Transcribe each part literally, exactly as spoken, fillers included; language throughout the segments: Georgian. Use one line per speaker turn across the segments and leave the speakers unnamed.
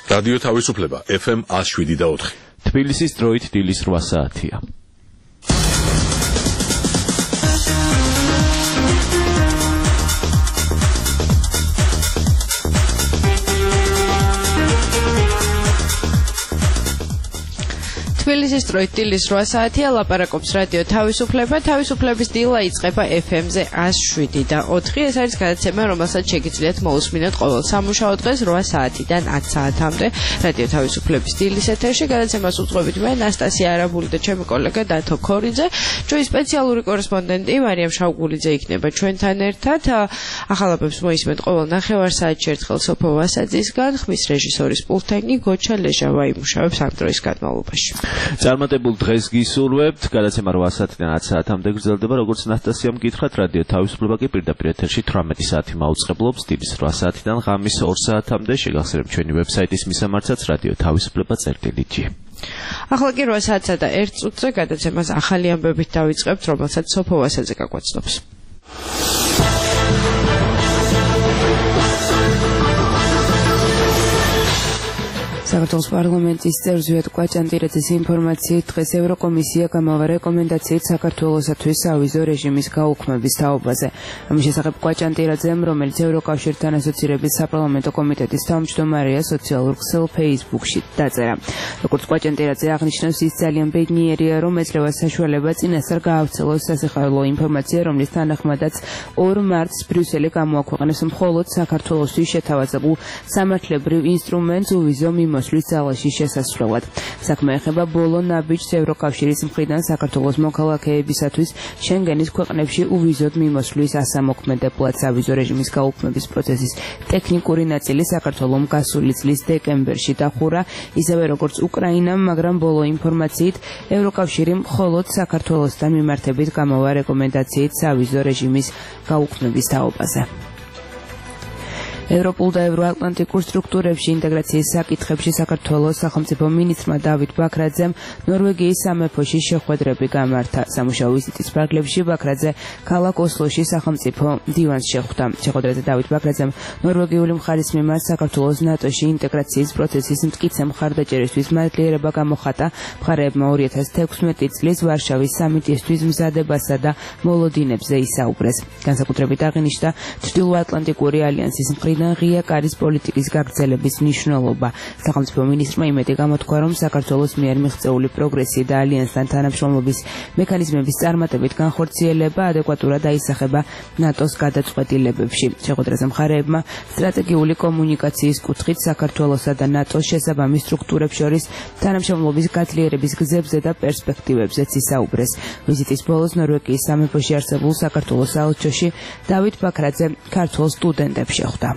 რადიო თავისუფლება ეფ ემ one oh seven და four.
თბილისის დროით დილის რვა საათია.
თბილისის დროით დილის რვა საათია, ლაპარაკობს რადიო თავისუფლება. თავისუფლების დილა იწყება ეფ ემ-ზე one oh seven და four. ეს არის გადაცემა, რომელსაც შეგიძლიათ მოусმინოთ ყოველ სამუშაო დღეს რვა საათიდან ათ საათამდე რადიო თავისუფლების დილის ეთერში. გადაცემას უძღვებით მე, ნასტასია არაბული და ჩემი კოლეგა დათო ქორიძე. ჩვენი სპეციალური კორესპონდენტი მარიამ შავგულიძე იქნება ჩვენთან ერთად. ახალებებს მოისმენთ ყოველ ნახევარ საათში ერთხელ სოფო ვასაძისგან. ხმის რეჟისორის პულტენი გოჩა ლეჟავა იმუშავებს ამ დროის განმავლობაში.
წარმატებულ დღეს გისურვებთ. გადაცემა რვა საათიდან ათ საათამდე გრძელდება, როგორც ნასტასიამ გითხრათ, რადიო თავისუფლება კი პირდაპირ ეთერში თვრამეტი საათი მაუწყებლობს. დილის რვა საათიდან ღამის ორ საათამდე შეგახსენებთ ჩვენი ვებსაიტის მისამართსაც რადიო თავისუფლება წერტილი ჯი.
ახლა კი რვა საათსა და ერთ წუთზე გადაცემას ახალი ამბებით დავიწყებთ, რომელსაც სოფო ვასაძე გაგვაცნობს.
საქართველოს პარლამენტის წევრ ზვიად კვაჭანტირაძის ინფორმაციით დღეს ევროკომისია გამავა რეკომენდაციით საქართველოსათვის სავიზო რეჟიმის გაუქმების თაობაზე. ამის შესახებ კვაჭანტირაძემ, რომელიც ევროკავშირთან ასოცირების საპარლამენტო კომიტეტის თავმჯდომარეა, სოციალურ ქსელ Facebook-ში დაწერა. როგორც კვაჭანტირაძე აღნიშნავს, ის ძალიან ბედნიერია, რომ ეძლევა საშუალება წინასწარ გაავრცელოს სასიხარულო ინფორმაცია, რომლის თანახმადაც ორ მარტს ბრიუსელი გამოაქვეყნებს მხოლოდ საქართველოსთვის შეთავაზებულ სამართლებრივ ინსტრუმენტს უვიზო მოსვლის ძალაში შესასვლელად. საქმე ეხება ბოლო ნაბიჯს ევროკავშირის მხრიდან საქართველოს მოქალაქეებისათვის შენგენის ქვეყნებში უვიზოდ მიმოსვლის ასამოქმედებლად. სავიზო რეჟიმის გაუქმების პროცესის ტექნიკური ნაწილი საქართველომ გასული წლის დეკემბერში დახურა, ისევე როგორც უკრაინამ, მაგრამ ბოლო ინფორმაციით ევროკავშირი მხოლოდ საქართველოსთან მიმართებით გამავა რეკომენდაციით სავიზო რეჟიმის გაუქმების თაობაზე. ევროპულ და ევროატლანტიკურ სტრუქტურებში ინტეგრაციის საკითხებში საქართველოს სახელმწიფო მინისტრმა დავით ბაქრაძემ ნორვეგიის სამეფოში შეხვედრები გამართა. სამუშაო ვიზიტის ფარგლებში ბაქრაძე ქალაქ ოსლოში სახელმწიფო დივანს შეხვდა. შეხვედრაზე დავით ბაქრაძემ ნორვეგიული მხარის მიმართ საქართველოს ნატოში ინტეგრაციის პროცესის მტკიცე მხარდაჭერისთვის მადლიერება გამოხატა. მხარეებმა ორი ათას თექვსმეტი წლის ვარშავის სამიტისთვის მზადებასა და მოლოდინებზე ისაუბრეს. განსაკუთრებით აღინიშნა ჩრდილოატლანტიკური ალიანსის მხრიდან ღია კარის პოლიტიკის გაგრძელების მნიშვნელობა. სახელმწიფო მინისტრმა იმედი გამოთქვა, რომ საქართველოს მიერ მიღწეული პროგრესი და ალიანსთან თანამშრომლობის მექანიზმების წარმატებით განხორციელება ადეკვატურად აისახება ნატოს გადაწყვეტილებებში. შეხვედრაზე მხარეებმა სტრატეგიული კომუნიკაციის კუთხით საქართველოსა და ნატოს შესაბამის სტრუქტურებს შორის თანამშრომლობის გაძლიერების გზებზე და პერსპექტივებზეც ისაუბრეს. ვიზიტის ბოლოს ნორვეგიის სამეფოში არსებულ საქართველოს საელჩოში დავით ბაქრაძე ქართველ სტუდენტებს შეხვდა.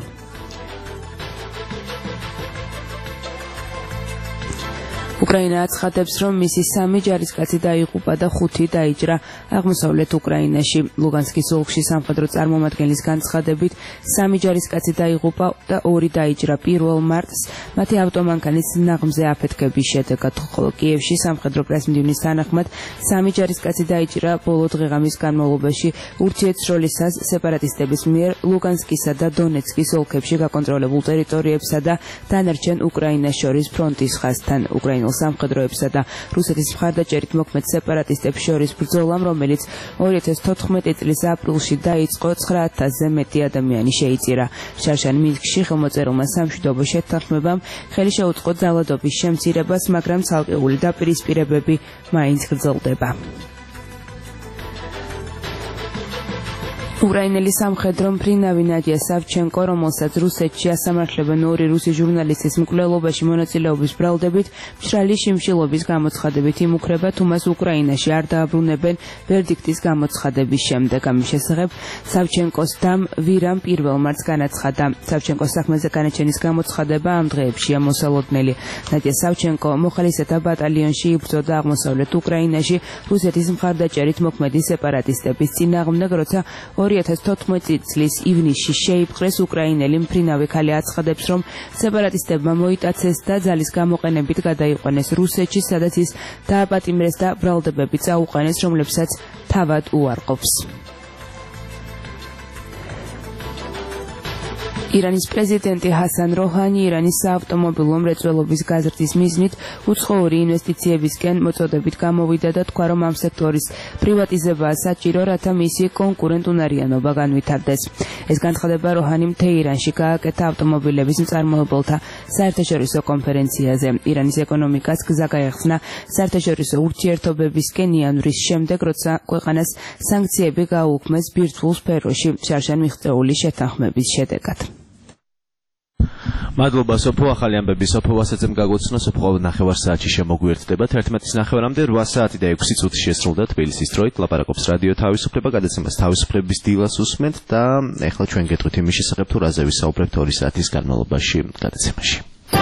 უკრაინა აცხადებს, რომ მისი სამი ჯარისკაცი დაიღუპა და ხუთი დაიჭრა აღმოსავლეთ უკრაინაში. ლუგანსკის ოლქში სამხედრო წარმომადგენლის განცხადებით, სამი ჯარისკაცი დაიღუპა და ორი დაიჭრა პირველ მარტს მათი ავტომანქანის ნაღმზე აფეთქების შედეგად, ხოლო კიევში სამხედრო პრესმდივნის თანახმად სამი ჯარისკაცი დაიჭრა ბოლო დღეღამის განმავლობაში ურთიერთშროლისას სეპარატისტების მიერ ლუგანსკისა და დონეცკის ოლქებში გაკონტროლებულ ტერიტორიებსა და დანარჩენ უკრაინას შორის ფრონტის ხაზთან. უკრაინულ სამხედროებსა და რუსეთის მხარდაჭერით მოქმედ სეპარატისტებს შორის ბრძოლამ, რომელიც ორი ათას თოთხმეტი წლის აპრილში დაიწყო, ცხრა ათასზე მეტი ადამიანი შეიწირა. შარშან მინსკში ხელმოწერილმა სამშვიდობო შეთანხმებამ ხელი შეუწყო ძალადობის შემცირებას, მაგრამ ცალკეული დაპირისპირებები მაინც გრძელდება. უკრაინელი სამხედრო მფრინავი ნადია სავჩენკო, რომელსაც რუსეთში ასამართლებენ ორი რუსი ჟურნალისტის მკვლელობაში მონაწილეობის ბრალდებით, მშრალი შიმშილობის გამოცხადებით იმუქრება, თუ მას უკრაინაში არ დააბრუნებენ ვერდიქტის გამოცხადების შემდეგ. ამის შესახებ სავჩენკოს დამ ვირამ პირველ მარტს განაცხადა. სავჩენკოს საქმეზე განაჩენის გამოცხადება ამ დღეებშია მოსალოდნელი. ნადია სავჩენკო მოხალისეთა ბატალიონში იბრძოდა აღმოსავლეთ უკრაინაში რუსეთის მხარდაჭერით მოქმედი სეპარატისტების წინააღმდეგ, როცა ორი ათას თოთხმეტი წლის ივნისში შეიპყრეს. უკრაინელი მფრინავი ქალი აცხადებს, რომ სეპარატისტებმა მოიტაცეს და ძალის გამოყენებით გადაიყვანეს რუსეთში, სადაც ის დააპატიმრეს და ბრალდებები წაუყენეს, რომლებსაც თავად უარყოფს. ირანის პრეზიდენტი ჰასან როჰანი ირანის საავტომობილო მრეწველობის გაზრდის მიზნით უცხოური ინვესტიციებისკენ მოწოდებით გამოვიდა და თქვა, რომ ამ სექტორის პრივატიზებაა საჭირო, რათა მისი კონკურენტუნარიანობა განვითარდეს. ეს განცხადება როჰანიმ თეირანში გააკეთა ავტომობილების მწარმოებელთა საერთაშორისო კონფერენციაზე. ირანის ეკონომიკას გზა გაეხსნა საერთაშორისო ურთიერთობებისკენ იანვრის შემდეგ, როცა ქვეყანას სანქციები გააუქმეს ბირთვულ სფეროში შარშან მიღწეული შეთანხმების შედეგად.
მადლობა სოფო, ახალი ამბები სოფო ვასაძემ გაგოცნო. სოფო ნახევარ საათში შემოგვიერთდება. თერთმეტის ნახევარამდე რვა საათი და ექვსი წუთი შესრულდა თბილისის დროით. ლაპარაკობს რადიო თავისუფლება, გადაცემას თავისუფლების დილას უსმენთ და ეხლა ჩვენ გეტყვით იმის შესახებ, თუ რაზე ვისაუბრებთ ორი საათის განმავლობაში გადაცემაში.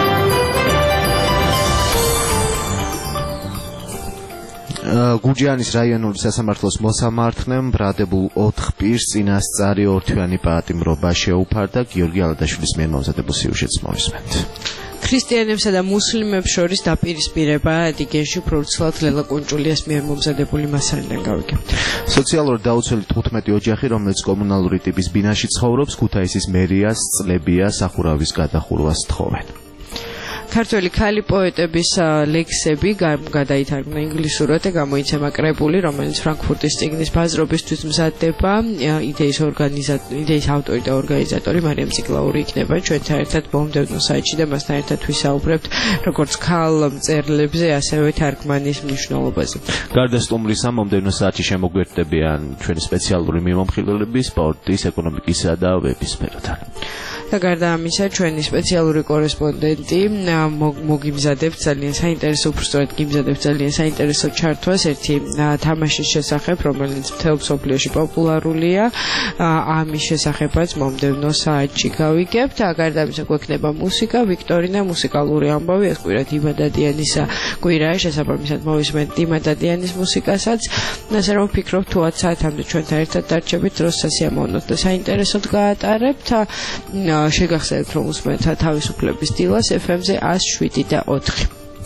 გურჯაანის რაიონული სასამართლოს მოსამართლემ ბრადებულ ოთხ პირს წინასწარი ორთვიანი პატიმრობა შეუფარდა. გიორგი ალადაშვილის მიერ მომზადებულ სიუჟეტს მოვისმენთ.
ქრისტიანებსა და მუსლიმებს შორის დაპირისპირება ადიგენში უბრალოდ ლელა კუნჭულიას მიერ მომზადებული მასალიდან გავიგებთ.
სოციალურად დაუცველი თხუთმეტი ოჯახი, რომელიც კომუნალური ტიპის ბინაში ცხოვრობს, ქუთაისის მერიას წლებია სახურავის გადახურვას თხოვენ.
ქართველი ქალი პოეტების ლექსები გადაითარგმნა ინგლისურად და გამოიცემა კრებული, რომელიც ფრანკფურტის წიგნის ბაზრობისთვის მზადდება. იდეის იდეის ავტორი და ორგანიზატორი მარიამ ციკლაური იქნება ჩვენთან ერთად მომდევნო საათში და მასთან ერთად ვისაუბრებთ როგორც ქალ მწერლებზე, ასევე თარგმანის მნიშვნელობაზე.
გარდა სტუმრისა, მომდევნო საათში შემოგვიერთდებიან ჩვენი სპეციალური მიმომხილველები სპორტის, ეკონომიკისა და ვების სფეროდან.
და გარდა ამისა, ჩვენი სპეციალური კორესპონდენტი მოგიმზადებთ ძალიან საინტერესო, უბრალოდ გიმზადებთ ძალიან საინტერესო ჩართვას ერთი თამაშის შესახებ, რომელიც მთელ მსოფლიოში პოპულარულია. ამის შესახებაც მომდევნო საათში გავიგებთ. გარდა ამისა, გვექნება მუსიკა, ვიქტორინა, მუსიკალური ამბავი, ეს კვირა დიმა დადიანისა კვირაა, შესაბამისად მოვისმენთ დიმა დადიანის მუსიკასაც. ასე რომ ვფიქრობ, თუ ათ საათამდე ჩვენთან ერთად დარჩებით, დროს სასიამოვნოდ და საინტერესოდ გაატარებთ. შეგახსენებთ, რომ უსმენთ თავისუფლების დილას ეფ ემ-ზე ას შვიდი და ოთხი.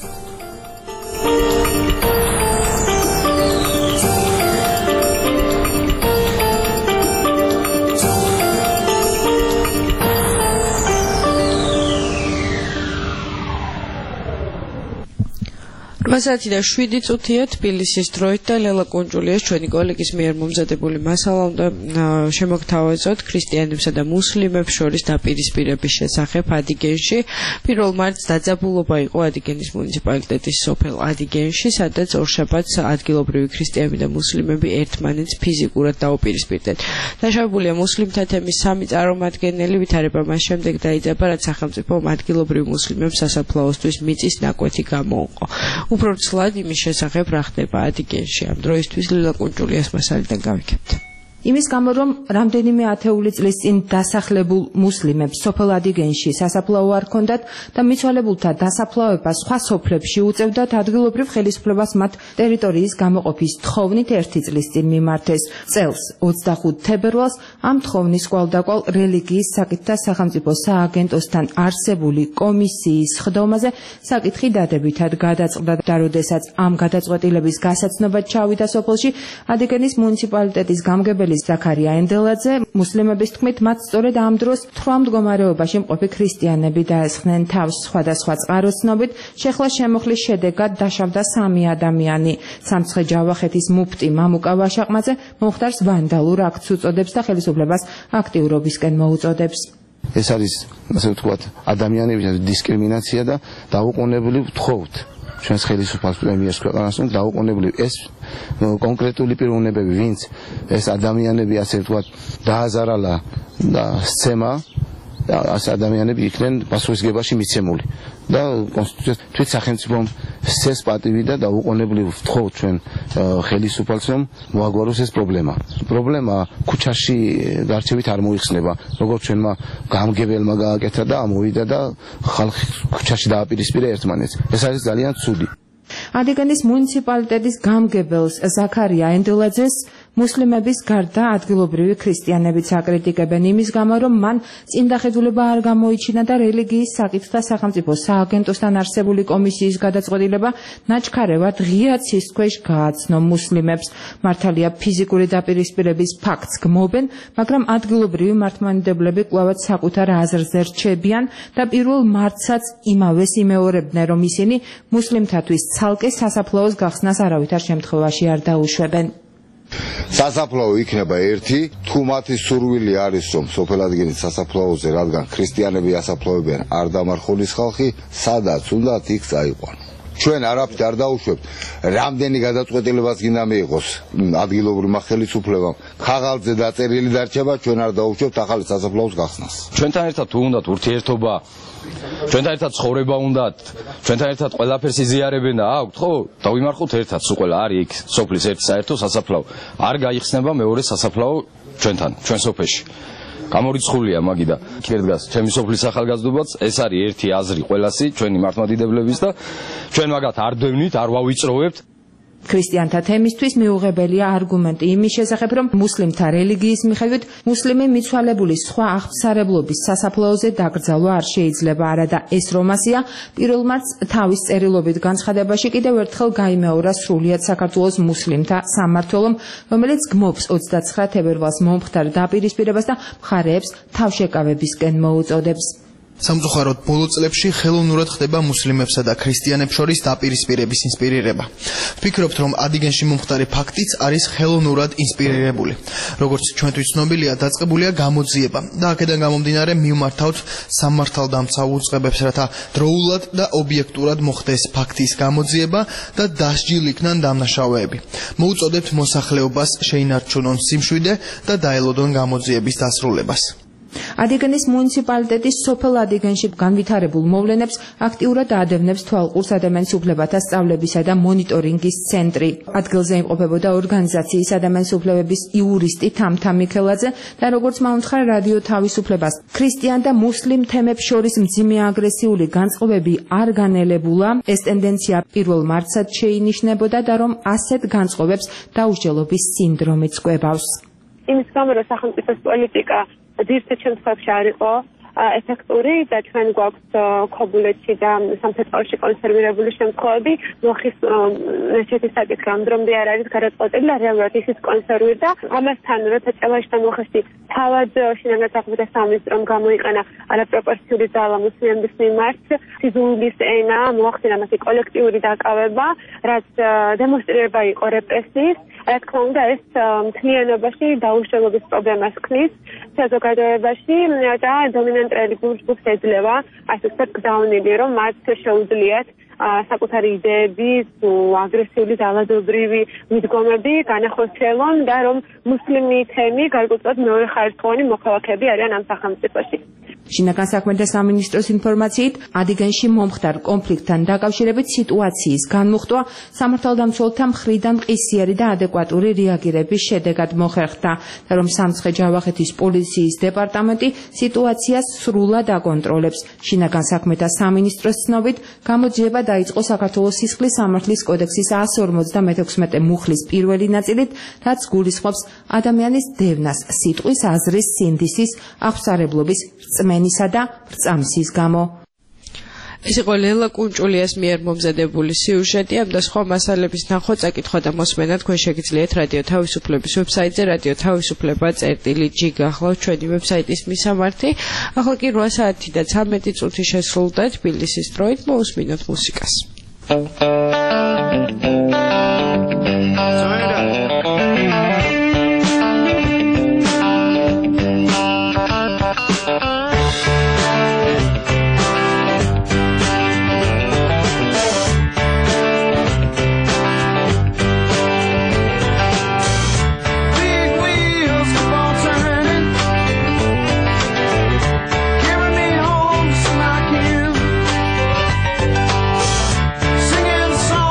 რვა საათი და შვიდი წუთია თბილისის დროით და ლელა კუნჭულიას ჩვენი კოლეგის მიერ მომზადებული მასალა უნდა შემოგთავაზოთ ქრისტიანებსა და მუსლიმებს შორის დაპირისპირების შესახებ ადიგენში. პირველ მარტს დაძაბულობა იყო ადიგენის მუნიციპალიტეტის სოფელ ადიგენში, სადაც ორშაბათს ადგილობრივი ქრისტიანები და მუსლიმები ერთმანეთს ფიზიკურად დაუპირისპირდნენ. დაშავებულია მუსლიმთა თემის სამი წარმომადგენელი, ვითარება მას შემდეგ დაიძაბა, რაც სახელმწიფომ ადგილობრივ მუსლიმებს სასაფლაოსთვის მიწის ნაკვეთი გამოუყო. უბრალოდ იმის შესახებ რა ხდება ადიგენში ამ დროისთვის ლელა კუნჭულიას მასალიდან გავიგებთ.
იმის გამო, რომ რამდენიმე ათეული წლის წინ დასახლებულ მუსლიმებს სოფელ ადიგენში სასაფლაო არ ჰქონდათ და მიცვალებულთა დასაფლავება სხვა სოფლებში უწევდათ, ადგილობრივ ხელისუფლებას მათ ტერიტორიის გამოყოფის თხოვნით ერთი წლის წინ მიმართეს. წელს ოცდახუთ თებერვალს ამ თხოვნის კვალდაკვალ რელიგიის საკითხთა სახელმწიფო სააგენტოსთან არსებული კომისიის ხდომაზე საკითხი დადებითად გადაწყდა და როდესაც ამ გადაწყვეტილების გასაცნობად ჩავიდა სოფელში ადიგენის მუნიციპალიტეტის გამგებელი ზაქარია ენდელაძე, მუსლიმების თქმით, მათ სწორედ ამ დროს თვრა მდგომარეობაში მყოფი ქრისტიანები დაესხნენ თავს. სხვადასხვა წყაროსნობით შეხლა შემოხლის შედეგად დაშავდა სამი ადამიანი. სამცხე ჯავახეთის მუფტი მამუკა ვაშაყმაძე მომხდარს ვანდალურ აქტს უწოდებს და ხელისუფლებას აქტიურობისკენ მოუწოდებს.
ეს არის, ასე ვთქვათ, ადამიანების დისკრიმინაცია და დაუყოვნებლივ ვთხოვთ ჩვენს ხელისუფალს პრემიერს ქვეყანას, რომ დაუყოვნებლივ ეს კონკრეტული პიროვნებები, ვინც ეს ადამიანები, ასე ვთქვათ, დააზარალა და სცემა, ეს ადამიანები იქნენ პასუხისგებაში მიცემული. და კონსტიტუციას თვით სახელმწიფომ სცეს პატივი და დაუყოვნებლივ ვთხოვთ ჩვენ ხელისუფალს, რომ მოაგვაროს ეს პრობლემა. პრობლემა ქუჩაში გარჩევით არ მოიხსნება, როგორც ჩვენმა გამგებელმა გააკეთა და ამოვიდა და ხალხი ქუჩაში დააპირისპირა ერთმანეთს. ეს არის ძალიან ცუდი.
ადიგენის მუნიციპალიტეტის გამგებელს ზაქარია ენდელაძეს მუსლიმების გარდა ადგილობრივი ქრისტიანებიც აკრიტიკებენ იმის გამო, რომ მან წინდახედულება არ გამოიჩინა და რელიგიის საკითხთა სახელმწიფო სააგენტოსთან არსებული კომისიის გადაწყვეტილება ნაჩქარევად ღია ცის ქვეშ გააცნო მუსლიმებს. მართალია ფიზიკური დაპირისპირების ფაქტს გმობენ, მაგრამ ადგილობრივი მართლმადიდებლები კვლავაც საკუთარ აზრზე რჩებიან და პირველ მარტსაც იმავეს იმეორებდნენ, რომ ისინი მუსლიმთათვის ცალკე სასაფლაოს გახსნას არავითარ შემთხვევაში არ დაუშვებენ.
სასაფლაო იქნება ერთი, თუ მათი სურვილი არის, რომ სოფელადგენის სასაფლაოზე, რადგან ქრისტიანები ასაფლავებიან, არ დამარხოლის ხალხი, სადაც უნდათ იქ წაიყვანო. ჩვენ არაფრით არ დაუშვებთ, რამდენი გადაწყვეტილებაც გინდა მიიღოს ადგილობრივმა ხელისუფლებამ, ქაღალდზე დაწერილი დარჩება, ჩვენ არ დაუშვებთ ახალი სასაფლაოს გახსნას.
ჩვენთან ერთად თუ უნდათ ურთიერთობა, ჩვენთან ერთად ცხოვრება უნდათ, ჩვენთან ერთად ყველაფერს იზიარებენ და აქვთ, ხო? დავიმარხოთ ერთად, სულ ყველა არის იქ სოფლის ერთი საერთო სასაფლაო. არ გაიხსნება მეორე სასაფლაო ჩვენთან, ჩვენ სოფელში. გამორიცხულია მაგიდა. იქ დგას ჩემი სოფლის ახალგაზრდობაც, ეს არის ერთი აზრი ყველასი, ჩვენი მართლმადიდებლების და ჩვენ მაგათ არ დევნით, არ ვავიწროვებთ.
ქრისტიანთა თემისთვის მიუღებელია არგუმენტი იმის შესახებ, რომ მუსლიმთა რელიგიის მიხედვით მუსლიმი მიცვალებული სხვა აღსარებლობის სასაფლაოზე დაკრძალვა არ შეიძლება, არადა ეს რომასია პირველ მარტს თავის წერილობით განცხადებაში კიდევ ერთხელ გაიმეორა სრულიად საქართველოს მუსლიმთა სამმართველომ, რომელიც გმობს ოცდაცხრა თებერვალს მომხდარ დაპირისპირებას და მხარეებს თავშეკავებისკენ მოუწოდებს.
სამწუხაროდ ბოლო წლებში ხელოვნურად ხდება მუსლიმებსა და ქრისტიანებს შორის დაპირისპირების ინსპირირება. ვფიქრობთ, რომ ადიგენში მომხდარი ფაქტიც არის ხელოვნურად ინსპირირებული. როგორც ჩვენთვის ცნობილია, დაწყებულია გამოძიება და აქედან გამომდინარე მივმართავთ სამართალდამცავ უწყებებს, რათა დროულად და ობიექტურად მოხდეს ფაქტის გამოძიება და დასჯილ იქნან დამნაშავეები. მოუწოდებთ მოსახლეობას შეინარჩუნონ სიმშვიდე და დაელოდონ გამოძიების დასრულებას.
ადიგენის მუნიციპალიტეტის სოფელ ადიგენში განვითარებულ მოვლენებს აქტიურად აადევნებს თვალყურს ადამიანის უფლებათა სწავლებისა და მონიტორინგის ცენტრი. ადგილზე იმყოფებოდა ორგანიზაციის ადამიანის უფლებების იურისტი თამთა მიქელაძე და როგორც მაუნთხარ რადიო თავისუფლებას, ქრისტიან და მუსლიმ თემებს შორის მძიმე აგრესიული განწყობები არ განელებულა. ეს ტენდენცია პირველ მარტსაც შეინიშნებოდა და რომ ასეთ განწყობებს დაუსჯელობის სინდრომიც კვებავს.
იმის გამო, რომ სახელმწიფოს პოლიტიკა ძირითად შემთხვევაში არ იყო ეფექტური და ჩვენ გვაქვს ქობულეთში და სამხედროში კონსერვირებული შემთხვევები, მოხის მეჩეთის საკითხი ამ დრომდე არ არის გადაწყვეტილი და რეალურად ისიც კონსერვირდა. ამასთან, როცა ჭელაში და მოხში თავად შინაგან საქმეთა სამინისტრომ გამოიყენა არაპროპორციული ძალა მუსლიმების მიმართ, სიზმრის ენა მოახდინა მათი კოლექტიური დაკავება, რაც დემონსტრირება იყო რეპრესიის. რა თქმა უნდა, ეს მთლიანობაში დაუსჯელობის პრობლემას ქმნის საზოგადოებაში და დომინანტ რელიგიურ ჯგუფს ეძლევა, ასე ვთქვათ, გზავნილი, რომ მათ შეუძლიათ საკუთარი იდეები, აგრესიული ძალადობრივი მიდგომები განახორციელონ და რომ მუსლიმი თემი გარკვეულად მეორეხარისხოვანი მოქალაქეები არიან ამ სახელმწიფოში.
შინაგან საქმეთა სამინისტროს ინფორმაციით, ადიგენში მომხდარ კონფლიქტთან დაკავშირებით სიტუაციის განმუხტვა სამართალდამცველთა მხრიდან ყისიერი და ადეკვატური რეაგირების შედეგად მოხერხდა და რომ სამცხე-ჯავახეთის პოლიციის დეპარტამენტი სიტუაციას სრულად აკონტროლებს. შინაგან საქმეთა სამინისტროს ცნობით, გამოძიება დაიწყო საქართველოს სისხლის სამართლის კოდექსის εκατს ორმოცდამეექვსმეტე მუხლის პირველი ნაწილით, რაც გულისხმობს ადამიანის დევნას სიტყვის, აზრის, სინდისის, აღსარებლობის, რწმენისა და რწამსის გამო.
ეს იყო ლელა კუნჭულიას მიერ მომზადებული სიუჟეტი. ამ და სხვა მასალების ნახვა, წაკითხვა და მოსმენა თქვენ შეგიძლიათ რადიო თავისუფლების ვებსაიტზე რადიო თავისუფლება წერტილი ჯი გახლავთ ჩვენი ვებსაიტის მისამართი. ახლა კი რვა საათი და ცამეტი წუთი შესრულდა თბილისის დროით, მოусმინოთ მუსიკას.
Singing songs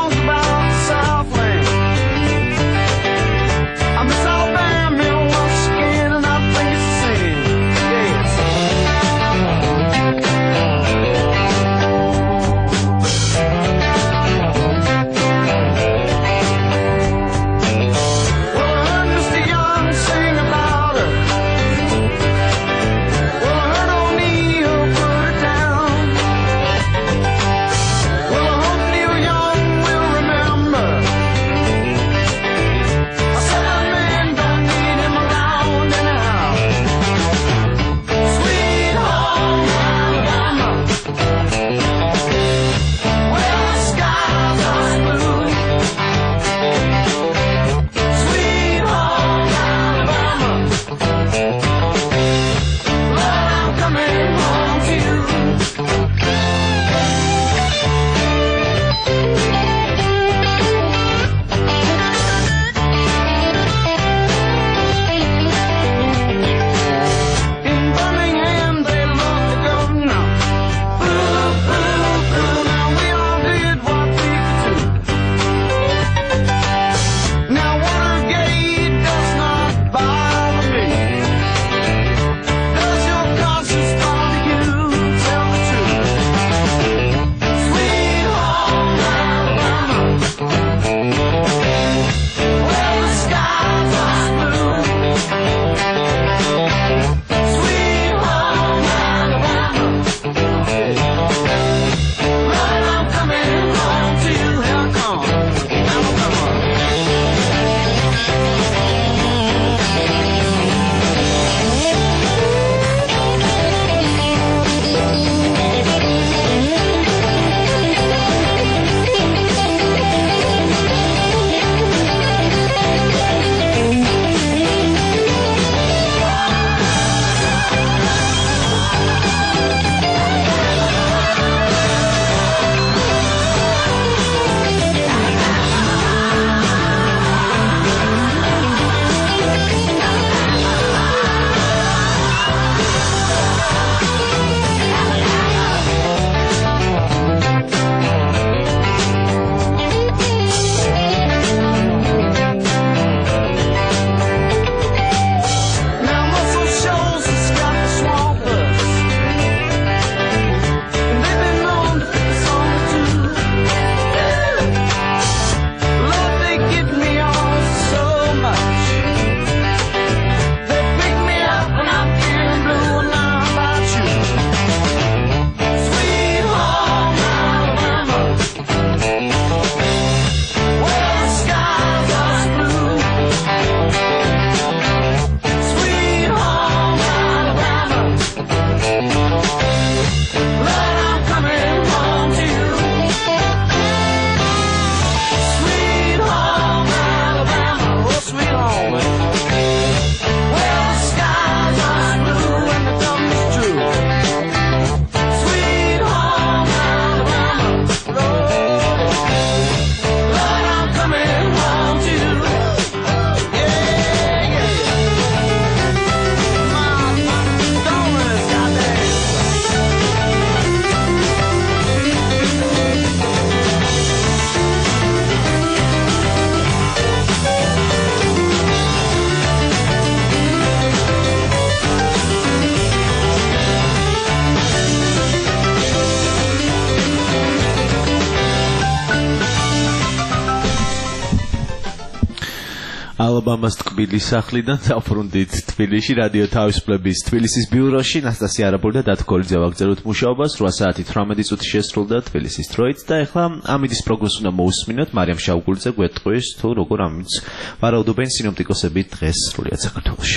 მამას ტკბილის სახლიდან დავბრუნდით თბილისში რადიო თავისუფლების თბილისის ბიუროში ნასტასია არაბული და დათო გოლიძე ვაგრძელოთ მუშაობას რვა საათი თვრამეტი წუთი შესრულდა თბილისის დროით და ეხლა ამიდის პროგნოზს უნდა მოусმინოთ მარიამ შაუგულიძე გვეტყვის თუ როგორ ამის ვარაუდობენ სინოპტიკოსები დღეს სრულიად საქართველოში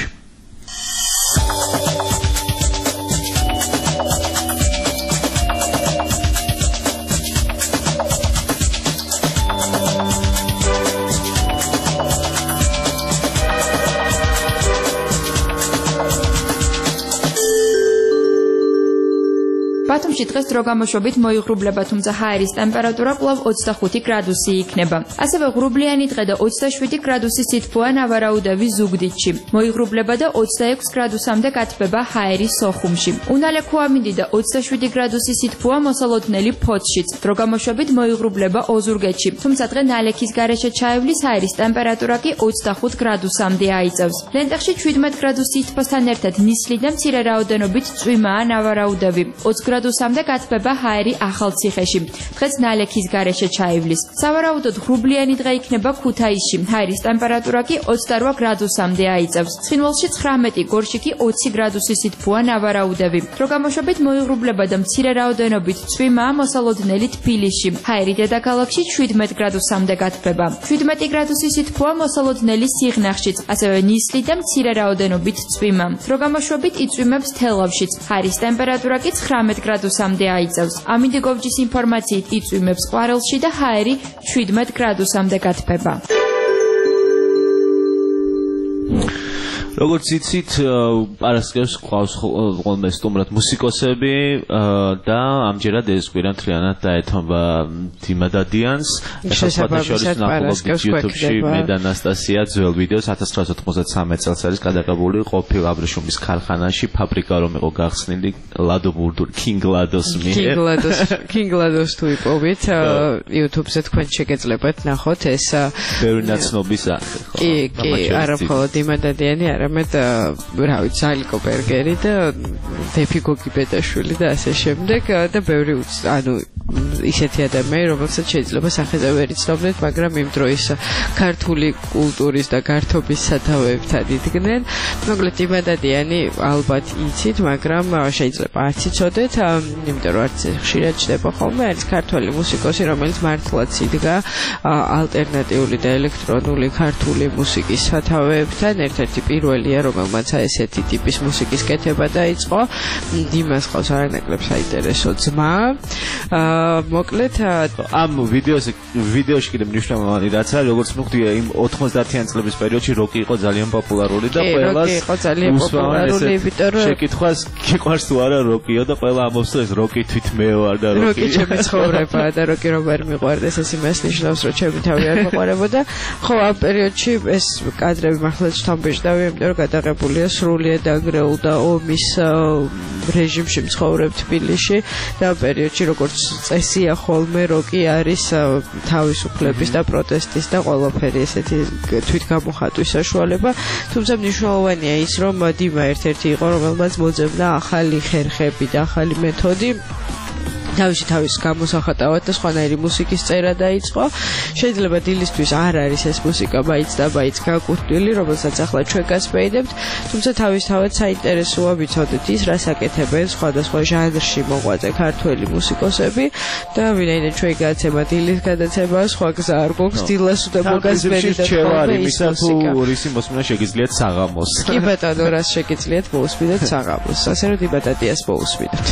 ბათუმში დღეს დრო გამოშვებით მოიღრუბლება, თუმცა ჰაერის ტემპერატურა კვლავ ოცდახუთი გრადუსი იქნება. ასევე ღრუბლიანი დღე და ოცდაშვიდი გრადუსი სითბოა ნავარაუდევი ზუგდიდში. მოიღრუბლება და ოცდაექვსი გრადუსამდე გათბება ჰაერის სოხუმში. უნალექო ამინდი და ოცდაშვიდი გრადუსი სითბოა მოსალოდნელი ფოთშიც. დრო გამოშვებით მოიღრუბლება ოზურგეთში, თუმცა დღე ნალექის გარეშე ჩაივლის ჰაერის ტემპერატურა კი ოცდახუთ გრადუსამდე აიწევს. ლენტეხში შვიდმეტი გრადუსი სითბოსთან ერთად ნისლი და მცირე რაოდენობით წვიმაა ნავარაუდევი. ოცი გრადუსამდე გათბება ჰაერი ახალციხეში. დღეს ნალექის გარეშე ჩაივლის. სავარაუდოდ ღრუბლიანი დღე იქნება ქუთაისში. ჰაერის ტემპერატურა კი ოცდარვა გრადუსამდე აიწევს. ცხინვალში ცხრამეტი, გორში კი ოცი გრადუსი სითბოა ნავარაუდევი. დრო გამოშვებით მოიღრუბლება და მცირე რაოდენობით წვიმაა მოსალოდნელი თბილისში. ჰაერი დედაქალაქში შვიდმეტი გრადუსამდე გათბება. შვიდმეტი გრადუსი სითბოა მოსალოდნელი სიღნაღშიც, ასევე ნისლი და მცირე რაოდენობით წვიმა. დრო გამოშვებით იწვიმებს თელავშიც. ჰაერის ტემპერატურა კი ცხრამეტი გრადუსამდე აიწევს. ამინდი გოვჯის ინფორმაციით იწვიმებს ყვარელში და ჰაერი შვიდმეტი გრადუსამდე გათბება.
როგორც იცით, პარასკევს ყავს ხოლმე სტუმრად მუსიკოსები და ამჯერად ეს კვირა მთლიანად დაეთმობა დიმა დადიანს.
შესაბამისად პარასკევს
YouTube-ში მე და ნასტასია ძველ ვიდეოს ათას ცხრაასა ოთხმოცდათსამეტ წელს არის გადაღებული ყოფილ აბრეშუმის ქარხანაში ფაბრიკა რომ იყო გახსნილი ლადო ბურდური King Lados მიერ.
King Lados, King Lados თუ იპოვით YouTube-ზე თქვენ შეგეძლებათ ნახოთ ეს
ბევრი ნაცნობი სახე ხო?
კი, კი, არა მხოლოდ დიმა დადიანი არა მე და რა ვიცი ალიკო ბერგერი და დეფი გოგიბედაშვილი და ასე შემდეგ და ბევრი ანუ ისეთი ადამიანები რომელსაც შეიძლება სახელზე ვერ იცნობდეთ მაგრამ იმ დროის ქართული კულტურის და გართობის სათავეებთან იდგნენ მოკლედ დიმა დადიანი ალბათ იცით მაგრამ შეიძლება არც იცოდეთ იმიტომ რომ არც ხშირად ჩდება ხოლმე არის ქართული მუსიკოსი რომელიც მართლაც იდგა ალტერნატიული და ელექტრონული ქართული მუსიკის სათავეებთან ერთ-ერთი პირველია რომელმაც ესეთი ტიპის მუსიკის კეთება დაიწყო დიმას ყავს არანაკლებ საინტერესო ძმა მოკლედ
ამ ვიდეოზე ვიდეოში კიდე მნიშვნელოვანი რაც არის როგორც მოგდი იმ ოთხმოცდაათიან წლების პერიოდში როკი იყო ძალიან პოპულარული და ყველას
იყო ძალიან პოპულარული იმიტომ რომ
შეკითხვას გიყვარს თუ არა როკიო და ყველა ამბობს რომ ეს როკი თვით მე ვარ და როკი
როკი ჩემი ცხოვრებაა და როკი რომ ვერ მიყვარდეს ეს იმას ნიშნავს რომ ჩემი თავი არ მოყვარებოდა ხო ამ პერიოდში ეს კადრები მართლაც თამბეჭდავი იმიტომ რომ გადაღებულია სრულიად დაგრეულ და ომის რეჟიმში მცხოვრებ თბილისში და პერიოდში როგორც წესია ხოლმე როკი არის თავისუფლების და პროტესტის და ყველაფერი ესეთი თვითგამოხატვის საშუალება თუმცა მნიშვნელოვანია ის რომ დიმა ერთ-ერთი იყო რომელმაც მოძებნა ახალი ხერხები და ახალი მეთოდი თავისი თავის გამოსახატავად და სხვანაირი მუსიკის წერა დაიწყო. შეიძლება დილისთვის არ არის ეს მუსიკა მაინც და მაინც გაკუთვნილი, რომელსაც ახლა ჩვენ გასპეიდებთ, თუმცა თავისთავად საინტერესოა ვიცოდეთ ის, რას აკეთებენ სხვადასხვა ჟანრში მოღვაწე ქართველი მუსიკოსები და ვინაიდან ჩვენ გადაცემა დილის გადაცემა, სხვა გზა არ გვაქვს დილას უნდა მოგასპეიდეთ ხოლმე ის მუსიკა.
რისი მოსმენა შეგიძლიათ საღამოს.
კი ბატონო, რას შეგიძლიათ მოусმინოთ საღამოს. ასე რომ დიბატატიას მოусმინოთ.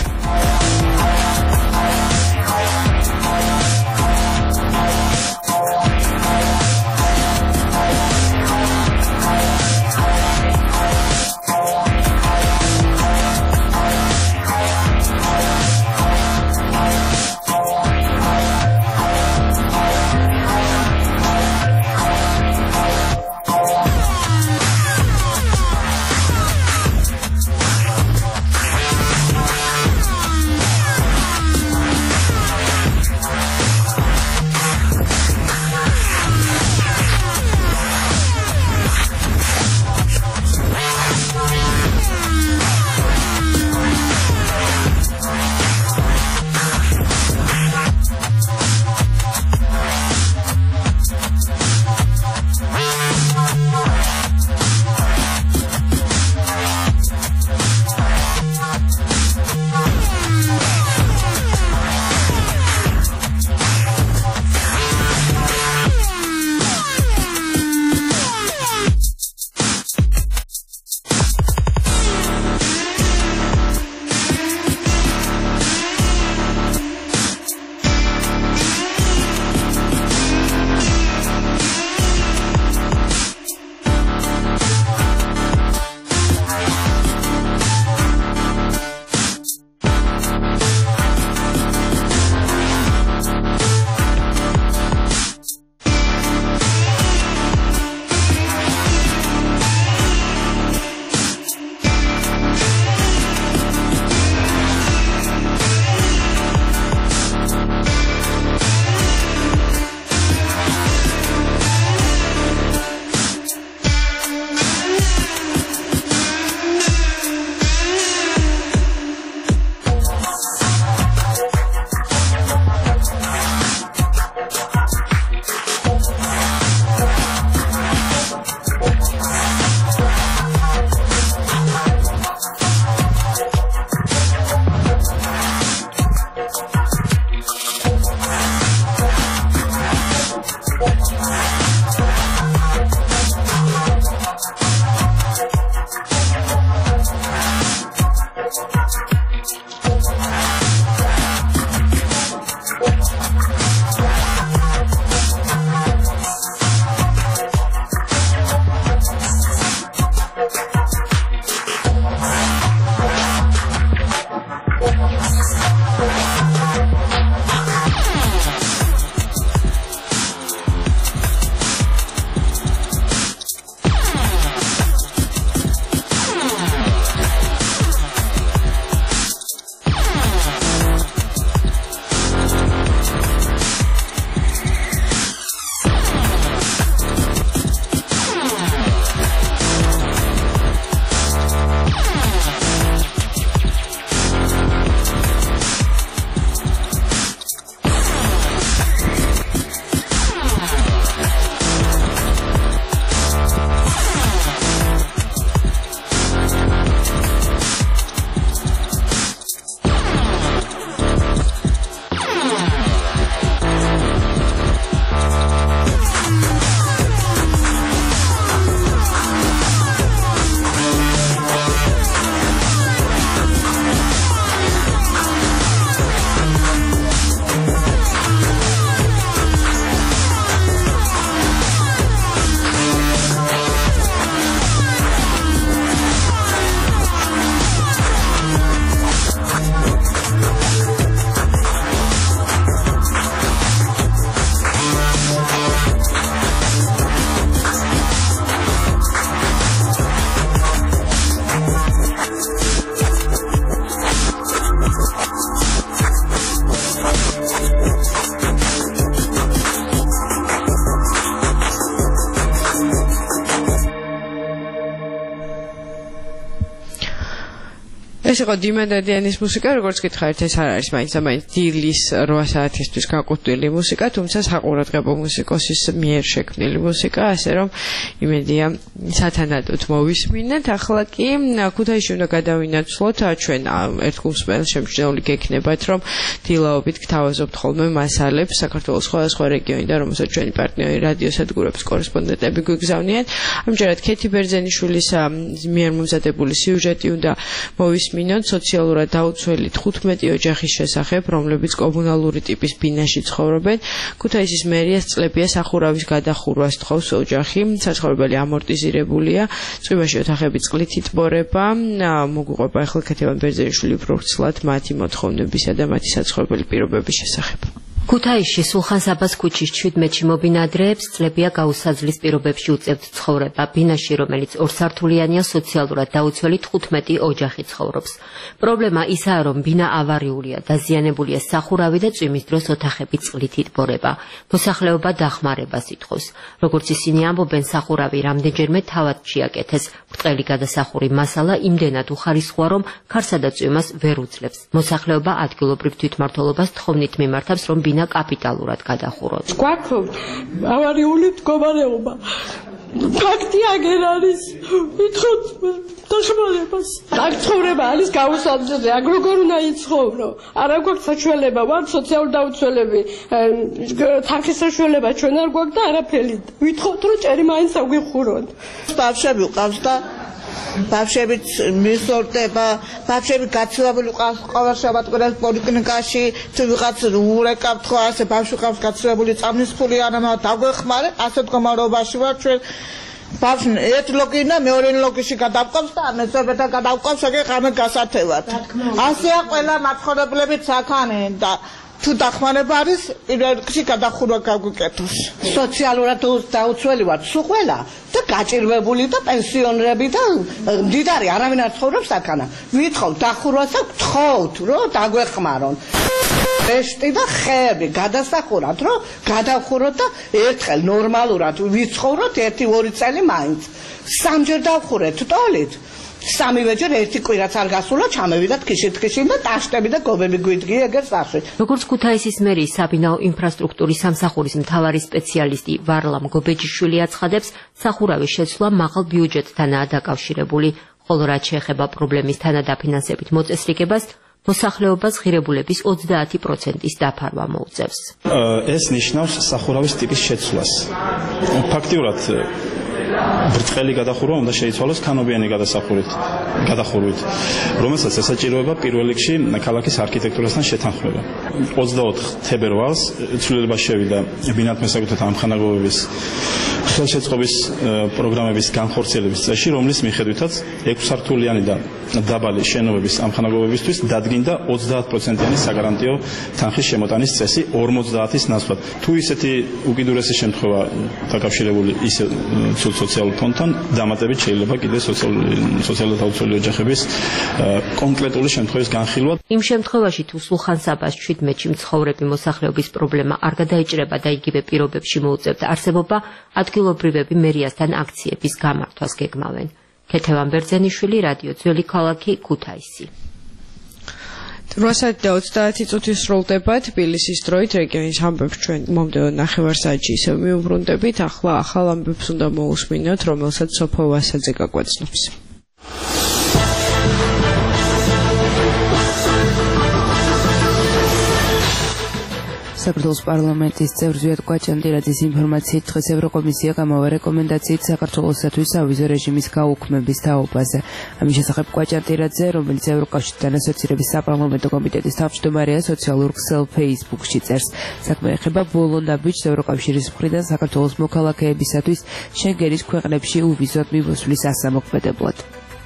ეს იყო დიმან დადიანის მუსიკა, როგორც გითხარით, ეს არ არის მაინც და მაინც დილის რვა საათისთვის გაყუწვილი მუსიკა, თუმცა საყურადღებო მუსიკოსის მიერ შექმნილი მუსიკა, ასე რომ იმედია სათანადოდ მოვისმინეთ. ახლა კი ქუთაისში უნდა გადავინაცვლოთ, ჩვენ ერთ გულსმენელს შემჩნეული გექნებათ, რომ დილაობით გთავაზობთ ხოლმე მასალებს საქართველოს სხვადასხვა რეგიონიდან, რომელსაც ჩვენი პარტნიორი რადიოსადგურების კორესპონდენტები გვიგზავნიან. ამჯერად ქეთი ბერძენიშვილის მიერ მომზადებული სიუჟეტი უნდა მოვისმინოთ სოციალურად დაუცველი თხუთმეტი ოჯახის შესახებ, რომლებიც კომუნალური ტიპის ბინაში ცხოვრობენ. ქუთაისის მერიას წლებია სახურავის გადახურვას თხოვს ოჯახი, საცხოვრებელი ამორტიზირებულია, წვიმაში ოთახები წყლით იტბორება. მოგვიყვება ახლა ქეთევან ბერძენიშვილი უფრო ვრცლად მათი მოთხოვნებისა და მათი საცხოვრებელი პირობების შესახებ.
ქუთაისში სულხან-საბას ქუჩის შვიდმეტში მობინადრეებს წლებია გაუსაძლის პირობებში უწევთ ცხოვრება. ბინაში, რომელიც ორსართულიანია, სოციალურად დაუცველი თხუთმეტი ოჯახი ცხოვრობს. პრობლემა ისაა, რომ ბინა ავარიულია, დაზიანებულია სახურავი და წვიმის დროს ოთახები წყლით იტბორება. მოსახლეობა დახმარებას ითხოვს. როგორც ისინი ამბობენ, სახურავი რამდენჯერმე თავად შეაკეთეს. ბრტყელი გადასახური მასალა იმდენად უხარისხოა, რომ ქარსა და წვიმას ვერ უძლებს. მოსახლეობა ადგილობრივ თვითმმართველობას თხოვნით მიმართავს, რომ ბინა კაპიტალურად გადახუროთ.
გვაქვს ავარიული მდგომარეობა. ფაქტი აგერ არის. ვითხოვთ დახმარებას. აქ ცხოვრება არის გაუსაძლებელია. აქ როგორ უნდა იცხოვრო? არა გვაქვს საშუალება, ვართ სოციალური დაუცველები. თანხის საშუალება ჩვენ არ გვაქვს და არაფერი. ვითხოვთ რომ ჭერი მაინც აგვიხუროთ.
ბავშვები ყავს და ბავშვები მისორდება, ბავშვები გაცილებული ყავს ყოველ შაბათ-კვირას პოლიკლინიკაში, თუ ვიღაც ურეკავთ ხო ასე ბავშვი ყავს გაცილებული წამის ფული არამა დაგვეხმარე, ასე მდგომარეობაში ვარ ჩვენ. ბავშვი ერთ ლოგინა მეორე ლოგიში გადავყავს და მეზობე და გადავყავს ეგ ღამე გასათევად. ასეა ყველა მაცხოვრებლები საქანი და თუ დახმარება არის, პირველ რიგში გადახურვა გაგვიკეთოს. სოციალურად დაუცველი ვართ, სულ ყველა და გაჭირვებული და პენსიონერები და მდიდარი არავინ არ ცხოვრობს აქანა. ვითხოვთ დახურვას და გთხოვთ, რომ დაგვეხმარონ. რეშტი და ხეები გადასახურათ, რომ გადავხუროთ და ერთხელ ნორმალურად ვიცხოვროთ ერთი ორი წელი მაინც. სამჯერ დავხურეთ ტოლით. სამივეჯერ ერთი კვირაც არ გასულა, ჩამევიდათ ქიშით-ქიშით და ტაშტები და გობები გვიდგია ეგერ სახში.
როგორც ქუთაისის მერიის საბინაო ინფრასტრუქტურის სამსახურის მთავარი სპეციალისტი ვარლამ გობეჯიშვილი აცხადებს, სახურავის შეცვლა მაღალ ბიუჯეტთანაა დაკავშირებული, ხოლო რაც შეეხება პრობლემის თანადაფინანსებით მოწესრიგებას, მოსახლეობას ღირებულების ოცდაათი პროცენტის დაფარვა მოუწევს.
ეს ნიშნავს სახურავის ტიპის შეცვლას. ფაქტიურად ბრტყელი გადახურვა უნდა შეიცვალოს ქანობიანი გადასახურით, გადახურვით, რომელსაც ესაჭიროება პირველ რიგში ქალაქის არქიტექტურასთან შეთანხმება. ოცდაოთხ თებერვალს ცვლილება შევიდა ბინათ მესაკუთრეთა ამხანაგობების ხელშეწყობის პროგრამების განხორციელების წესში, რომლის მიხედვითაც ექვსსართულიანი და დაბალი შენობების ამხანაგობებისთვის დადგინდა ოცდაათ პროცენტიანი საგარანტიო თანხის შემოტანის წესი ორმოცდაათის ნაცვლად. თუ ისეთი უკიდურესი შემთხვევა დაკავშირებული ისე სოციალურ ფონდთან დამატებით შეიძლება კიდევ სოციალურად დაუცველი ოჯახების კონკრეტული შემთხვევის განხილვა.
იმ შემთხვევაში თუ სულხან-საბას შვიდმეტში მცხოვრები მოსახლეობის პრობლემა არ გადაიჭრება და იგივე პირობებში მოუწევთ არსებობა, ადგილობრივები მერიასთან აქციების გამართვას გეგმავენ. ქეთევან ბერძენიშვილი, რადიო ძველი ქალაქი, ქუთაისი.
რვა საათი და ოცდაათი წუთი სრულდება თბილისის დროით რეგიონის ამბებს ჩვენ მომდევნო ნახევარსაათში ისევ მიუბრუნდებით. ახლა ახალ ამბებს უნდა მოусმინოთ, რომელსაც სოფო ვასაძე გაგვეცნობს.
საქართველოს პარლამენტის წევრი ზვიად კვაჭანტირაძის ინფორმაციით დღეს ევროკომისია გამავა რეკომენდაციით საქართველოსათვის ავიზო რეჟიმის გაუქმების თაობაზე. ამის შესახებ კვაჭანტირაძე, რომელიც ევროკავშირთან ასოცირების საპარლამენტო კომიტეტის თავმჯდომარეა, სოციალურ ქსელ Facebook-ში წერს. საქმე ეხება ბოლო ნაბიჯს ევროკავშირის მხრიდან საქართველოს მოქალაქეებისათვის შენგენის ქვეყნებში უვიზოდ მიმოსვლის ასამოქმედებლად.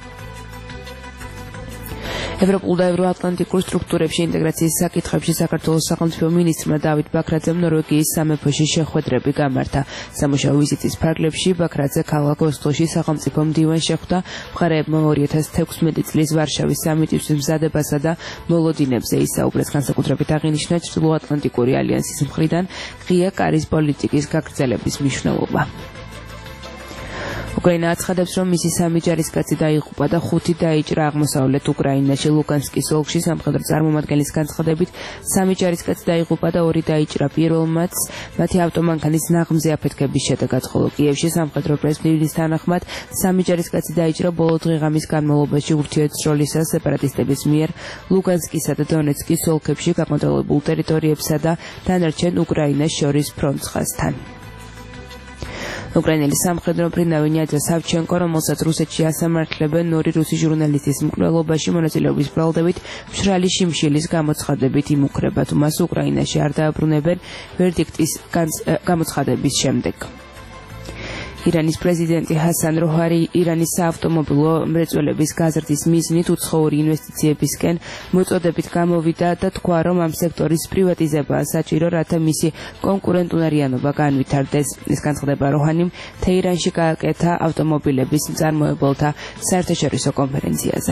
ევროპულ და ევროატლანტიკურ სტრუქტურებში ინტეგრაციის საკითხებში საქართველოს სახელმწიფო მინისტრმა დავით ბაქრაძემ ნორვეგიის სამეფოში შეხვედრები გამართა. სამუშაო ვიზიტის ფარგლებში ბაქრაძე ქალაქ ოსლოში სახელმწიფო მდივანს შეხვდა. მხარეებმა ორი ათას თექვსმეტი წლის ვარშავის სამიტისთვის მზადებასა და მოლოდინებზე ისაუბრეს. განსაკუთრებით აღინიშნა ჩრდილოატლანტიკური ალიანსის მხრიდან ღია კარის პოლიტიკის გაგრძელების მნიშვნელობა. უკრაინა აცხადებს, რომ მისი სამი ჯარისკაცი დაიღუპა და ხუთი დაიჭრა აღმოსავლეთ უკრაინაში. ლუგანსკის ოლქში სამხედრო წარმომადგენლის განცხადებით, სამი ჯარისკაცი დაიღუპა და ორი დაიჭრა. პირველმაც მათი ავტომანქანის ნაღმზე აფეთქების შედეგად, ხოლო კიევში სამხედრო პრესმდივნის თანახმად სამი ჯარისკაცი დაიჭრა ბოლო დღე-ღამის განმავლობაში ურთიერთშორისას სეპარატისტების მიერ ლუგანსკისა და დონეცკის ოლქებში გაკონტროლებულ ტერიტორიებსა და დანარჩენ უკრაინას შორის ფრონტსხასთან. უკრაინელი სამხედრო მფრინავი ნადია სავჩენკო, რომელსაც რუსეთში ასამართლებენ ორი რუსი ჟურნალისტის მკვლელობაში მონაწილეობის ბრალდებით მშრალი შიმშილის გამოცხადებით იმუქრება, თუ მას უკრაინაში არ დააბრუნებენ ვერდიქტის გამოცხადების შემდეგ. ირანის პრეზიდენტი ჰასან როჰანი ირანის საავტომობილო მრეწველების გაზრდის მიზნით უცხოური ინვესტიციებისკენ მოწოდებით გამოვიდა და თქვა, რომ ამ სექტორის პრივატიზებაა საჭირო, რათა მისი კონკურენტუნარიანობა განვითარდეს. ეს განცხადება როჰანიმ თეირანში გააკეთა ავტომობილების მწარმოებელთა საერთაშორისო კონფერენციაზე.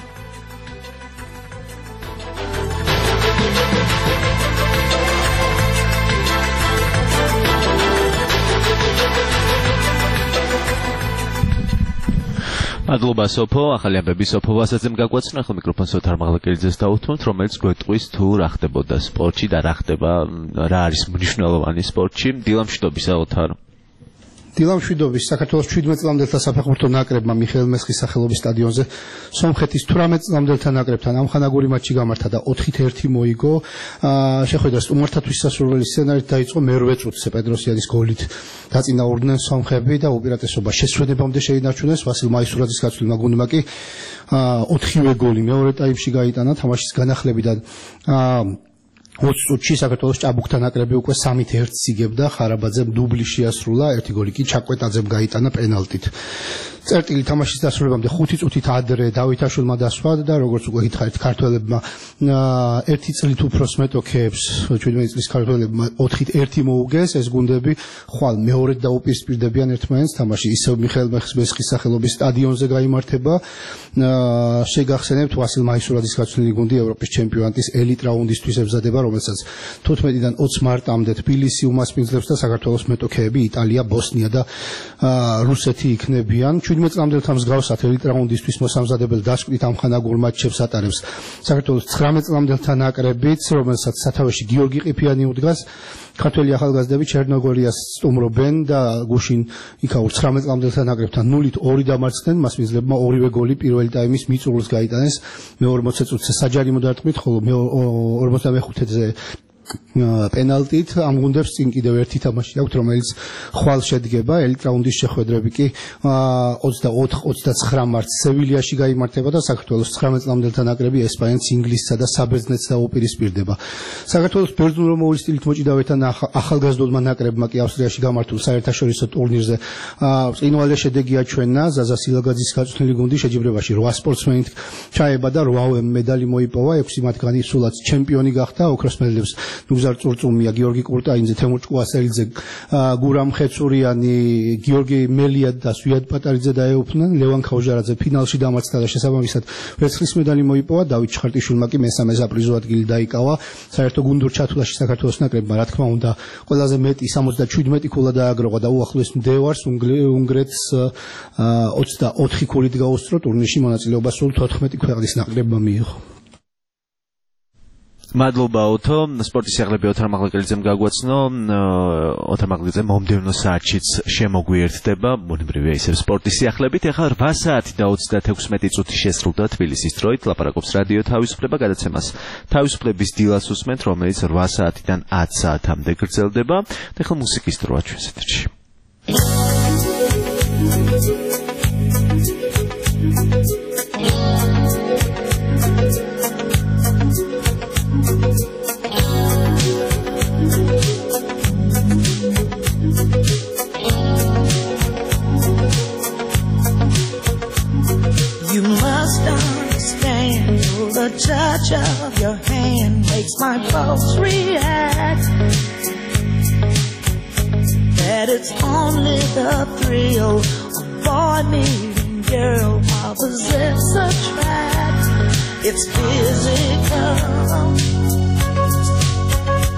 მადლობა სოფო, ახალი ამბები სოფო ვასაძემ გაგვაცნო. ახლა მიკროფონს ოთარ მაღლაკელიძეს დავუთმობთ, რომელიც გვეტყვის თუ რა ხდებოდა სპორტში და რა ხდება, რა არის მნიშვნელოვანი სპორტში. დილამშვიდობისა ოთარ.
დილამშვიდობის. საქართველოს შვიდმეტ წლამდელთა საფეხბურთო ნაკრებმა მიხეილ მესხის სახელობის სტადიონზე სომხეთის თვრამეტ წლამდელთა ნაკრებთან ამხანაგური მატჩი გამართა და ოთხით ერთი მოიგო. შეხვედრა სტუმართათვის სასურველი სცენარით დაიწყო მერვე წუთზე პედროსიანის გოლით დაწინაურდნენ სომხები და უპირატესობა შესვენებამდე შეინარჩუნეს. ვასილ მაისურაძის გაცვლილმა გუნდმა კი ოთხივე გოლი მეორე ტაიმში გაიტანა თამაშის განახლებიდან. ოცი წუთში საქართველოს ჭაბუკთა ნაკრები უკვე სამით ერთს იგებდა, ხარაბაძემ დუბლი შეასრულა, ერთი გოლი კი ჩაკვეტაძემ გაიტანა პენალტით. წერტილი თამაშის დასრულებამდე ხუთი წუთით ადრე დავითაშვილმა დასვა და როგორც უკვე გითხარით, ქართველებმა ერთი წლით უფროს მეტოქეებს, შვიდმეტი წლის ქართველებმა ოთხით ერთი მოუგეს. ეს გუნდები ხვალ მეორედ დაუპირისპირდებიან ერთმანეთს. თამაში ისევ მიხეილ მესხის სახელობის სტადიონზე გაიმართება. შეგახსენებთ, ვასილ მაისურაძის გაცვლილი გუნდი ევროპის ჩემპიონატის ელიტ რაუნდისთვის ემზადება, რომელსაც თოთხმეტიდან ოცი მარტამდე თბილისი უმასპინძლებს და საქართველოს მეტოქეები იტალია, ბოსნია და რუსეთი იქნებიან. შვიდმეტ წლამდელთა მსგავსად ელიტ რაუნდისთვის მოსამზადებელ დასკვნით ამხანაგურ მატჩებს ატარებს საქართველოს ცხრამეტ წლამდელთა ნაკრებიც, რომელსაც სათავეში გიორგი ყიფიანი უდგას. ქართველი ახალგაზრდები ჩერნოგორიას სტუმრობენ და გუშინ იქაურ ცხრამეტ წლამდელთა ნაკრებთან ნულით ორი დამარცხდნენ. მასპინძლებმა ორივე გოლი პირველი ტაიმის მიწურულს გაიტანეს. მეორმოცე წუთზე საჯარი მოდარტყმით, ხოლო ორმოცდამეხუთეზე პენალტით. ამ გუნდებს წინ კიდევ ერთი თამაში აქვთ, რომელიც ხვალ შედგება. ელიტ რაუნდის შეხვედრები კი ოცდაოთხ ოცდაცხრა მარტს სევილიაში გაიმართება და საქართველოს ცხრამეტ წლამდელთა ნაკრები ესპანეთს, ინგლისსა და საბერძნეთს დაუპირისპირდება. საქართველოს ბერძნულოვანი სტილით მოჭიდავეთან ახალგაზრდულმა ნაკრებმა კი ავსტრიაში გამართულ საერთაშორისო ტურნირზე წინვალე შედეგი აჩვენა. ზაზა სილაგაძის გაწვრთნილი გუნდი შეჯიბრებაში რვა სპორტსმენით ჩაება და რვა მედალი მოიპოვა. ექვსი მათგანი სულაც ჩემპიონი გახდა. ოქროს მედლებს ნუგზარ წურწუმია, გიორგი კურტაინძე, თემურ ჭკუასელიძე, გურამ ხეცურიანი, გიორგი მელია და სვიად პატარიძე დაეუფლნენ. ლევან ქაუჟარაძე ფინალში დამარცხდა და შესაბამისად ვერცხლის მედალი მოიპოვა. დავით ჩხარტიშვილმა კი მესამე საპრიზო ადგილი დაიკავა. საერთო გუნდურ ჩათვლაში საქართველოს ნაკრებმა რა თქმა უნდა ყველაზე მეტი სამოცდაშვიდმეტი ქულა დააგროვა და უახლოეს მდევარს უნგრეთს ოცდაოთხი ქულით გაუსწრო. ტურნირში მონაწილეობა სულ თოთხმეტი ქვეყნის ნაკრებმა მიიღო.
მადლობა ოთო, სპორტის სიახლეები ოთარ მაღლაკელიძემ გაგვაცნო. ოთარ მაღლაკელიძე მომდევნო საათშიც შემოგვიერთდება, ბუნებრივია ისევ სპორტის სიახლეებით. ახლა რვა საათი და ოცდაექვსი წუთი შესრულდა თბილისის დროით. ლაპარაკობს რადიო თავისუფლება, გადაცემას თავისუფლების დილას უსმენთ, რომელიც რვა საათიდან ათი საათამდე გრძელდება. და ახლა მუსიკის დროა ჩვენს ეთერში.
You must understand the touch of your hand makes my pulse react. That it's only the thrill of boy meeting girl opposites attract. It's physical,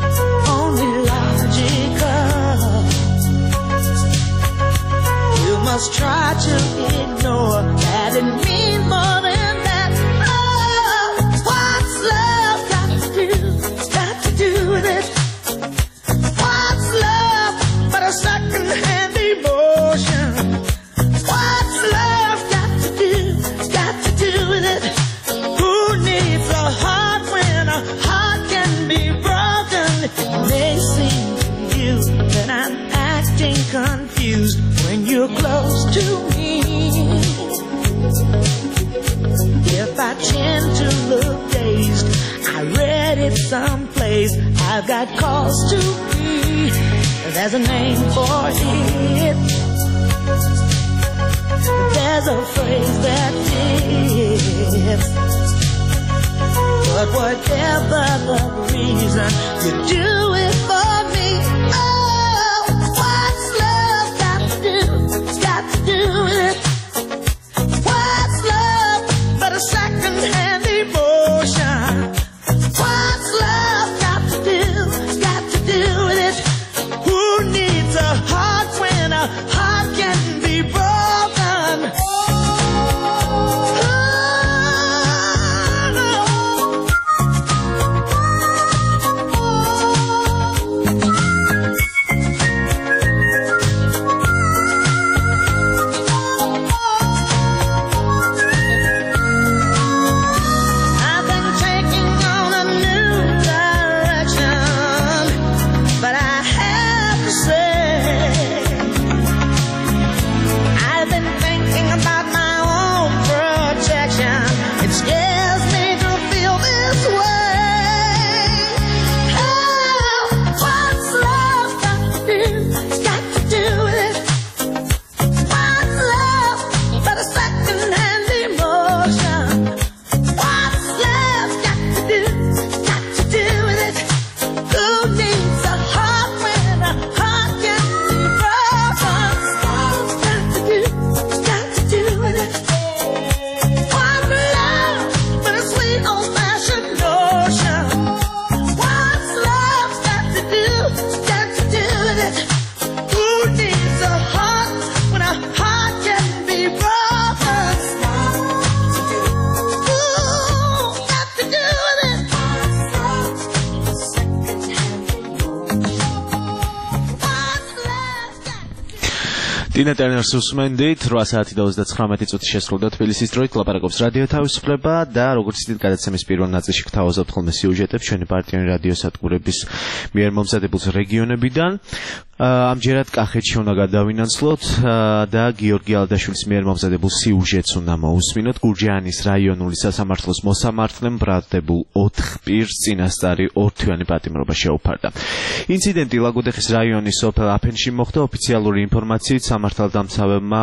only logical. You must try to ignore that it means more than that. Oh, what's love got to do? Got to do with it. What's love but a second-hand emotion? What's love got to do? Got to do with it. Who needs a heart when a heart can be broken? It may seem to you that I'm acting confused when you're close to me. If I tend to look dazed, I read it someplace. I've got cause to be. There's a name for it. There's a phrase that fits. But whatever the reason, you do it for me. Oh, what's love got to do? Got to do with it. What's love but a second-hand emotion? What's love got to do? Got to do with it. Who needs a heart when a heart can be broken?
ტინა ტერნერს უსმენდით, რვა საათი და ოცდათხრამეტი წუთი შესრულდა თბილისის დროით, ლაპარაკობს რადიო თავისუფლება და როგორც ისეთ გადაცემის პირველ ნაწილში გთავაზობთ ხოლმე სიუჟეტებს ჩვენი პარტიული რადიოსადგურების მიერ მომზადებულ რეგიონებიდან. ამჯერად კახეთში უნდა გადავინაცვლოთ და გიორგი ალდაშვილის მიერ მომზადებულ სიუჟეტს უნდა მოусმინოთ. გურჯაანის რაიონული სასამართლოს მოსამართლემ ბრალდებულ ოთხ პირს წინასწარი ორთვიანი პატიმრობა შეუფარდა. ინციდენტი ლაგოდეხის რაიონის სოფელ აფენში მოხდა. ოფიციალური ინფორმაციით სამართალდამცავებმა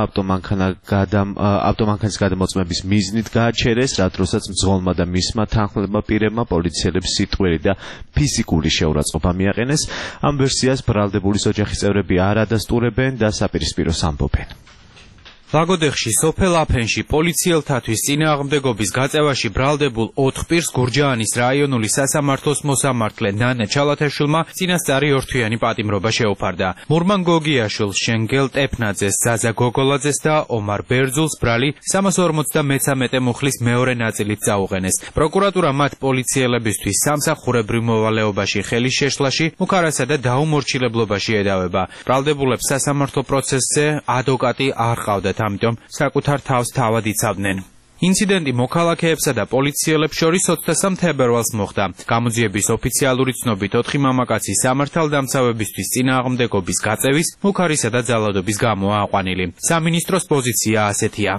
ავტომანქანის გადამოწმების მიზნით გააჩერეს, რა დროსაც მძღოლმა და მისმა თანხმდებმა პირებმა პოლიციელებს სიტყვიერი და ფიზიკური შეურაცხყოფა მიაყენეს. ამ ვერსიას ბრალდებულის ოჯახის წევრები არ ადასტურებენ და საპირისპიროს ამბობენ.
ლაგოდეხში სოფელ აფენში პოლიციელთათვის წინააღმდეგობის გაწევაში ბრალდებულ ოთხ პირს გურჯაანის რაიონული სასამართლოს მოსამართლე ნანა ჩალათაშვილმა წინასწარი ორთვიანი პატიმრობა შეუფარდა. მურმან გოგიაშვილს, შენგელ ტეფნაძეს, ზაზა გოგოლაძეს და ომარ ბერძულს ბრალი სამას ორმოცდამეცამეტე მუხლის მეორე ნაწილით წაუყენეს. პროკურატურა მათ პოლიციელებისთვის სამსახურებრივ მოვალეობაში ხელის შეშლაში, მუქარასა და დაუმორჩილებლობაში ედავება. ბრალდებულებს სასამართლო პროცესზე ადვოკატი არ ყავდათ, ამიტომ საკუთარ თავს თავად იცავდნენ. ინციდენტი მოქალაქეებსა და პოლიციელებს შორის ოცდასამ თებერვალს მოხდა. გამოძიების ოფიციალური ცნობით ოთხი მამაკაცი სამართალდამცავებისთვის წინააღმდეგობის გაწევის, მუქარისა და ძალადობის გამოა აყვანილი. სამინისტროს პოზიცია ასეთია.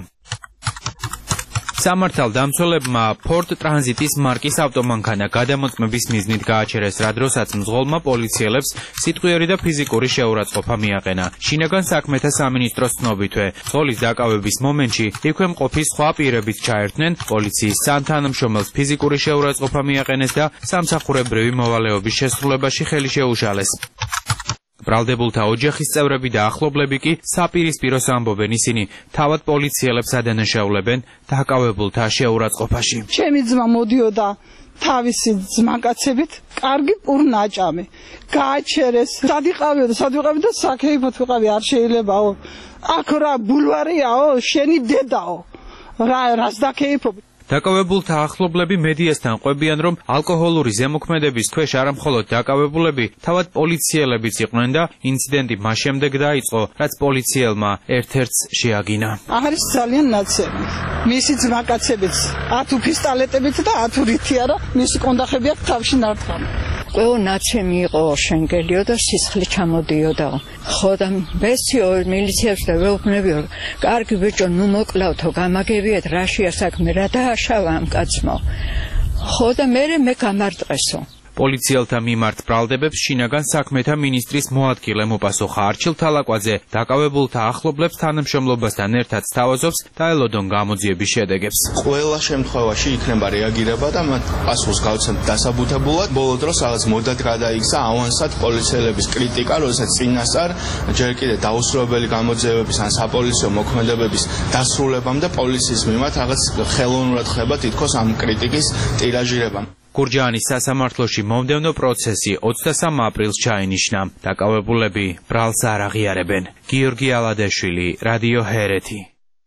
სამართალდამცველებმა ფორტ ტრანზიტის მარკის ავტომანქანა გადამოწმების მიზნით გააჩერეს, რა დროსაც მძღოლმა პოლიციელებს სიტყვიერი და ფიზიკური შეურაცხყოფა მიაყენა. შინაგან საქმეთა სამინისტროს ცნობითვე, მძღოლის დაკავების მომენტში იქვე მყოფი სხვა პირებიც ჩაერთნენ, პოლიციის სანთანამშრომელს ფიზიკური შეურაცხყოფა მიაყენეს და სამსახურებრივი მოვალეობის შესრულებაში ხელი შეუშალეს. ბრალდებულთა ოჯახის წევრები და ახლობლები კი საპირისპიროს ამბობენ, ისინი თავად პოლიციელებს ადანაშაულებენ დაკავებულთა შეურაცხყოფაში.
ჩემი ძმა მოდიოდა თავისი ძმაკაცებით, კარგი პურნაჭამი. გააჩერეს, სად იყავიო და სად ვიყავი და საქეიფოთ ვიყავი, არ შეიძლებაო. აქ რა ბულვარიაო, შენი დედაო. რა რას დაკეიფობ?
დაკავებულთა ახლობლები მედიასთან ყვებიან, რომ ალკოჰოლური ზემოქმედების ქვეშ არა მხოლოდ დაკავებულები, თავად პოლიციელებიც იყვნენ და ინციდენტი მას შემდეგ დაიწყო, რაც პოლიციელმა ერთ-ერთს შეაგინა.
არის ძალიან ნაცემი. მისი ძმაკაცებიც ათუ პისტოლეტებით და ათუ რითი არა, მისი კონდახები აქვს თავში ნარტყამი.
ყველა ნაცემი იყო შენგელიო და სისხლი ჩამოდიოდა. ხო და ბესიო მილიციას და ვეუბნებიო, კარგი ბიჭო, ნუ მოკლავთო, გამაგებიათ რაშია საქმე, რა დააშავა ამ კაცმო. ხო და მე მე გამარტყესო.
პოლიციელთა მიმართ ბრალდებებს შინაგან საქმეთა მინისტრის მოადგილე მოპასუხა არჩილ თალაკვაძე, დაკავებულთა ახლობლებს თანამშრომლობასთან ერთად სთავაზობს დაელოდონ გამოძიების შედეგებს.
ყველა შემთხვევაში იქნება რეაგირება და მათ პასუხს გავცემთ დასაბუთებულად. ბოლო დროს რაღაც მოდად გადაიქცა ავანსად პოლიციელების კრიტიკა, როდესაც წინასწარ ჯერ კიდევ დაუსრულებელი გამოძიებების ან საპოლიციო მოქმედებების დასრულებამდე პოლიციის მიმართ რაღაც ხელოვნურად ხდება თითქოს ამ კრიტიკის ტირაჟირება.
გურჯაანის სასამართლოში მომდევნო პროცესი ოცდასამ აპრილს ჩაინიშნა. დაკავებულები ბრალს არ აღიარებენ. გიორგი ალადეშვილი, რადიო ჰერეთი.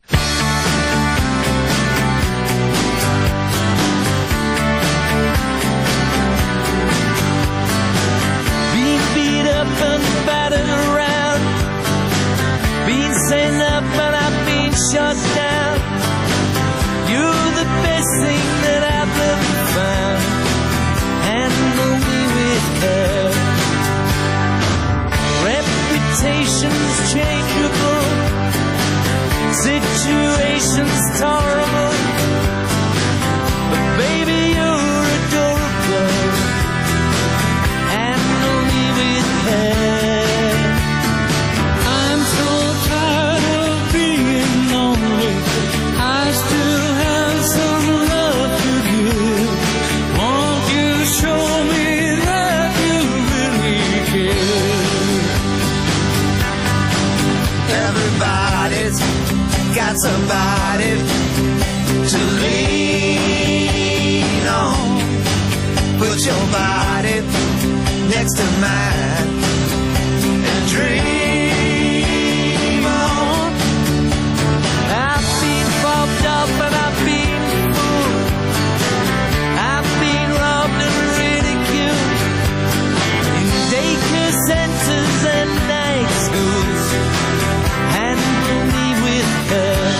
Reputations changeable, situations tolerable, but baby you're adorable, handle me with care. I'm so tired of being lonely, I still have some love to give. Won't you show me that you really care? Everybody's got somebody to lean on. Put your body next to mine and dream on. I've been fucked up and I've been fooled. I've been robbed and ridiculed in daycare centers and night schools. Handle me with care.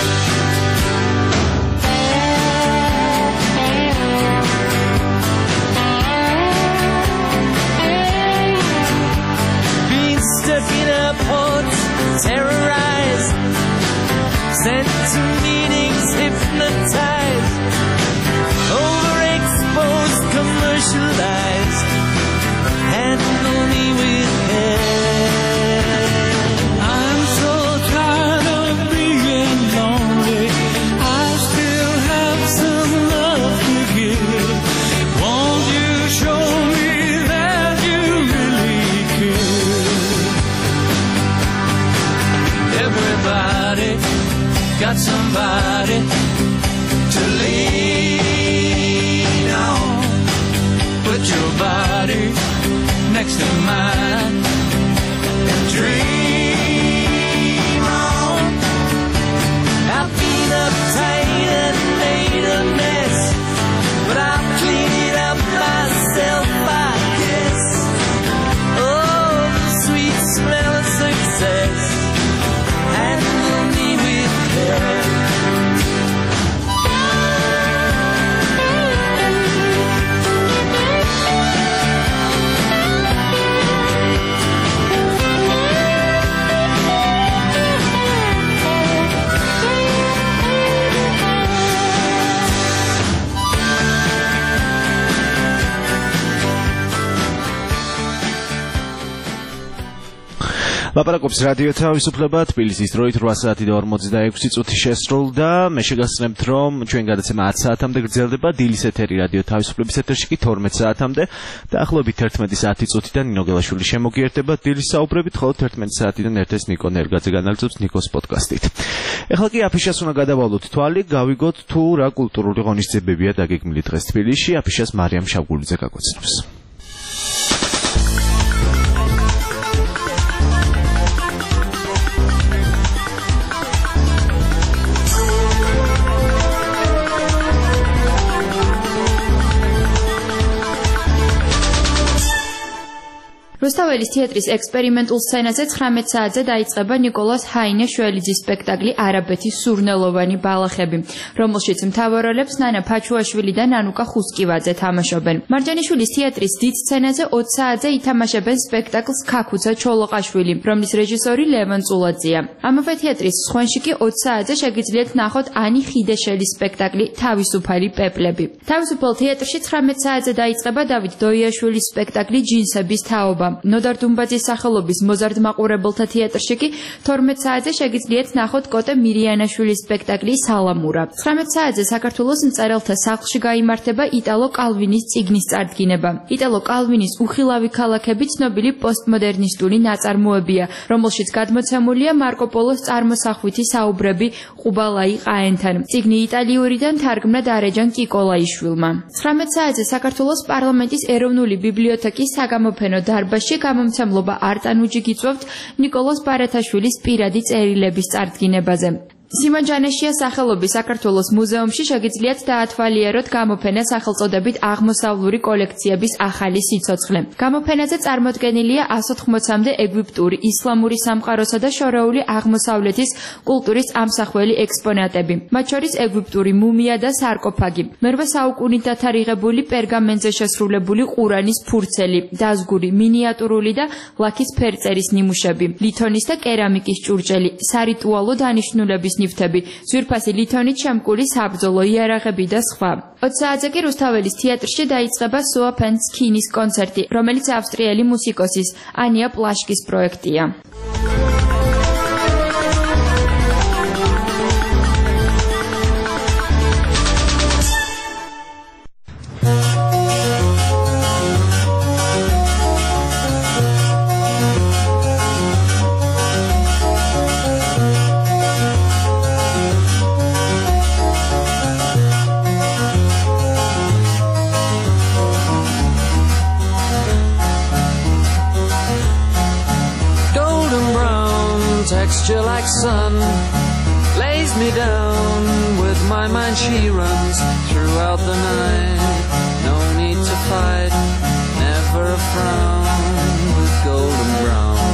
Being stuck in airports, terrorized, sent to meetings, hypnotized, overexposed, commercialized. Handle me with care. I'm so tired of being lonely, I still have some love to give. Won't you show me that you really care? Everybody got somebody to lean on. Put your body next to mine and dream on. I've been uptight and made a mess, but I've cleaned it up myself, I guess. Oh, the sweet smell of success. Handle me with care.
ლაპარაკობს რადიო თავისუფლება, თბილისის დროით რვა საათი და ორმოცდაექვსი წუთი შესრულდა. მე შეგახსენებთ, რომ ჩვენ გადაცემა ათ საათამდე გრძელდება, დილის ეთერი რადიო თავისუფლების ეთერში კი თორმეტ საათამდე და ახლობით თერთმეტი საათი წუთიდან ნინო გელაშვილი შემოგიერთება დილის საუბრებით, ხოლო თერთმეტი საათიდან ერთ-ერთ ნიკო ნერგაძე განაგრძობს ნიკოს პოდკასტით. ეხლა კი აფიშას უნდა გადავალოთ თვალი, გავიგოთ თუ რა კულტურული ღონისძიებებია დაგეგმილი დღეს თბილისში. აფიშას მარიამ შავგულიძე გაგვაცნობს.
რუსთაველის თეატრის ექსპერიმენტულ სცენაზე ცხრამეტ საათზე დაიწყება ნიკოლას ჰაინე შველიძის სპექტაკლი არაბეთის სურნელოვანი ბალახები, რომელშიც მთავარ როლებს ნანა ფაჩუაშვილი და ნანუკა ხუსკივაძე თამაშობენ. მარჯანიშვილის თეატრის დიდ სცენაზე ოც საათზე ითამაშებენ სპექტაკლს ქაქუცა ჩოლოყაშვილი, რომლის რეჟისორი ლევან წულაძეა. ამავე თეატრის სხვენში კი ოც საათზე შეგიძლიათ ნახოთ ანი ხიდეშელის სპექტაკლი თავისუფალი პეპლები. თავისუფალ თეატრში ცხრამეტ საათზე დაიწყება დავით დოიაშვილის სპექტაკლი ჯინსების თაობა. ნოდარ დუმბაძის სახელობის მოზარდ მაყურებელთა თეატრში კი თორმეტ საათზე შეგიძლიათ ნახოთ კოტე მირიანაშვილის სპექტაკლი სალამურა. ცხრამეტ საათზე საქართველოს მწერალთა სახლში გაიმართება იტალო კალვინის წიგნის წარდგინება. იტალო კალვინის უხილავი ქალაქები ცნობილი პოსტმოდერნისტული ნაწარმოებია, რომელშიც გადმოცემულია მარკო პოლოს წარმოსახვითი საუბრები ყუბალაი ყაენთან. წიგნი იტალიურიდან თარგმნა დარეჯან კიკოლაიშვილმა. ცხრამეტ საათზე საქართველოს პარლამენტის ეროვნული ბიბლიოთეკის საგამოფენო დარბაზში გამომცემლობა არტანუჯი გიწვევთ ნიკოლოზ ბარათაშვილის პირადი წერილების წარდგინებაზე. სიმონ ჯანეშიას სახელობის საქართველოს მუზეუმში შეგიძლიათ დაათვალიეროთ გამოფენა სახელწოდებით აღმოსავლური კოლექციების ახალი სიცოცხლე. გამოფენაზე წარმოდგენილია ასოთხმოცამდე ეგვიპტური, ისლამური სამყაროსა და შორეული აღმოსავლეთის კულტურის ამსახველი ექსპონატები, მათ შორის ეგვიპტური მუმია და სარკოფაგი, მერვე საუკუნით დათარიღებული პერგამენტზე შესრულებული ყურანის ფურცელი, დაზგური, მინიატურული და ლაქის ფერწერის ნიმუშები, ლითონის და კერამიკის ჭურჭელი, სარიტუალო დანიშნულების ნივთები, ძვირფასი ლითონით შემკული საბრძოლო იარაღები და სხვა. ოც საათზე კი რუსთაველის თეატრში დაიწყება სუაფენს კინის კონცერტი, რომელიც ავსტრიელი მუსიკოსის ანია პლაშკის პროექტია.
Texture like sun lays me down. With my mind she runs throughout the night. No need to fight, never a frown. With golden brown,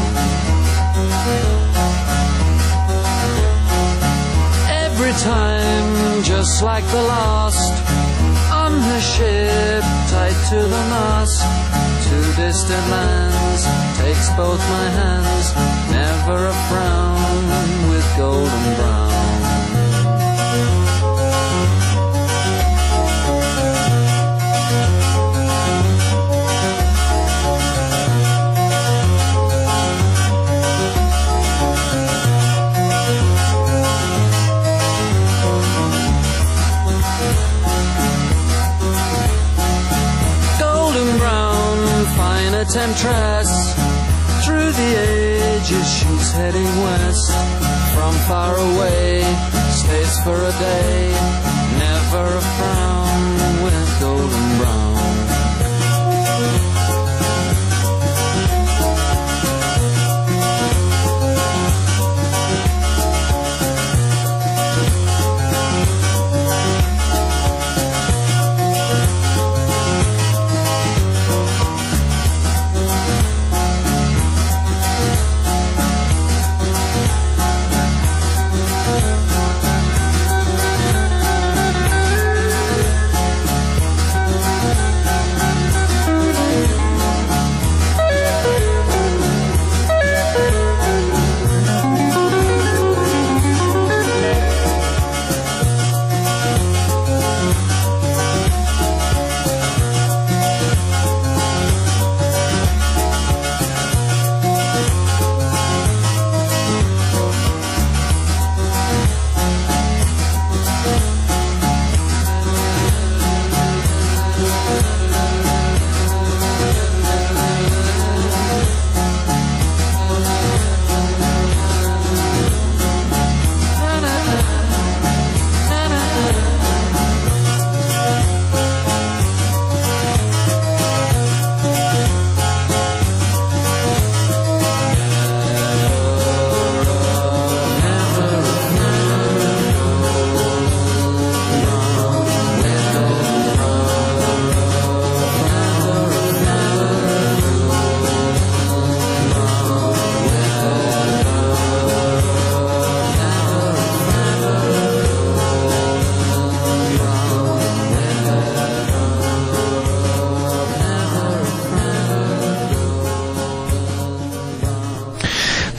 every time just like the last. On her ship tied to the mast, to distant lands takes both my hands. Never a frown with golden brown. Golden brown, fine a temptress. Through the ages she's heading west. From far away, stays for a day. Never a frown with golden brown.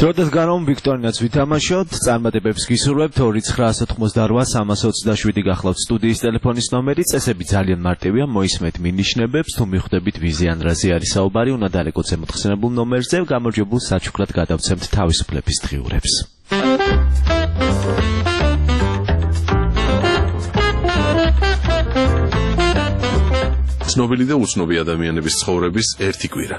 დროდეს განმავლობაში ვიქტორინაც ვითამაშოთ, წარმატებებს გისურვებთ. ორი ცხრა ოთხმოცდა ოთხ სამას ოცდაშვიდი გახლავთ სტუდიის ტელეფონის ნომერი, წესები ძალიან მარტივია, მოისმენთ მინიშნებებს, თუ მიხვდებით ვიზი ან რაზე არის საუბარი, უნდა დალეგოთ ზემოთხსენებულ ნომერზე, გამარჯვებულ საჩუქრად გადავცემთ თავისუფლების დღიურებს.
ცნობილი და უცნობი ადამიანების ცხოვრების ერთი კვირა.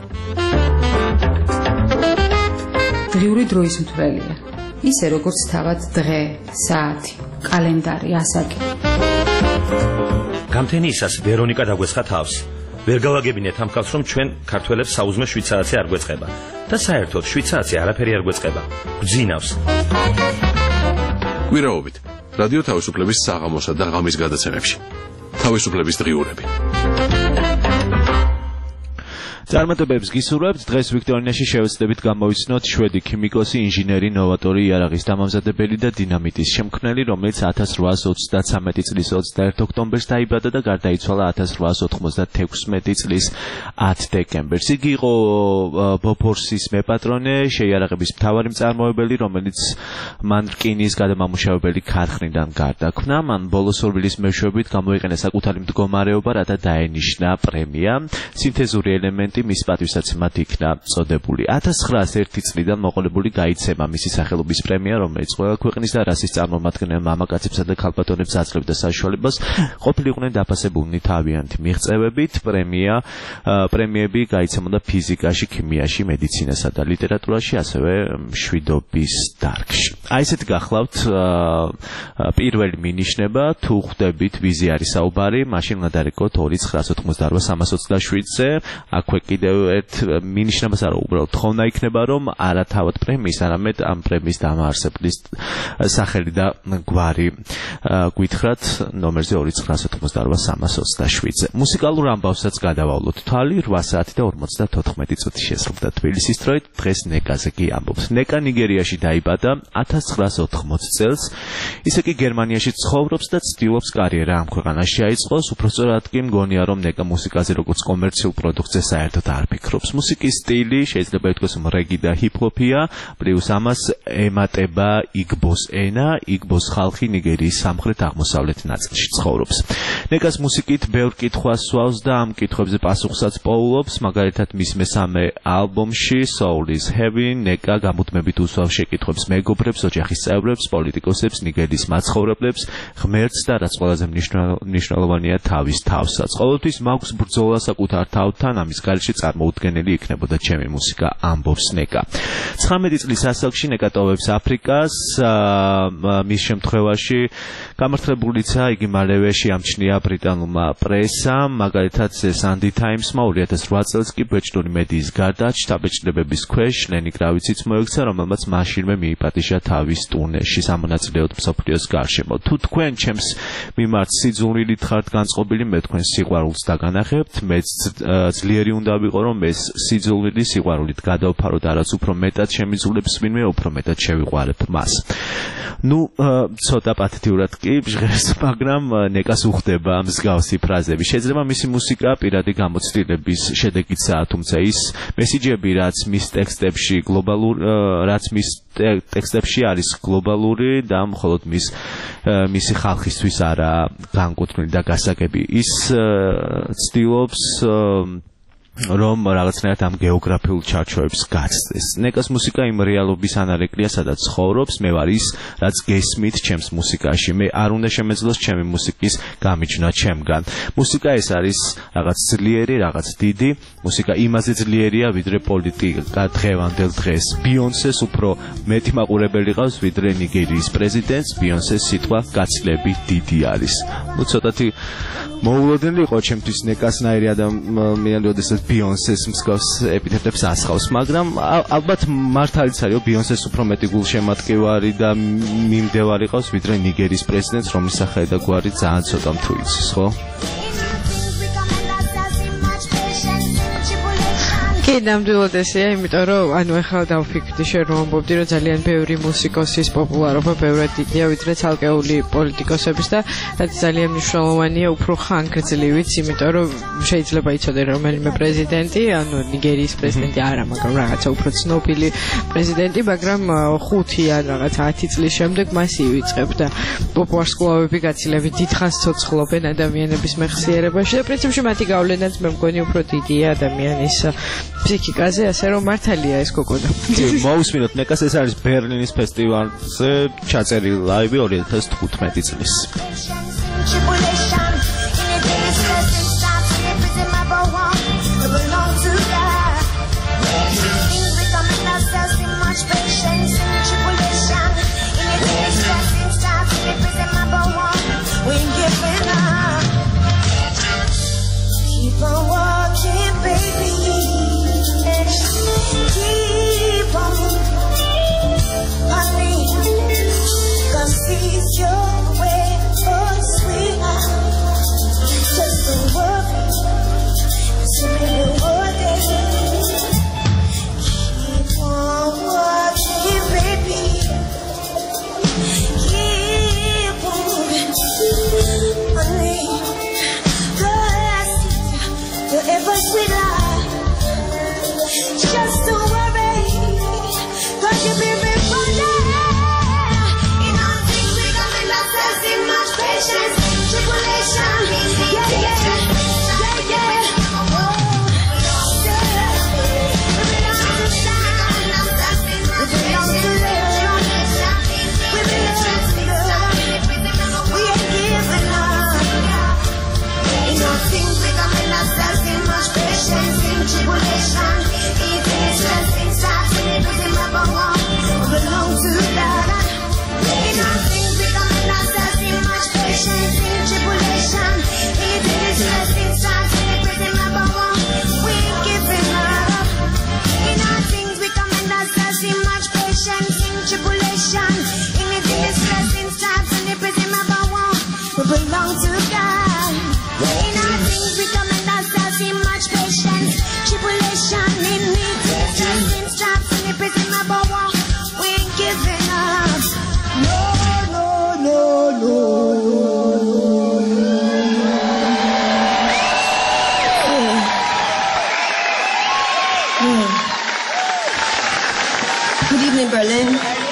დღიური დროის მთვრელია. ისე როგორც თავად დღე, საათი, კალენდარი, ასაკი.
გამთენიისას ვერონიკა დაგვესხა თავს. ვერ გავაგებინეთ ამ ხალხს, რომ ჩვენ ქართველებს საუზმე შვიცარაცი არ გვეწყება და საერთოდ შვიცარაცი არაფერი არ გვეწყება. გძინავს.
კვირაობით რადიო თავისუფლების საღამოსა და ღამის გადაცემებში. თავისუფლების დღიურები.
წარმატებებს გისურვებთ. დღეს ვიქტორინაში შევეცდებით გამოვიცნოთ შვედი ქიმიკოსი, ინჟინერი, ნოვატორი, იარაღის დამამზადებელი და დინამიტის შემქმნელი, რომელიც ათას რვაას ოცდათვრამეტი წლის ოცდაერთი ოქტომბერს დაიბადა და გარდაიცვალა ათას რვაას ოთხმოცდათექვსმეტი წლის ათი დეკემბერს. იგი იყო ბოფორსის მეპატრონე, შეიარაღების მთავარი მწარმოებელი, რომელიც მან რკინის გადამამუშავებელი ქარხნიდან გარდაქმნა. მან ბოლოს ორბილის მეშვეობით გამოიყენა საკუთარი მდგომარეობა, რათა დაენიშნა პრემია. სინთეზური ელემენტი მის პატივსაცემად იქნა წოდებული. ათას ცხრაას ერთი წლიდან მოყოლებული გაიცემა მისი სახელობის პრემია, რომელიც ყველა ქვეყნის და რასის წარმომადგენელ მამაკაცებსა და ქალბატონებს აძლევდა საშუალებას ყოფილიყვნენ დაფასებულნი თავიანთი მიღწევებით. პრემია პრემიები გაიცემოდა ფიზიკაში, ქიმიაში, მედიცინასა და ლიტერატურაში, ასევე მშვიდობის დარგში. აი ესეთ გახლავთ პირველი მინიშნება, თუ ხვდებით ვიზი არის საუბარი, მაშინ უნდა დარეკოთ ორი ცხრა ოთხმოცდა ოთხ სამას ოცდაშვიდზე. აქვე კიდევ ერთ მინიშნებას არა, უბრალოდ თხოვნა იქნება, რომ არა თავად პრემიის, არამედ ამ პრემიის დამაარსებლის სახელი და გვარი გვითხრათ ნომერზე ორი ცხრა ოთხმოცდა ოთხ სამას ოცდაშვიდზე. მუსიკალურ ამბავსაც გადავავლოთ თვალი. რვა საათი და ორმოცდათოთხმეტი წუთი შესრულდა თბილისის დროით. დღეს ნეკაზე კი ამბობს. ნეკა ნიგერიაში დაიბადა ათას ცხრაას ოთხმოცი წელს. ისე კი გერმანიაში ცხოვრობს და ცდილობს კარიერა ამ ქვეყანაში აიწყოს. უпростоრად კი მგონია, რომ ნეკა მუსიკაზე როგორც კომერციულ პროდუქტზე საერთოდ არ ფიქრობს. მუსიკის სტილი შეიძლება ითქვას რეგი და ჰიპ-ჰოპია, პლუს ამას ემატება იგბოს ენა, იგბოს ხალხი ნიგერიის სამხრეთ-აღმოსავლეთ ნაწილში ცხოვრობს. ნეკას მუსიკით ბევრ კითხვას სვავს და ამ კითხვებზე პასუხსაც პოულობს, მაგალითად მის მესამე ალბომში Soul is Heavy ნეკა გამუდმებით უსვავს შეკითხვებს მეგობრებს, ოჯახის წევრებს, პოლიტიკოსებს, ნიგერიის მაცხოვრებლებს, ღმერთს და რაც ყველაზე მნიშვნელოვანია თავის თავსაც. ყოველთვის მაქვს ბრძოლა საკუთარ თავთან, ამის გარეშე წარმოუდგენელი იქნებოდა ჩემი მუსიკა, ამბობს ნეკა. ცხრამეტი წლის ასაკში ნეკა ტოვებს აფრიკას, მის შემთხვევაში გამართლებულიცა იგი მალევე შეამჩნია ბრიტანულმა პრესამ, მაგალითად Sunday Times-მა ორი ათას რვა წელს კი ბეჭდური მედიის გარდა შტაბ-ბეჭდების ქვეშ ლენი კრავიციც მოექცა, რომელმაც მაშინვე მიიპატიჟა თავის ტურნეში სამონაწილეოდ მსოფლიოს გარშემო. თუ თქვენ ჩემს მიმართ სიძულვილით ხართ განწყობილი, მე თქვენ სიყვარულს დაგანახებთ, მეც ძლიერი უნდა ვიყო, რომ ეს სიძულვილი სიყვარულით გადავფარო და რაც უფრო მეტად შემიძულებს ვინმე, უფრო მეტად შევიყვარებ მას. ნუ ცოტა პათეტიურად კი ჟღერს, მაგრამ ნეკას უხდება მსგავსი ფრაზები. შეიძლება მისი მუსიკა პირადი გამოცდილების შედეგიცაა, თუმცა ის მესიჯები, რაც მის ტექსტებში გლობალური, რაც მის ტექსტებში არის გლობალური და მხოლოდ მის მისი ხალხისთვის არა განკუთვნილი და გასაგები. ის ცდილობს რომ რაღაცნაირად ამ გეოგრაფიულ ჩარჩოებს გაცდეს. ნეკას მუსიკა იმ რეალობის ანარეკლია, სადაც ცხოვრობს, მე ვარ ის, რაც გესმით ჩემს მუსიკაში. მე არ უნდა შემეძლოს ჩემი მუსიკის გამიჯნა ჩემგან. მუსიკა ეს არის რაღაც ძლიერი, რაღაც დიდი. მუსიკა იმაზე ძლიერია, ვიდრე პოლიტიკა დღევანდელ დღეს. ბიონსეს უფრო მეტი მაყურებელი ყავს, ვიდრე ნიგერიის პრეზიდენტს. ბიონსეს სიტყვა გაცლები დიდი არის. ნუ ცოტათი მოულოდნელი იყო ჩემთვის ნეკასნაირი ადამიანი, როდესაც ბიონსეს მსგავს ეპითეტებს ასხავს, მაგრამ ალბათ მართალიც არის, რომ ბიონსეს უფრო მეტი გულშემატკივარი და მიმდევარი ყავს, ვიდრე ნიგერიის პრეზიდენტს, რომლის სახელი და გვარი ძალიან ცოტა თუ იცის, ხო?
კი, ნამდვილად ესეა, იმიტომ რომ ანუ ახლა დავფიქრდი შენ რომ ამბობდი რომ ძალიან ბევრი მუსიკოსის პოპულარობა ბევრად დიდია ვიდრე ცალკეული პოლიტიკოსების და რაც ძალიან მნიშვნელოვანია უფრო ხანგრძლივიც, იმიტომ რომ შეიძლება იცოდე რომელიმე პრეზიდენტი, ანუ ნიგერიის პრეზიდენტი არა, მაგრამ რაღაცა უფრო ცნობილი პრეზიდენტი, მაგრამ ხუთი ან რაღაც ათი წლის შემდეგ მას ივიწყებ და პოპულარსკვლავები გაცილებით დიდხანს ცოცხლობენ ადამიანების მეხსიერებაში და პრინციპში მათი გავლენაც მე მგონი უფრო დიდია ადამიანის ფსიქიკაზე, ასე რომ მართალია ეს გოგონა.
მოусმინოთ ნეკას, ეს არის ბერლინის ფესტივალზე ჩაწერილი ლაივი ორი ათას თხუთმეტი წლის.
Good evening, Berlin.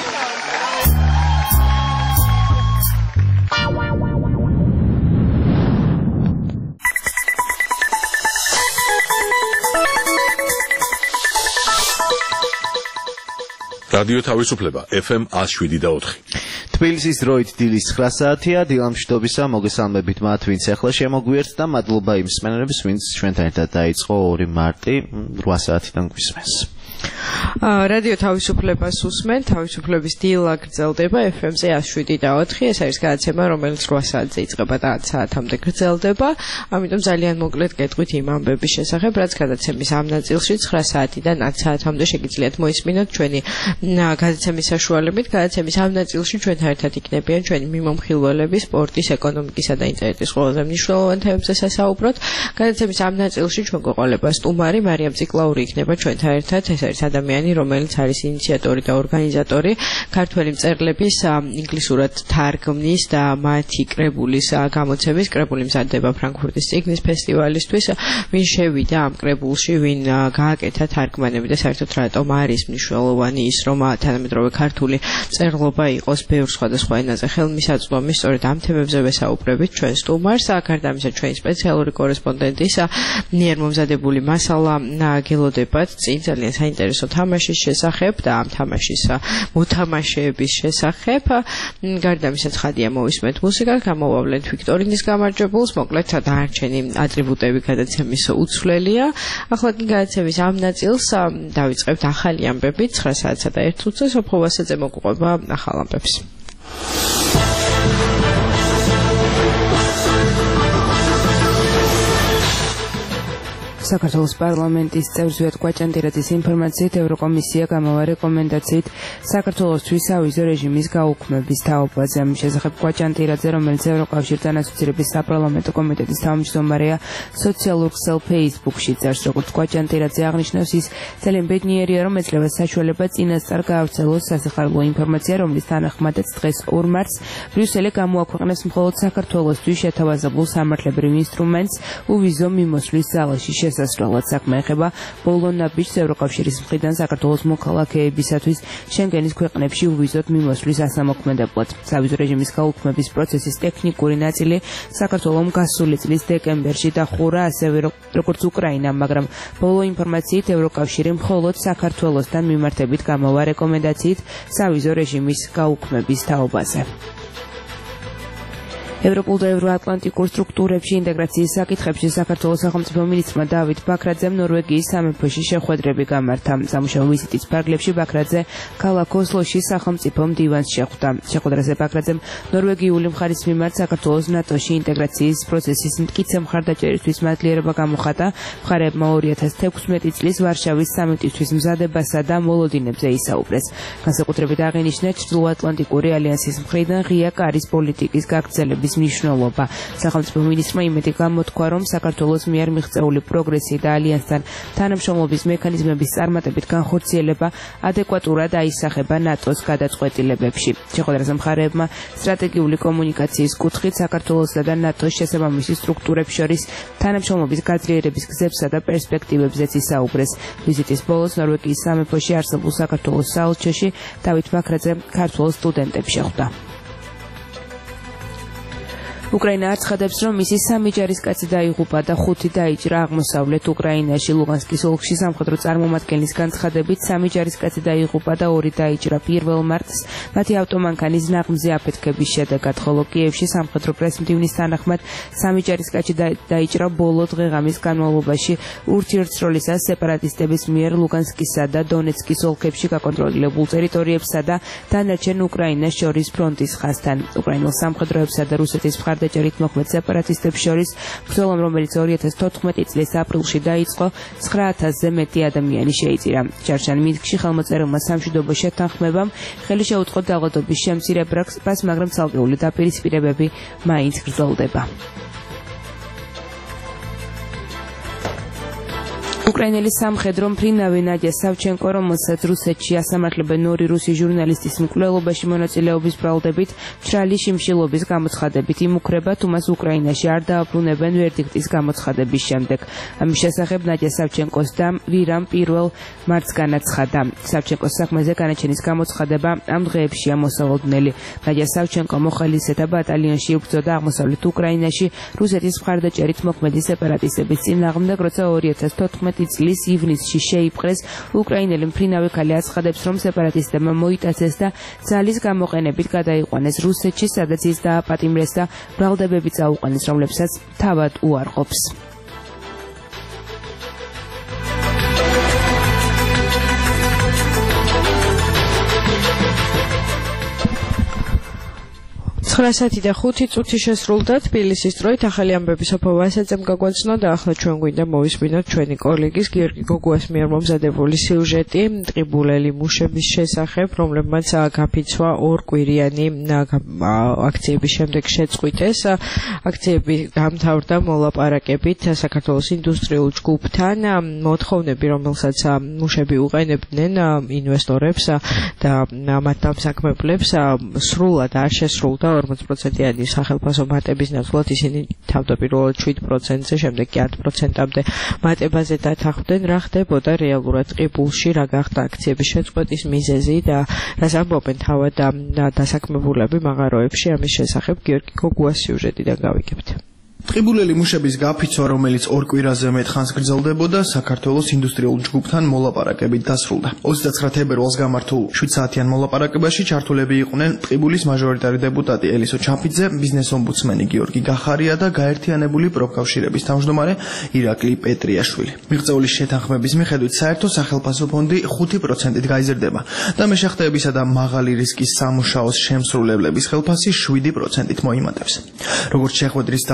რადიო თავისუფლება F M one oh seven და four.
თბილისის დროით დილის ცხრა საათია, დილამშვიდობისა, მოგესალმებით მათ, ვინც ახლა შემოგვიერთთ და მადლობა იმ მსმენელებს, ვინც ჩვენთან ერთად დაიწყო ორი მარტი ocho საათიდან გვისმენს.
რადიო თავისუფლებას უსმენ, თავისუფლების დილა გრძელდება F M-ზე one oh seven და four. ეს არის გადაცემა, რომელიც ocho საათზე იწყება და ten საათამდე გრძელდება. ამიტომ ძალიან მოკლედ გეტყვით იმ ამბების შესახებ, რაც გადაცემის ამ ნაწილში nine საათიდან ten საათამდე შეგიძლიათ მოისმინოთ ჩვენი გადაცემის საშუალებით. გადაცემის ამ ნაწილში ჩვენთან ერთად იქნებიან ჩვენი მიმომხილველები სპორტის, ეკონომიკისა და ინტერნეტის ყველაზე მნიშვნელოვან თემებზე სასაუბროთ. გადაცემის ამ ნაწილში ჩვენ გვეყოლება სტუმარი მარიამ ციკლაური იქნება ჩვენთან ერთად. ეს არის ადამიანი, რომელიც არის ინიციატორი და ორგანიზატორი ქართველი მწერლების ინგლისურად თარგმნის და მათი კრებულის გამოცემის. კრებული მზადდება ფრანკფურტის წიგნის ფესტივალისთვის. ვინ შევიდა ამ კრებულში, ვინ გააკეთა თარგმანები და საერთოდ რატომ არის მნიშვნელოვანი ის, რომ თანამედროვე ქართული მწერლობა იყოს ბევრ სხვადასხვა ენაზე ხელმისაწვდომი. სწორედ ამ თემებზე ვესაუბრებით ჩვენ სტუმარს. გარდა ამისა, ჩვენი სპეციალური კორესპონდენტის მიერ მომზადებული მასალა გელოდებათ წინ ძალიან საინტერესო თამაშის შესახებ და ამ თამაშის მოთამაშეების შესახებ. გარდა ამისა, ცხადია მოვისმენთ მუსიკას, გამოვავლენთ ვიქტორინის გამარჯვებულს, მოკლედ დანარჩენი ატრიბუტები გადაცემის უცვლელია. ახლა კი გადაცემის ამ ნაწილს დავიწყებთ ახალი ამბებით nine საათსა და one წუთზე. სოფო ვასაძე მოგყვება ახალ ამბებს.
საქართველოს პარლამენტის წევრ ზვიად კვაჭანტირაძის ინფორმაციით ევროკომისია გამავა რეკომენდაციით საქართველოსთვის ავიზო რეჟიმის გაუქმების თაობაზე. ამის შესახებ კვაჭანტირაძე, რომელიც ევროკავშირთან ასოცირების საპარლამენტო კომიტეტის თავმჯდომარეა, სოციალურ ქსელ Facebook-ში წერს, როგორც კვაჭანტირაძე აღნიშნავს, ის ძალიან ბედნიერია, რომ ეძლევა საშუალება წინასწარ გაავრცელოს სასიხარულო ინფორმაცია, რომლის თანახმადაც დღეს ორ მარტს ბრიუსელი გამოაქვეყნებს მხოლოდ საქართველოსთვის შეთავაზებულ სამართლებრივ ინსტრუმენტს უვიზო მიმოსვლის ძალაში შესასვლელად. საქმე ეხება ბოლო ნაბიჯს ევროკავშირის მხრიდან საქართველოს მოქალაქეებისათვის შენგენის ქვეყნებში უვიზოდ მიმოსვლის ასამოქმედებლად. სავიზო რეჟიმის გაუქმების პროცესის ტექნიკური ნაწილი საქართველომ გასული წლის დეკემბერში დახურა, ასევე როგორც უკრაინამ, მაგრამ ბოლო ინფორმაციით ევროკავშირი მხოლოდ საქართველოსთან მიმართებით გამავა რეკომენდაციით სავიზო რეჟიმის გაუქმების თაობაზე. ევროპულ და ევროატლანტიკურ სტრუქტურებში ინტეგრაციის საკითხებში საქართველოს სახელმწიფო მინისტრმა დავით ბაქრაძემ ნორვეგიის სამეფოში შეხვედრები გამართა. სამუშაო ვიზიტის ფარგლებში ბაქრაძე ქალაქ ოსლოში სახელმწიფო მდივანს შეხვდა. შეხვედრაზე ბაქრაძემ ნორვეგიული მხარის მიმართ საქართველოს ნატოში ინტეგრაციის პროცესის მტკიცე მხარდაჭერისთვის მადლიერება გამოხატა. მხარეებმა ორი ათას თექვსმეტი წლის ვარშავის სამიტისთვის მზადებასა და მოლოდინებზე ისაუბრეს. განსაკუთრებით აღინიშნა ჩრდილოატლანტიკური ალიანსის მხრიდან ღია კარის პოლიტიკის გაგრძელების მნიშვნელობა. სახელმწიფო მინისტრმა იმედი გამოთქვა, რომ საქართველოს მიერ მიღწეული პროგრესი და ალიანსთან თანამშრომლობის მექანიზმების წარმატებით განხორციელება ადეკვატურად აისახება ნატოს გადაწყვეტილებებში. შეხვედრაზე მხარეებმა სტრატეგიული კომუნიკაციის კუთხით საქართველოსა და ნატოს შესაბამისი სტრუქტურებს შორის თანამშრომლობის გაძლიერების გზებსა და პერსპექტივებზეც ისაუბრეს. ვიზიტის ბოლოს ნორვეგიის სამეფოში არსებულ საქართველოს საელჩოში დავით ბაქრაძე ქართველ სტუდენტებს შეხვდა. უკრაინა არ ცხადებს, რომ მისი სამი ჯარისკაცი დაიღუპა და ხუთი დაიჭრა აღმოსავლეთ უკრაინაში. ლუგანსკის ოლქში სამხედრო წარმომადგენლის განცხადებით სამი ჯარისკაცი დაიღუპა და ორი დაიჭრა პირველ მარტს მათი ავტომანქანის ნაღმზე აფეთქების შედეგად, ხოლო კიევში სამხედრო პრესმდივნის თანახმად სამი ჯარისკაცი დაიჭრა ბოლო დღე-ღამის განმავლობაში ურთიერთსროლისას სეპარატისტების მიერ ლუგანსკისა და დონეცკის ოლქებში გაკონტროლებულ ტერიტორიებსა და დანარჩენ უკრაინას შორის ფრონტის ხაზთან. უკრაინულ სამხედროებსა და რუსეთის მხარდაჭერით მოქმედ სეპარატისტებს შორის ბრძოლამ, რომელიც ორი ათას თოთხმეტი წლის აპრილში დაიწყო, ცხრა ათასზე მეტი ადამიანი შეიწირა. ჯარშან მინსკში ხელმოწერილმა სამშვიდობო შეთანხმებამ ხელი შეუწყო დაღოდობის შემცირებას, მაგრამ ცალკეული დაპირისპირებები მაინც გრძელდება. უკრაინელი სამხედრო მფრინავი ნადია სავჩენკო, რომელსაც რუსეთში ასამართლებენ ორი რუსი ჟურნალისტის მკვლელობაში მონაწილეობის ბრალდებით მშრალი შიმშილობის გამოცხადებით იმუქრება, თუ მას უკრაინაში არ დააბრუნებენ ვერდიქტის გამოცხადების შემდეგ. ამის შესახებ ნადია სავჩენკოს და ვირამ პირველ მარტს განაცხადა. სავჩენკოს საქმეზე განაჩენის გამოცხადება ამ დღეებშია მოსალოდნელი. ნადია სავჩენკო მოხალისეთა ბატალიონში იბრძოდა აღმოსავლეთ უკრაინაში რუსეთის მხარდაჭერით მოქმედი სეპარატისტების წინააღმდეგ, როცა ორი ათას თოთხმეტი წლის ივნისში შეიპყრეს. უკრაინელი მფრინავი ქალი აცხადებს, რომ სეპარატისტებმა მოიტაცეს და ძალის გამოყენებით გადაიყვანეს რუსეთში, სადაც ის დააპატიმრეს და ბრალდებები წაუყენეს, რომლებსაც თავად უარყოფს.
ცხრა საათი და ხუთი წუთი შესრულდა თბილისის დროით. ახალი ამბები სოფო ვასაძემ გაგვაცნო და ახლა ჩვენ გვინდა მოვისმინოთ ჩვენი კოლეგის გიორგი გოგუას მიერ მომზადებული სიუჟეტი ტყიბულელი მუშების შესახებ, რომლებმაც გაფიცვა ორკვირიანი აქციების შემდეგ შეწყვიტეს. აქციები დამთავრდა მოლაპარაკებით საქართველოს ინდუსტრიულ ჯგუფთან. მოთხოვნები, რომელსაც მუშები უყენებდნენ ინვესტორებს და მათ დამსაქმებლებს, სრულად არ შესრულდა. ორმოც პროცენტიანი სახელმწიფო მატების ნაცვლად ისინი თავდაპირველად შვიდ პროცენტზე, შემდეგ კი ათ პროცენტამდე მატებაზე დათანხმდნენ. რა ხდებოდა რეალურად ტყიბულში, რა გახდა აქციების შეწყვეტის მიზეზი და რას ამბობენ თავად დასაქმებულები მაღაროებში, ამის შესახებ გიორგი გოგუას სიუჟეტიდან გავიგებთ.
ტყიბულელი მუშების გაფიცვა, რომელიც ორ კვირაზე მეტ ხანს გრძელდებოდა, საქართველოს ინდუსტრიულ ჯგუფთან მოლაპარაკებით დასრულდა. ოცდაცხრა თებერვალს გამართულ შვიდ საათიან მოლაპარაკებაში ჩართულები იყვნენ ტყიბულის მაჟორიტარი დეპუტატი ელისო ჩამფიძე, ბიზნეს ომბუდსმენი გიორგი გახარია და გაერთიანებული პროფკავშირების თავმჯდომარე ირაკლი პეტრიაშვილი. მიღწეული შეთანხმების მიხედვით საერთო სახელმწიფო ფონდი ხუთი პროცენტით გაიზრდება და მეშახტეებისა და მაღალი რისკის სამუშაოს შემსრულებლების ხელფასი შვიდი პროცენტით მოიმატებს. როგორც შეხვედრის დასრულების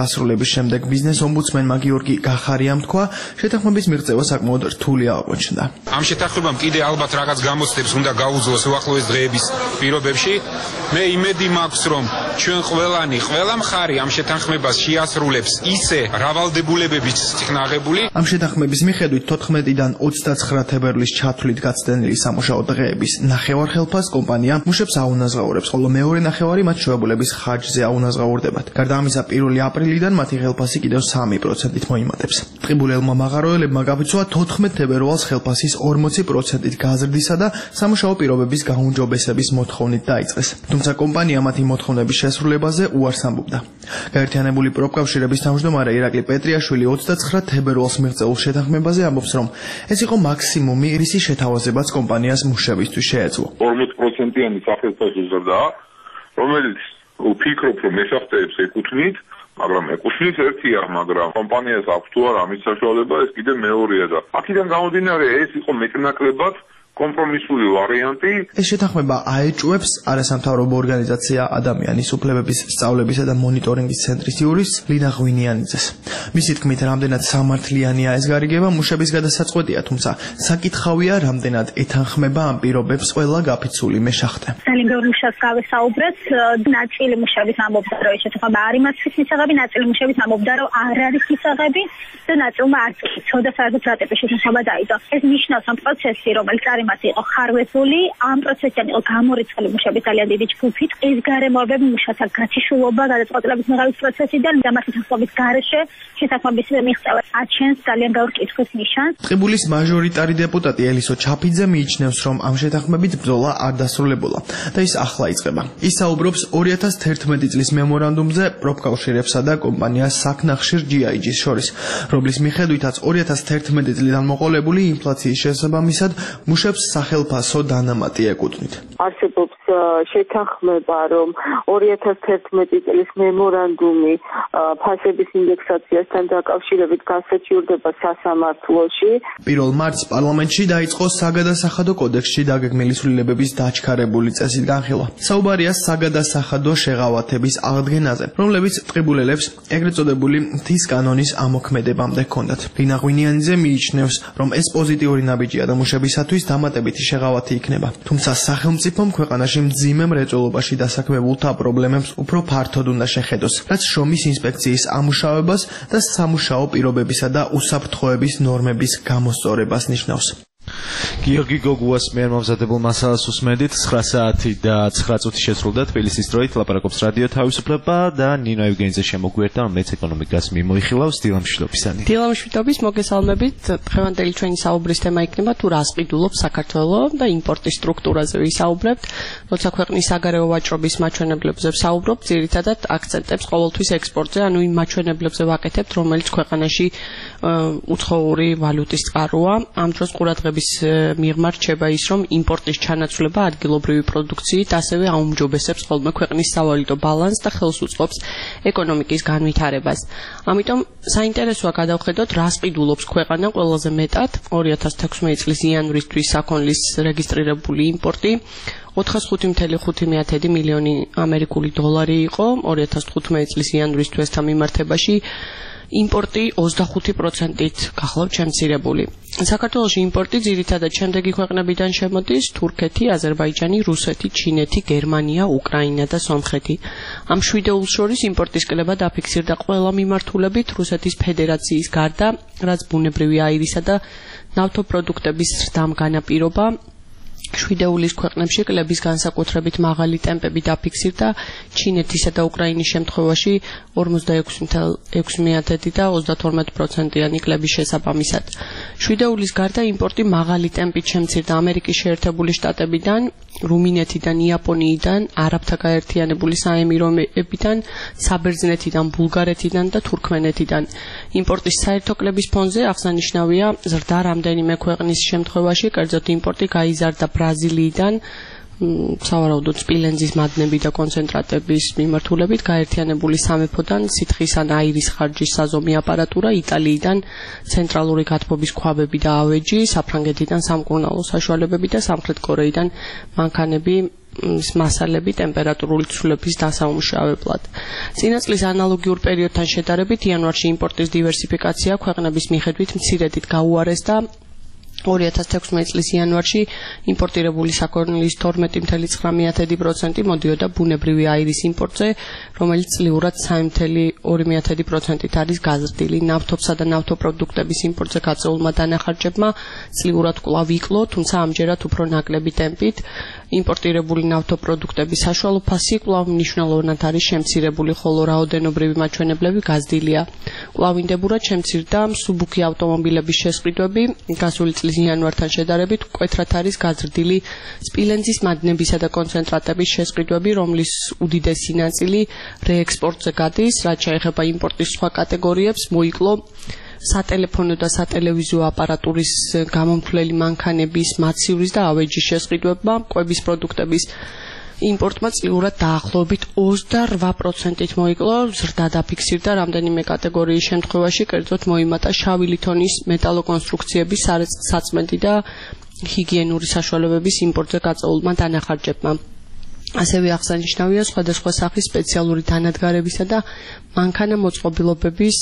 გადაწყვეტილების შემდეგ ბიზნეს ომბუდსმენმა გიორგი გახარიამ თქვა, შეთანხმების მიღწევა საკმაოდ რთული აღმოჩნდა.
ამ შეთანხმებამ კიდე ალბათ რაღაც გამოცდებს უნდა გაუძლოს უახლოეს დღეების პირობებში. მე იმედი მაქვს, რომ ჩვენ ყველანი, ყველა მხარე ამ შეთანხმებას შეასრულებს ისე რავალდებულებების წინაღებული.
ამ შეთანხმების მიხედვით თოთხმეტიდან ოცდაცხრა თებერვლის ჩათვლით გაცდენილი სამუშაო დღეების ნახევარხელფას კომპანია მუშებს აუნაზღაურებს, ხოლო მეორე ნახევარი მათ შეებულების ხარჯზე აუნაზღაურდებათ. გარდა ამისა, პირველი აპრილიდან მათი ხელფასი კიდევ სამი პროცენტით მოიმატებს. ტყიბულელმა მაღაროელებმა გაფიცვა თოთხმეტ თებერვალს ხელფასის ორმოცი პროცენტით გაზრდისა და სამუშაო პირობების გაუმჯობესების მოთხოვნით დაიწყეს. თუმცა კომპანია მათი მოთხოვნების შესრულებაზე უარს ამბობდა. გაერთიანებული პროფკავშირების თავმჯდომარე ირაკლი პეტრიაშვილი ოცდაცხრა თებერვალს მიღწეულ შეთანხმებაზე ამბობს, რომ ეს იყო მაქსიმუმი, რისი შეთავაზებაც კომპანიას მუშებისთვის შეეძლო.
ორმოც პროცენტიანი სახელმწიფო ზრდა, რომელიც ვფიქრობ, რომ მესახტეებს ეკუთვნით, მაგრამ ეკუთვნის ერთია, მაგრამ კომპანიას აქვს თუ არა ამის საშუალება, ეს კიდე მეორეა და აქედან გამომდინარე ეს იყო მეტნაკლებად კომპრომისული ვარიანტი.
ეს შეთანხმება აეჭვებს არასამთავრობო ორგანიზაცია ადამიანის უფლებების სწავლებისა და მონიტორინგის ცენტრის იურის ლინა ღვინიანიძეს. მისი თქმით, რამდენად სამართლიანია ეს გარიგება, მუშების გადასაწყვეტია, თუმცა საკითხავია, რამდენად ეთანხმება ამ პირობებს ყველა გაფიცული მეშახტე.
ძალიან ბევრი მუშას გავესაუბრეთ, ნაწილი მუშების ამბობდა, რომ ეს შეთანხმება არ იმართვის მისაღები, ნაწილი მუშების ამბობდა, რომ არ არის მისაღები და ნაწილმა არც ცოდა საერთოდ რატების შეთანხმება დაიწყო. ეს ნიშნავს ამ პროცესში, რომელიც არის მას იყო ხარვებული, ამ პროცესიდან იყო გამორიცხული მუშების ძალიან დიდი ჯგუფით. ეს გარემოებები მუშათა გათიშულობა გადაწყვეტილების მიღების პროცესიდან და მათი თანხმობის გარეშე შეთანხმების მიღწევა აჩენს ძალიან ბევრ კითხვის ნიშანს.
ტყიბულის მაჟორიტარი დეპუტატი ელისო ჩაფიძე მიიჩნევს, რომ ამ შეთანხმებით ბრძოლა არ დასრულებულა და ის ახლა იწყება. ის საუბრობს ორი ათას თერთმეტი წლის მემორანდუმზე პროფკავშირებსა და კომპანიას საქნახშირ ჯი აი ჯის შორის, რომლის მიხედვითაც ორი ათას თერთმეტი წლიდან მოყოლებული ინფლაციის შესაბამისად მუშებს სახელფასო დანამატი ეკუთვნით.
არსებობს შეთანხმება, რომ ორი ათას თერთმეტი წლის მემორანდუმი ფასების ინდექსაციასთან დაკავშირებით გასაჩივრდება სასამართლოში.
პირველ მარტს პარლამენტში დაიწყო საგადასახადო კოდექსში დაგეგმილი სრულებების დაჩქარებული წესით განხილვა. საუბარია საგადასახადო შეღავათების აღდგენაზე, რომლებიც ტყიბულელებს ეგრეთ წოდებული მთის კანონის ამოქმედებამდე ჰქონდათ. ლინა ღვინიანიძე მიიჩნევს, რომ ეს პოზიტიური ნაბიჯია და მუშებისათვის დამატებითი შეღავათი იქნება. თუმცა სახელმწიფომ ქვეყანაში მძიმე მრეწველობაში დასაქმებულთა პრობლემებს უფრო ფართოდ უნდა შეხედოს, რაც შრომის ინსპექციის ამუშავებას და სამუშაო პირობებისა და უსაფრთხოების ნორმების გამოსწორებას ნიშნავს.
გიორგი გოგუას მიერ მომზადებულ მასალას უსმენდით. ცხრა საათი და ცხრა წუთი შესრულდა თბილისის დროით. ლაპარაკობს რადიო თავისუფლება და ნინო ევგენიძე შემოგვიერთდა, რომელიც ეკონომიკას მიმოიხილავს. დილა მშვიდობისანი.
დილა მშვიდობის, მოგესალმებით. დღევანდელი ჩვენი საუბრის თემა იქნება თუ რას ყიდულობს საქართველოს და იმპორტის სტრუქტურაზე ვისაუბრებთ. როცა ქვეყნის საგარეო ვაჭრობის მაჩვენებლებზე ვსაუბრობთ, ძირითადად აქცენტებს ყოველთვის ექსპორტზე, ანუ იმ მაჩვენებლებზე ვაკეთებთ, რომელიც ქვეყანაში უცხოური ვალუტის წყაროა. ამ დროს ყურადღების მიღმა რჩება ის, რომ იმპორტის ჩანაცვლება ადგილობრივი პროდუქციით ასევე აუმჯობესებს ხოლმე ქვეყნის სავალუტო ბალანსს და ხელს უწყობს ეკონომიკის განვითარებას. ამიტომ საინტერესოა გადავხედოთ, რას ყიდულობს ქვეყანა ყველაზე მეტად. ორი ათას თექვსმეტი წლის იანვრისთვის საქონლის რეგისტრირებული იმპორტი ოთხას ხუთი მცდარი ხუთი მილიონი ამერიკული დოლარი იყო. ორი ათას თხუთმეტი წლის იანვრის თვესთან მიმართებაში იმპორტი ოცდახუთი პროცენტით გახლავთ შემცირებული. საქართველოში იმპორტი ძირითადად შემდეგი ქვეყნებიდან შემოდის: თურქეთი, აზერბაიჯანი, რუსეთი, ჩინეთი, გერმანია, უკრაინა და სომხეთი. ამ შვიდეულს შორის იმპორტის კლება დაფიქსირდა ყველა მიმართულებით რუსეთის ფედერაციის გარდა, რაც ბუნებრივი აირისა და ნავთობპროდუქტების ზრდამ განაპირობა. შვიდეულის ქვეყნებში კლების განსაკუთრებით მაღალი ტემპები დაფიქსირდა ჩინეთისა და უკრაინის შემთხვევაში ორმოცდაექვსი მცდარი ექვსი და ოცდათორმეტი პროცენტიანი კლების შესაბამისად. შვიდეულის გარდა იმპორტი მაღალი ტემპით შემცირდა ამერიკის შეერთებული შტატებიდან, რუმინეთიდან, იაპონიიდან, არაბთა გაერთიანებული საემიროებიდან, საბერძნეთიდან, ბულგარეთიდან და თურქმენეთიდან. იმპორტის საერთო კლების ფონზე აღსანიშნავია ზრდა რამდენიმე ქვეყნის შემთხვევაში, კერძოდ იმპორტი გაიზარდა ბრაზილიიდან, სავარაუდოდ სპილენძის მადნები და კონცენტრატების მიმართულებით, გაერთიანებული სამეფოდან სითხის ან აირის ხარჯის საზომი აპარატურა, იტალიიდან ცენტრალური გათბობის ქვაბები და ავეჯი, საფრანგეთიდან სამკურნალო საშუალებები და სამხრეთ კორეიდან მანქანები მასალები ტემპერატურული ცვლილების დასაუმუშავებლად. წინა წლის ანალოგიურ პერიოდთან შედარებით იანვარში იმპორტის დივერსიფიკაცია ქვეყნების მიხედვით მცირედით გაუარეს და ორი ათას თექვსმეტი წლის იანვარში იმპორტირებული საქონლის თორმეტი წუთი ცხრა პროცენტი მოდიოდა ბუნებრივი აირის იმპორტზე, რომელიც წლიურად სამი წუთი ორი პროცენტით არის გაზრდილი. ნავთობსა და ნავთობპროდუქტების იმპორტზე გაწეულმა დანახარჯებმა წლიურად კვლავ იკლო, თუმცა ამჯერად უფრო ნაკლები ტემპით. იმპორტირებული ნავთობპროდუქტების საშუალო ფასი კვლავ მნიშვნელოვნად არის შემცირებული, ხოლო რაოდენობრივი მაჩვენებლები გაზრდილია. კვლავ ინდებურად შემცირდა მსუბუქი ავტომობილების შესყიდვები, გასული წლის იანვართან შედარებით მკვეთრად არის გაზრდილი სპილენძის მადნებისა და კონცენტრატების შესყიდვები, რომლის უდიდესი ნაწილი რეექსპორტზე გადის, რაც შეეხება იმპორტის სხვა კატეგორიებს, მოიკლო სატელეფონო და სატელევიზიო აპარატურის გამომთვლელი მანქანების, მაცივრის და ავეჯის შესყიდვებმა, კვების პროდუქტების იმპორტმა წლიურად დაახლოებით ოცდარვა პროცენტით მოიკლო, ზრდა დაფიქსირდა რამდენიმე კატეგორიის შემთხვევაში, კერძოდ მოიმატა შავი ლითონის მეტალოკონსტრუქციების საწმენდი და ჰიგიენური საშუალებების იმპორტზე გაწეულმა დანახარჯებმა. ასევე აღსანიშნავია სხვადასხვა სახის სპეციალური დანადგარებისა და მანქანა მოწყობილობების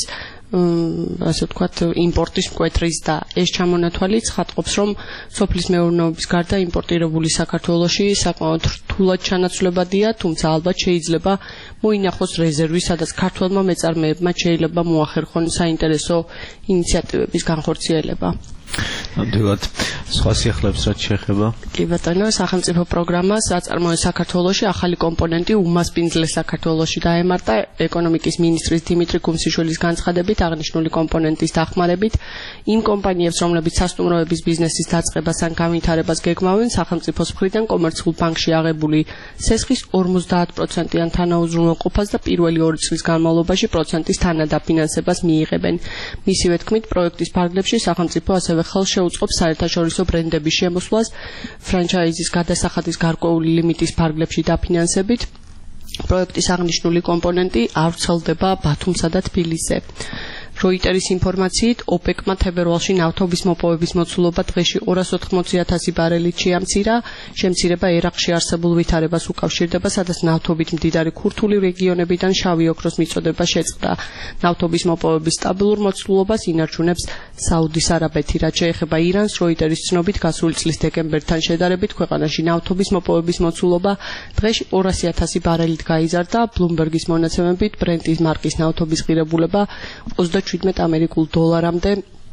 ასე ვთქვათ იმპორტის მკვეთრის და ეს ჩამონათვალი ცხადყოფს, რომ სოფლის მეურნეობის გარდა იმპორტირებული საქართველოში საკმაოდ რთულად ჩანაცვლებადია, თუმცა ალბათ შეიძლება მოინახოს რეზერვი, სადაც ქართველმა მეწარმეებმა შეიძლება მოახერხონ საინტერესო ინიციატივების განხორციელება.
ნამდვილად სხვა სიახლეებს რაც შეეხება
კი ბატონო, სახელმწიფო პროგრამას აწარმოეს საქართველოში ახალი კომპონენტი უმასპინძლე საქართველოში დაემართა ეკონომიკის მინისტრის დიმიტრი გუმსიშვილის განცხადებით აღნიშნული კომპონენტის დახმარებით იმ კომპანიებს, რომლებიც სასტუმროების ბიზნესის დაწყებას ან განვითარებას გეგმავენ, სახელმწიფოს მხრიდან კომერციულ ბანკში აღებული სესხის ორმოცდაათ პროცენტიან თანაუზრუნველყოფას და პირველი ორი წლის განმავლობაში პროცენტის თანადაფინანსებას მიიღებენ. მისივე თქმით, პროექტის ფარგლებში სახელმწიფო ასევე ხელს შეუწყობს საერთაშორისო ბრენდების შემოსვლას ფრანჩაიზის გადასახადის გარკვეული ლიმიტის ფარგლებში დაფინანსებით. პროექტის აღნიშნული კომპონენტი არ ვრცელდება ბათუმსა და თბილისზე. როიტერის ინფორმაციით, ოპეკმა თებერვალში ნავთობის მოპოვების მოცულობა დღეში ორას ოთხმოცი ათასი ბარელით შეამცირა. შემცირება ერაყში არსებულ ვითარებას უკავშირდება, სადაც ნავთობით მდიდარი ქურთული რეგიონებიდან შავი ოქროს მიწოდება შეწყდა. ნავთობის მოპოვების სტაბილურ მოცულობას ინარჩუნებს საუდის არაბეთი. რაც შეეხება ირანს, როიტერის ცნობით გასული წლის დეკემბერთან შედარებით ქვეყანაში ნავთობის მოპოვების მოცულობა დღეში ორასი ათასი ბარელით გაიზარდა. ბლუმბერგის მონაცემებით ბრენტის მარკის ნავთობის ღირებულება ოცდაჩვიდმეტ ამერიკულ დოლარამდე,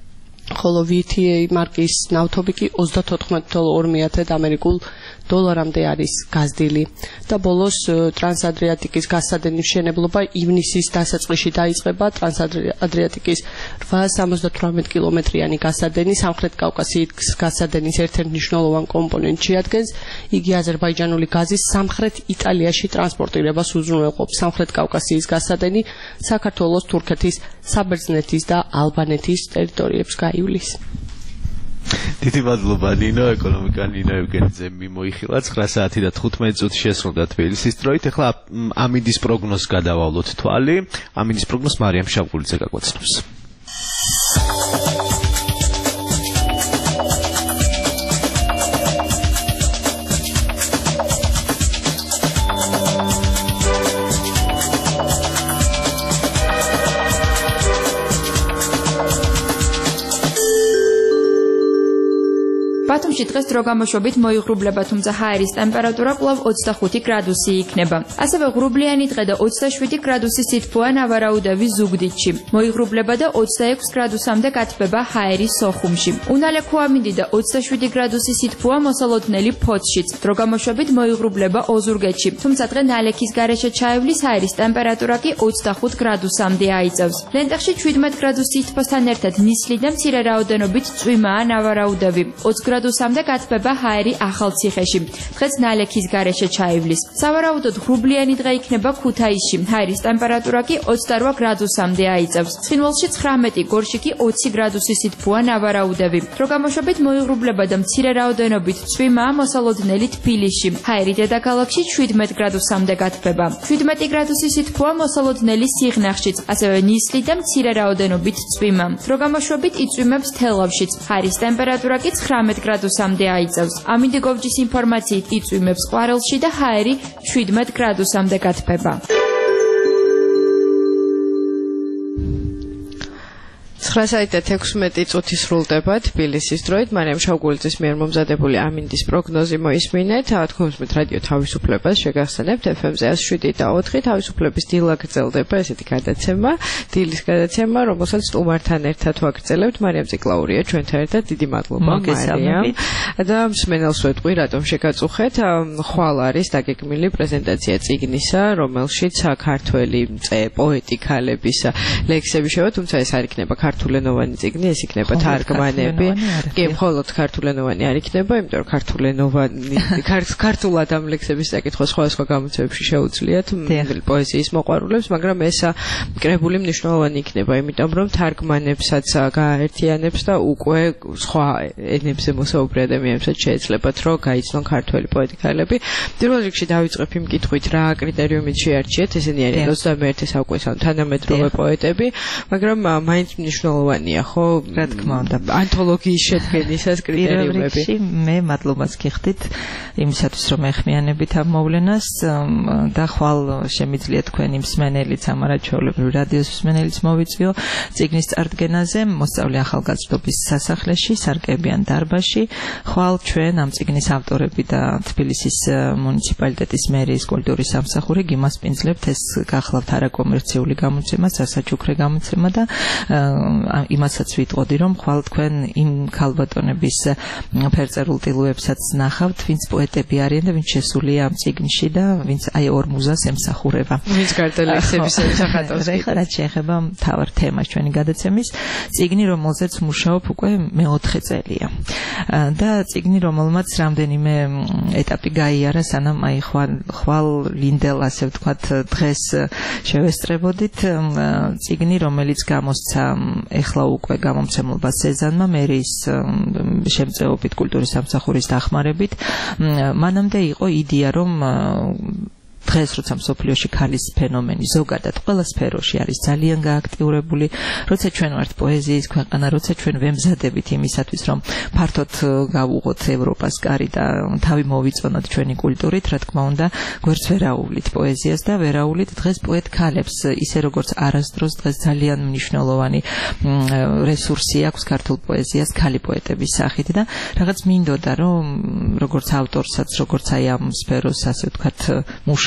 ხოლო ვი თი ეი მარკის ნავთობი კი ოცდათოთხმეტ თვე ორი ამერიკულ დოლარამდე არის გაზრდილი. და ბოლოს ტრანსადრიატიკის გასადენის მშენებლობა ივნისის დასაწყისში დაიწყება. ტრანსადრიატიკის რვაას სამოცდათვრამეტ კილომეტრიანი გასადენი სამხრეთ კავკასიის გასადენის ერთ-ერთ მნიშვნელოვან კომპონენტს შეადგენს. იგი აზერბაიჯანული გაზის სამხრეთ იტალიაში ტრანსპორტირებას უზრუნველყოფს. სამხრეთ კავკასიის გასადენი საქართველოს, თურქეთის, საბერძნეთის და ალბანეთის ტერიტორიებს გაივლის.
დიდი მადლობა ნინო, ეკონომიკა ნინო ევგენიძე მიმოიხილა ცხრა საათი და თხუთმეტი წუთი შესრულდა თბილისის დროით. ახლა ამინდის პროგნოზს გადავალოთ თვალი. ამინდის პროგნოზს მარიამ შავგულიძე გაგვაცნობს.
ბათუმში დღეს დრო გამოშვებით მოიღრუბლება, თუმცა ჰაერის ტემპერატურა კვლავ ოცდახუთი გრადუსი იქნება. ასევე ღრუბლიანი დღე და ოცდაშვიდი გრადუსი სითბოა ნავარაუდევი ზუგდიდში. მოიღრუბლება და ოცდაექვსი გრადუსამდე გათბება ჰაერის სოხუმში. უნალექო ამინდი და ოცდაშვიდი გრადუსი სითბოა მოსალოდნელი ფოთშიც. დრო გამოშვებით მოიღრუბლება ოზურგეთში, თუმცა დღე ნალექის გარეშე ჩაივლის, ჰაერის ტემპერატურა კი ოცდახუთ გრადუსამდე აიწევს. ლენტეხში შვიდმეტ გრადუსი სითბოსთან ერთად ნისლი და მცირე რაოდენობით წვიმაა ნავარაუდევი. ოცი გრადუსამდე გათბება ჰაერი ახალციხეში. დღეს ნალექის გარეშე ჩაივლის. სავარაუდოდ ღრუბლიანი დღე იქნება ქუთაისში. ჰაერის ტემპერატურა კი ოცდარვა გრადუსამდე აიწევს. ცხინვალში ცხრამეტი, გორში კი ოცი გრადუსი სითბოა ნავარაუდევი. დრო გამოშვებით მოიღრუბლება და მცირე რაოდენობით წვიმაა მოსალოდნელი თბილისში. ჰაერი დედაქალაქში შვიდმეტ გრადუსამდე გათბება. შვიდმეტი გრადუსი სითბოა მოსალოდნელი სიღნაღშიც, ასევე ნისლი და მცირე რაოდენობით წვიმა. დრო გამოშვებით იწვიმებს თელავშიც. ჰაერის ტემპერატურა კი ცხრამეტ გრადუსამდე აიწევს. ამინდიგოვჯის ინფორმაციით იწვიმებს ყვარელში და ჰაერი შვიდმეტ გრადუსამდე გათბება.
ცხრა საათი ექვსმეტი წუთი სრულდება თბილისის დროით. მარიამ შავგულიძის მიერ მომზადებული ამინდის პროგნოზი მოისმინეთ. თქოს მე რადიო თავისუფლებას შეგახსენებთ ეფ ემ-ზე εκατს შვიდი და ოთხი თავისუფლების დილა გრძელდება ესეთი გადაცემა, დილის გადაცემა, რომელსაც სტუმართან ერთად ვაგრძელებთ. მარიამ ციკლაურია ჩვენთან ერთად. დიდი მადლობა მარიამ. და მსმენელს ვეთყვი რატომ შეგაწუხეთ. ხვალ არის დაგეგმილი პრეზენტაცია წიგნისა, რომელშიც ქართველი პოეტი ქალების ლექსები შევა, თუმცა ეს არ იქნება ქართულენოვანი წიგნი, ეს იქნება თარგმანები. კი, მხოლოდ ქართულენოვანი არ იქნება, იმიტომ რომ ქართულენოვანი ქართულად ამ ლექსების საკითხვა სხვადასხვა გამოცემებში შეუძლიათ პოეზიის მოყვარულებს, მაგრამ ეს კრებული მნიშვნელოვანი იქნება, იმიტომ რომ თარგმანებსაც გააერთიანებს და უკვე სხვა ენებზე მოსაუბრე ადამიანებსაც შეეძლებათ, რომ გაიცნონ ქართველი პოეტი ქალები. პირველ რიგში დავიწყებ იმ კითხვით, რა კრიტერიუმით შეარჩიეთ, ესენი არიან ოცდამეერთე საუკუნის თანამედროვე პოეტები, მაგრამ მაინც მნიშვნელოვანია, ხო?
რა თქმა უნდა.
ანთოლოგიის შედგენისას კრიტერიუმები.
მე მადლობას გიხდით იმისათვის, რომ ეხმიანებით ამ მოვლენას და ხვალ შემიძლია თქვენი მსმენელიც, ამარაჩვეულებრივი რადიოს მსმენელიც მოვიწვიო წიგნის წარდგენაზე, მოსწავლე ახალგაზრდობის სასახლეში, სარკებიან დარბაზში. ხვალ ჩვენ ამ წიგნის ავტორები და თბილისის მუნიციპალიტეტის მერიის კულტურის სამსახური გიმასპინძლებთ, ეს გახლავთ არაკომერციული გამოცემა, სასაჩუქრე გამოცემა და იმასაც ვიტყოდი, რომ ხვალ თქვენ იმ ქალბატონების ფერწერულ ტილოებსაც ნახავთ, ვინც პოეტები არიან და ვინც შესულია ამ წიგნში და ვინც აი ორ მუზას ემსახურება.
ვინც გარტელექსების ემსახატავს.
ეხლა რაც შეეხება მთავარ თემას ჩვენი გადაცემის, წიგნი, რომელზეც მუშაობ უკვე მეოთხე წელია. და წიგნი, რომელმაც რამდენიმე ეტაპი გაიარა, სანამ აი ხვალ ხვალ ლინდელ, ასე ვთქვათ, დღეს შევესწრებოდით. წიგნი, რომელიც გამოსცა ეხლა უკვე გამომცემლობა სეზანმა მერიის შემწეობით კულტურის სამსახურის დახმარებით. მანამდე იყო იდეა, რომ დღეს როცა მსოფლიოში ქალის ფენომენი ზოგადად ყველა სფეროში არის ძალიან გააქტიურებული, როცა ჩვენ ვართ პოეზიის ქვეყანა, როცა ჩვენ ვემზადებით იმისათვის, რომ ფართოდ გავუღოთ ევროპას კარი და თავი მოვიწონოთ ჩვენი კულტურით, რა თქმა უნდა, გვერდს ვერაუვლით პოეზიას და ვერაუვლით დღეს პოეტ ქალებს, ისე როგორც არასდროს დღეს ძალიან მნიშვნელოვანი რესურსი აქვს ქართულ პოეზიას ქალი პოეტების სახით და რაღაც მინდოდა, რომ როგორც ავტორსაც, როგორც აი ამ სფეროს, ასე ვთქვათ, მუშ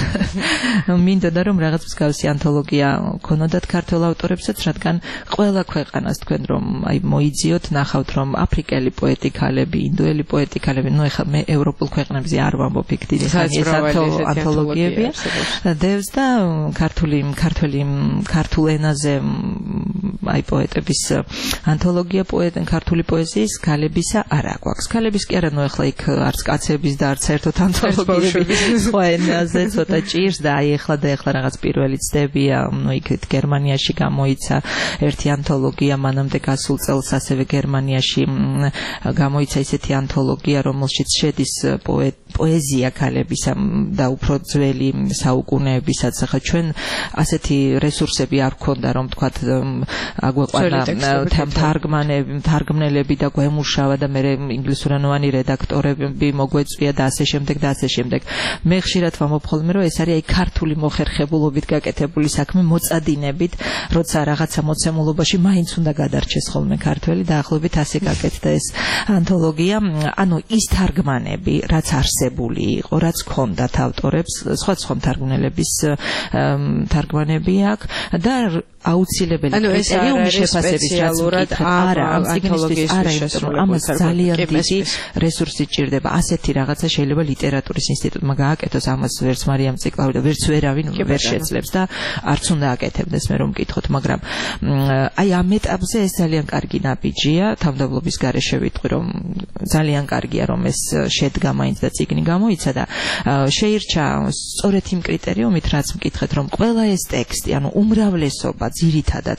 მინდოდა რომ რაღაც მსგავსი ანთოლოგია ქონოდათ ქართველ ავტორებსაც, რადგან ყველა ქვეყანას თქვენ რომ აი მოიძიოთ, ნახავთ რომ აფრიკელი პოეტი ქალები, ინდოელი პოეტი ქალები, ნუ ეხლა მე ევროპულ ქვეყნებზე არ ვამბობ, იქ დიდი ხანი ეს ანთოლოგიებია. დევს და ქართული ქართველი ქართულ ენაზე აი პოეტების ანთოლოგია, პოეტენ ქართული პოეზიის ქალებისა არ აქვს. ქალების კი არა, ნუ ეხლა იქ არც კაცების და არც ერთად ანთოლოგიები სხვა ენაზე ცოტა ჭირს და აი ეხლა და ეხლა რაღაც პირველი ცდებია, ნუ იქ გერმანიაში გამოიცა ერთი ანთოლოგია, მანამდე გასულ წელს ასევე გერმანიაში გამოიცა ისეთი ანთოლოგია, რომელშიც შედის პოეზია ქალებისა და უფრო ძველი საუკუნეებისაც. ახლა ჩვენ ასეთი რესურსები არ გქონდა, რომ თქვათ აგვეყვანა თარგმანები, თარგმნელები და გვემუშავა და მე ინგლისურენოვანი რედაქტორები მოგვეწვია და ასე შემდეგ და ასე შემდეგ. მე ხშირად ვამბობ ხოლმე, რომ ეს არის აი ქართული მოხერხებულობით გაკეთებული საქმე, მოწადინებით, როცა რაღაცა მოცემულობაში მაინც უნდა გადარჩეს ხოლმე ქართველი, დაახლოებით ასე გაკეთდა ეს ანთოლოგია. ანუ ის თარგმანები, რაც არსებული იყო, რაც ჰქონდათ ავტორებს, სხვადასხვა თარგმნელების თარგმანები აქვს და აუცილებელი კრიტერიუმი შეფასების რაც არა ამ ციგნისთვის არა, ამას ძალიან დიდი რესურსი ჭირდება. ასეთი რაღაცა შეიძლება ლიტერატურის ინსტიტუტმა გააკეთოს, ამას ვერც მარიამ ციკლაური და ვერც ვერავინ ვერ შეძლებს და არც უნდა აკეთებდეს, მე რომ მკითხოთ, მაგრამ აი ამ ეტაპზე ეს ძალიან კარგი ნაბიჯია. თავმდაბლობის გარეშე ვიტყვი, რომ ძალიან კარგია, რომ ეს შედგა მაინც და წიგნი გამოიცა და შეირჩა სწორედ იმ კრიტერიუმით, რაც მკითხეთ, რომ ყველა ეს ტექსტი, ანუ უმრავლესობა ძირითადად ამ ტექსტ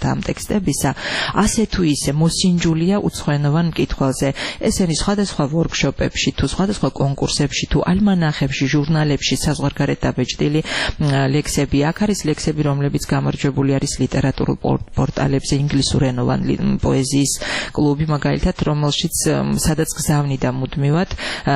ტექსტებისა, ასე თუ ისე მოსინჯულია უცხოენოვან მკითხველზე. ესენი სხვადასხვა ვორქშოპებში თუ სხვადასხვა კონკურსებში თუ ალმანახებში, ჟურნალებში, საზღვარგარეთ დაბეჭდილი ლექსები. აქ არის ლექსები, რომლებიც გამარჯვებული არის ლიტერატურულ პორტალებზე, ინგლისურენოვან პოეზიის კლუბი მაგალითად, რომელშიც სადაც გზავნიდა მუდმივად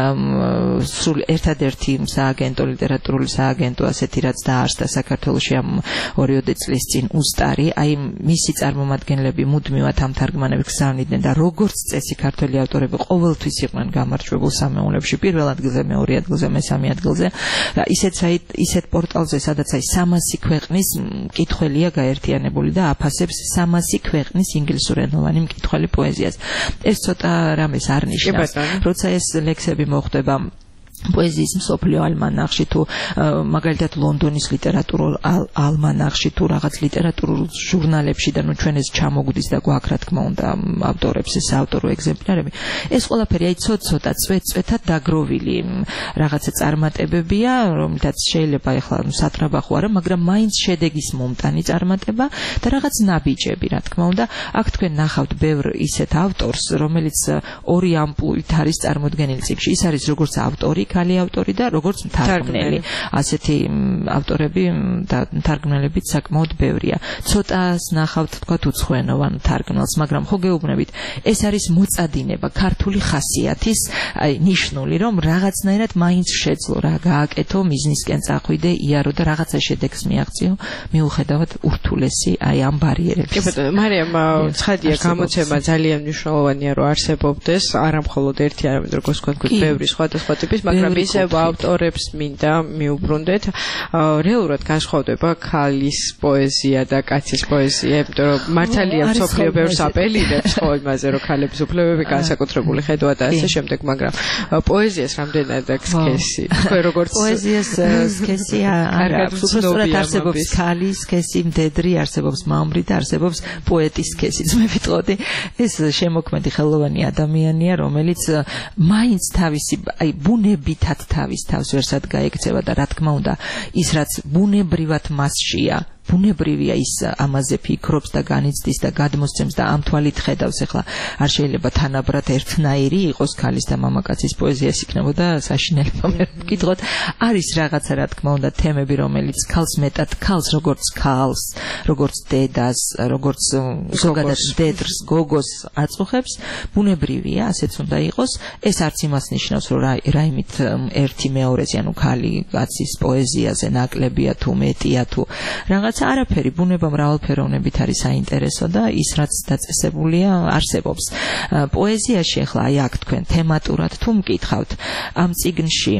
სულ ერთადერთი სააგენტო, ლიტერატურული სააგენტო ასეთი, რაც დაარსდა საქართველოში ამ ორიოდე წლის წინ უსტარი, აი მისი წარმომადგენლები მუდმივად ამ თარგმანებს გზავნიდნენ და როგორც წესი ქართველი ავტორები ყოველთვის იყვნენ გამარჯვებულ სამეულებში, პირველ ადგილზე, მეორე ადგილზე, მესამე ადგილზე და ისეთ საით, ისეთ პორტალზე, სადაც აი სამასი ქვეყნის მკითხველია გაერთიანებული და აფასებს სამასი ქვეყნის ინგლისურენოვანი მკითხველი პოეზიას. ეს ცოტა რამეს არ ნიშნავს, როცა ეს ლექსები მოხვდება პოეზიის მსოფლიო ალმანახში თუ მაგალითად ლონდონის ლიტერატურულ ალმანახში თუ რაღაც ლიტერატურულ ჟურნალებში და ნუ ჩვენ ეს ჩამოგვდის და გვაქვს რა თქმა უნდა ავტორებს ეს ავტორო ეგზემპლარები, ეს ყველაფერი აი ცოტ-ცოტა წვეთ-წვეთად დაგროვილი რაღაცა წარმატებებია, რომლითაც შეიძლება ეხლა სატრაბახო არა, მაგრამ მაინც შედეგის მომტანი წარმატება და რაღაც ნაბიჯები რა თქმა უნდა. აქ თქვენ ნახავთ ბევრ ისეთ ავტორს, რომელიც ორი ამპლუით არის წარმოდგენილი წიგნში. ის არის როგორც ავტორი, ქალი ავტორი და როგორც მთარგმნელი. ასეთი ავტორები და მთარგმნელებიც საკმაოდ ბევრია. ცოტას ნახავთ თქვათ უცხოენოვან მთარგმნელს, მაგრამ ხო გეუბნებით, ეს არის მოწადინება ქართული ხასიათის, აი ნიშნული, რომ რაღაცნაირად მაინც შეძლო რა გააკეთო, მიზნისკენ წახვიდე, იარო და რაღაცა შედეგს მიაღწიო, მიუხედავად ურთულესი აი ამ ბარიერების.
კი ბატონო, მარიამ, ცხადია გამოცემა ძალიან მნიშვნელოვანია, რომ არსებობდეს, არა მხოლოდ ერთი, არამედ როგორც თქვენ, ბევრი სხვადასხვა ტიპის, მაგრამ ისევ ავტორებს მინდა მიუბრუნდეთ. რეალურად განსხვავდება ქალის პოეზია და კაცის პოეზია, იმიტომ რომ მართალია მსოფლიო ბევრს აპელირებს ხო იმაზე, რომ ქალების უფლებები განსაკუთრებული ხედვა და ასე შემდეგ, მაგრამ პოეზიას რამდენად აქვს სქესი? თქვენ როგორც
პოეზიას სქესი არ აქვს, უბრალოდ არსებობს ქალის სქესი, მდედრი, არსებობს მამრი და არსებობს პოეტის სქესიც. მე ვიტყოდი, ეს შემოქმედი ხელოვანი ადამიანია, რომელიც მაინც თავისი აი ბუნებითად თავის თავს ვერსად გაექცევა და რა თქმა უნდა ის რაც ბუნებრივად მასშია, ბუნებრივია ის ამაზე ფიქრობს და განიცდის და გადმოსცემს და ამ თვალით ხედავს. ახლა არ შეიძლება თანაბრად ერთნაირი იყოს ქალის და მამაკაცის პოეზია, ეს იქნებოდა საშინელება. მე ვკითხოთ, არის რაღაცა რა თქმა უნდა თემები, რომელიც ქალს მეტად ქალს როგორც ქალს, როგორც დედას, როგორც ზოგადად დედრს, გოგოს აწუხებს, ბუნებრივია, ასეც უნდა იყოს. ეს არც იმას ნიშნავს, რომ რაიმით ერთი მეორეზე, ანუ ქალი კაცის პოეზიაზე ნაკლებია თუ მეტია თუ რაღაც არაფერი, ბუნება მრავალფეროვნებით არის საინტერესო და ის რაც დაწესებულია არსებობს. პოეზიაში ახლა აი აქ თქვენ თემატურად თუ მკითხავთ, ამ წიგნში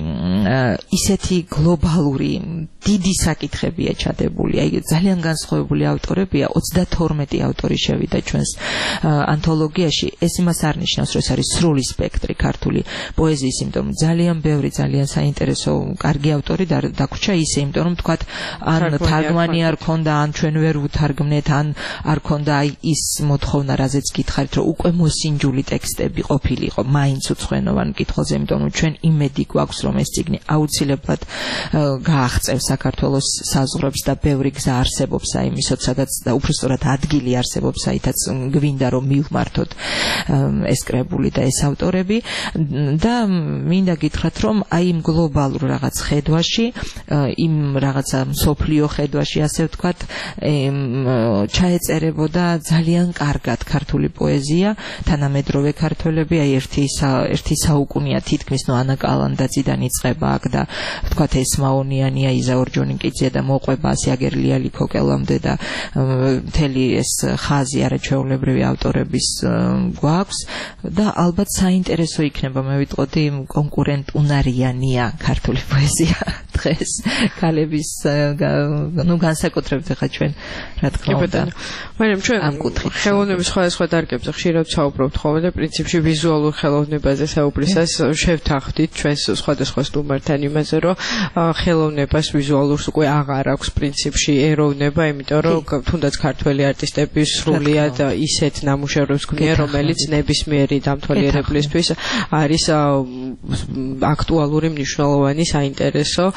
ისეთი გლობალური დიდი საკითხებია ჩადებული, აი ძალიან განსხვავებული ავტორებია, ოცდათორმეტი ავტორი შევიდა ჩვენს ანთოლოგიაში. ეს იმას არ ნიშნავს, რომ ეს არის სრული სპექტრი ქართული პოეზიის, იმიტომ რომ ძალიან ბევრი ძალიან საინტერესო კარგი ავტორი დაგვრჩა ისე, იმიტომ რომ თქვათ ან თარგმანი არ ქონდა, ან ჩვენ ვერ ვუთარგმნეთ, ან არ ქონდა აი ის მოთხოვნა, რაზეც გითხარით, რომ უკვე მოსინჯული ტექსტები ყოფილიყო მაინც უცხოენოვან მკითხველზე, იმიტომ რომ ჩვენ იმედი გვაქვს, რომ ეს წიგნი აუცილებლად გააღწევს საქართველოს საზღვრებს და ბევრი გზა არსებობს აი მისოთ, სადაც და უბრალოდ ადგილი არსებობს, აითაც გვინდა რომ მივმართოთ ეს კრებული და ეს ავტორები და მინდა გითხრათ, რომ აი იმ გლობალურ რაღაც ხედვაში, იმ რაღაცა მსოფლიო ხედვაში ასე ვთქვათ, ჩაეწერებოდა ძალიან კარგად ქართული პოეზია, თანამედროვე ქართველები, აი ერთი ერთი საუკუნია თითქმის, ნუ ანა კალანდაძიდან იწყება აქ და ვთქვათ ესმაონიანია, იზა ორჯონიკიძე და მოყვება ასიაგერ ლიალი ქოკელამდე და მთელი ეს ხაზი არაჩვეულებრივი ავტორების გვაქვს და ალბათ საინტერესო იქნება, მე ვიტყოდი, კონკურენტ უნარიანია ქართული პოეზია დღეს ქალების ნუ განსაკუთრებით ახლა ჩვენ რა თქმა უნდა. მაგრამ ჩვენ ხელოვნების სხვადასხვა დარგებზე ხშირად საუბრობთ ხოლმე და პრინციპში ვიზუალურ ხელოვნებაზე საუბრისას შევთანხმდით ჩვენს სხვადასხვა სტუმართან იმაზე, რომ ხელოვნებას ვიზუალურს უკვე აღარ აქვს პრინციპში ეროვნება, იმიტომ რომ თუნდაც ქართველი არტისტები სრულიად ისეთ ნამუშევრებს ქმნიან, რომელიც ნებისმიერი დამთვალიერებლისთვის არის აქტუალური, მნიშვნელოვანი, საინტერესო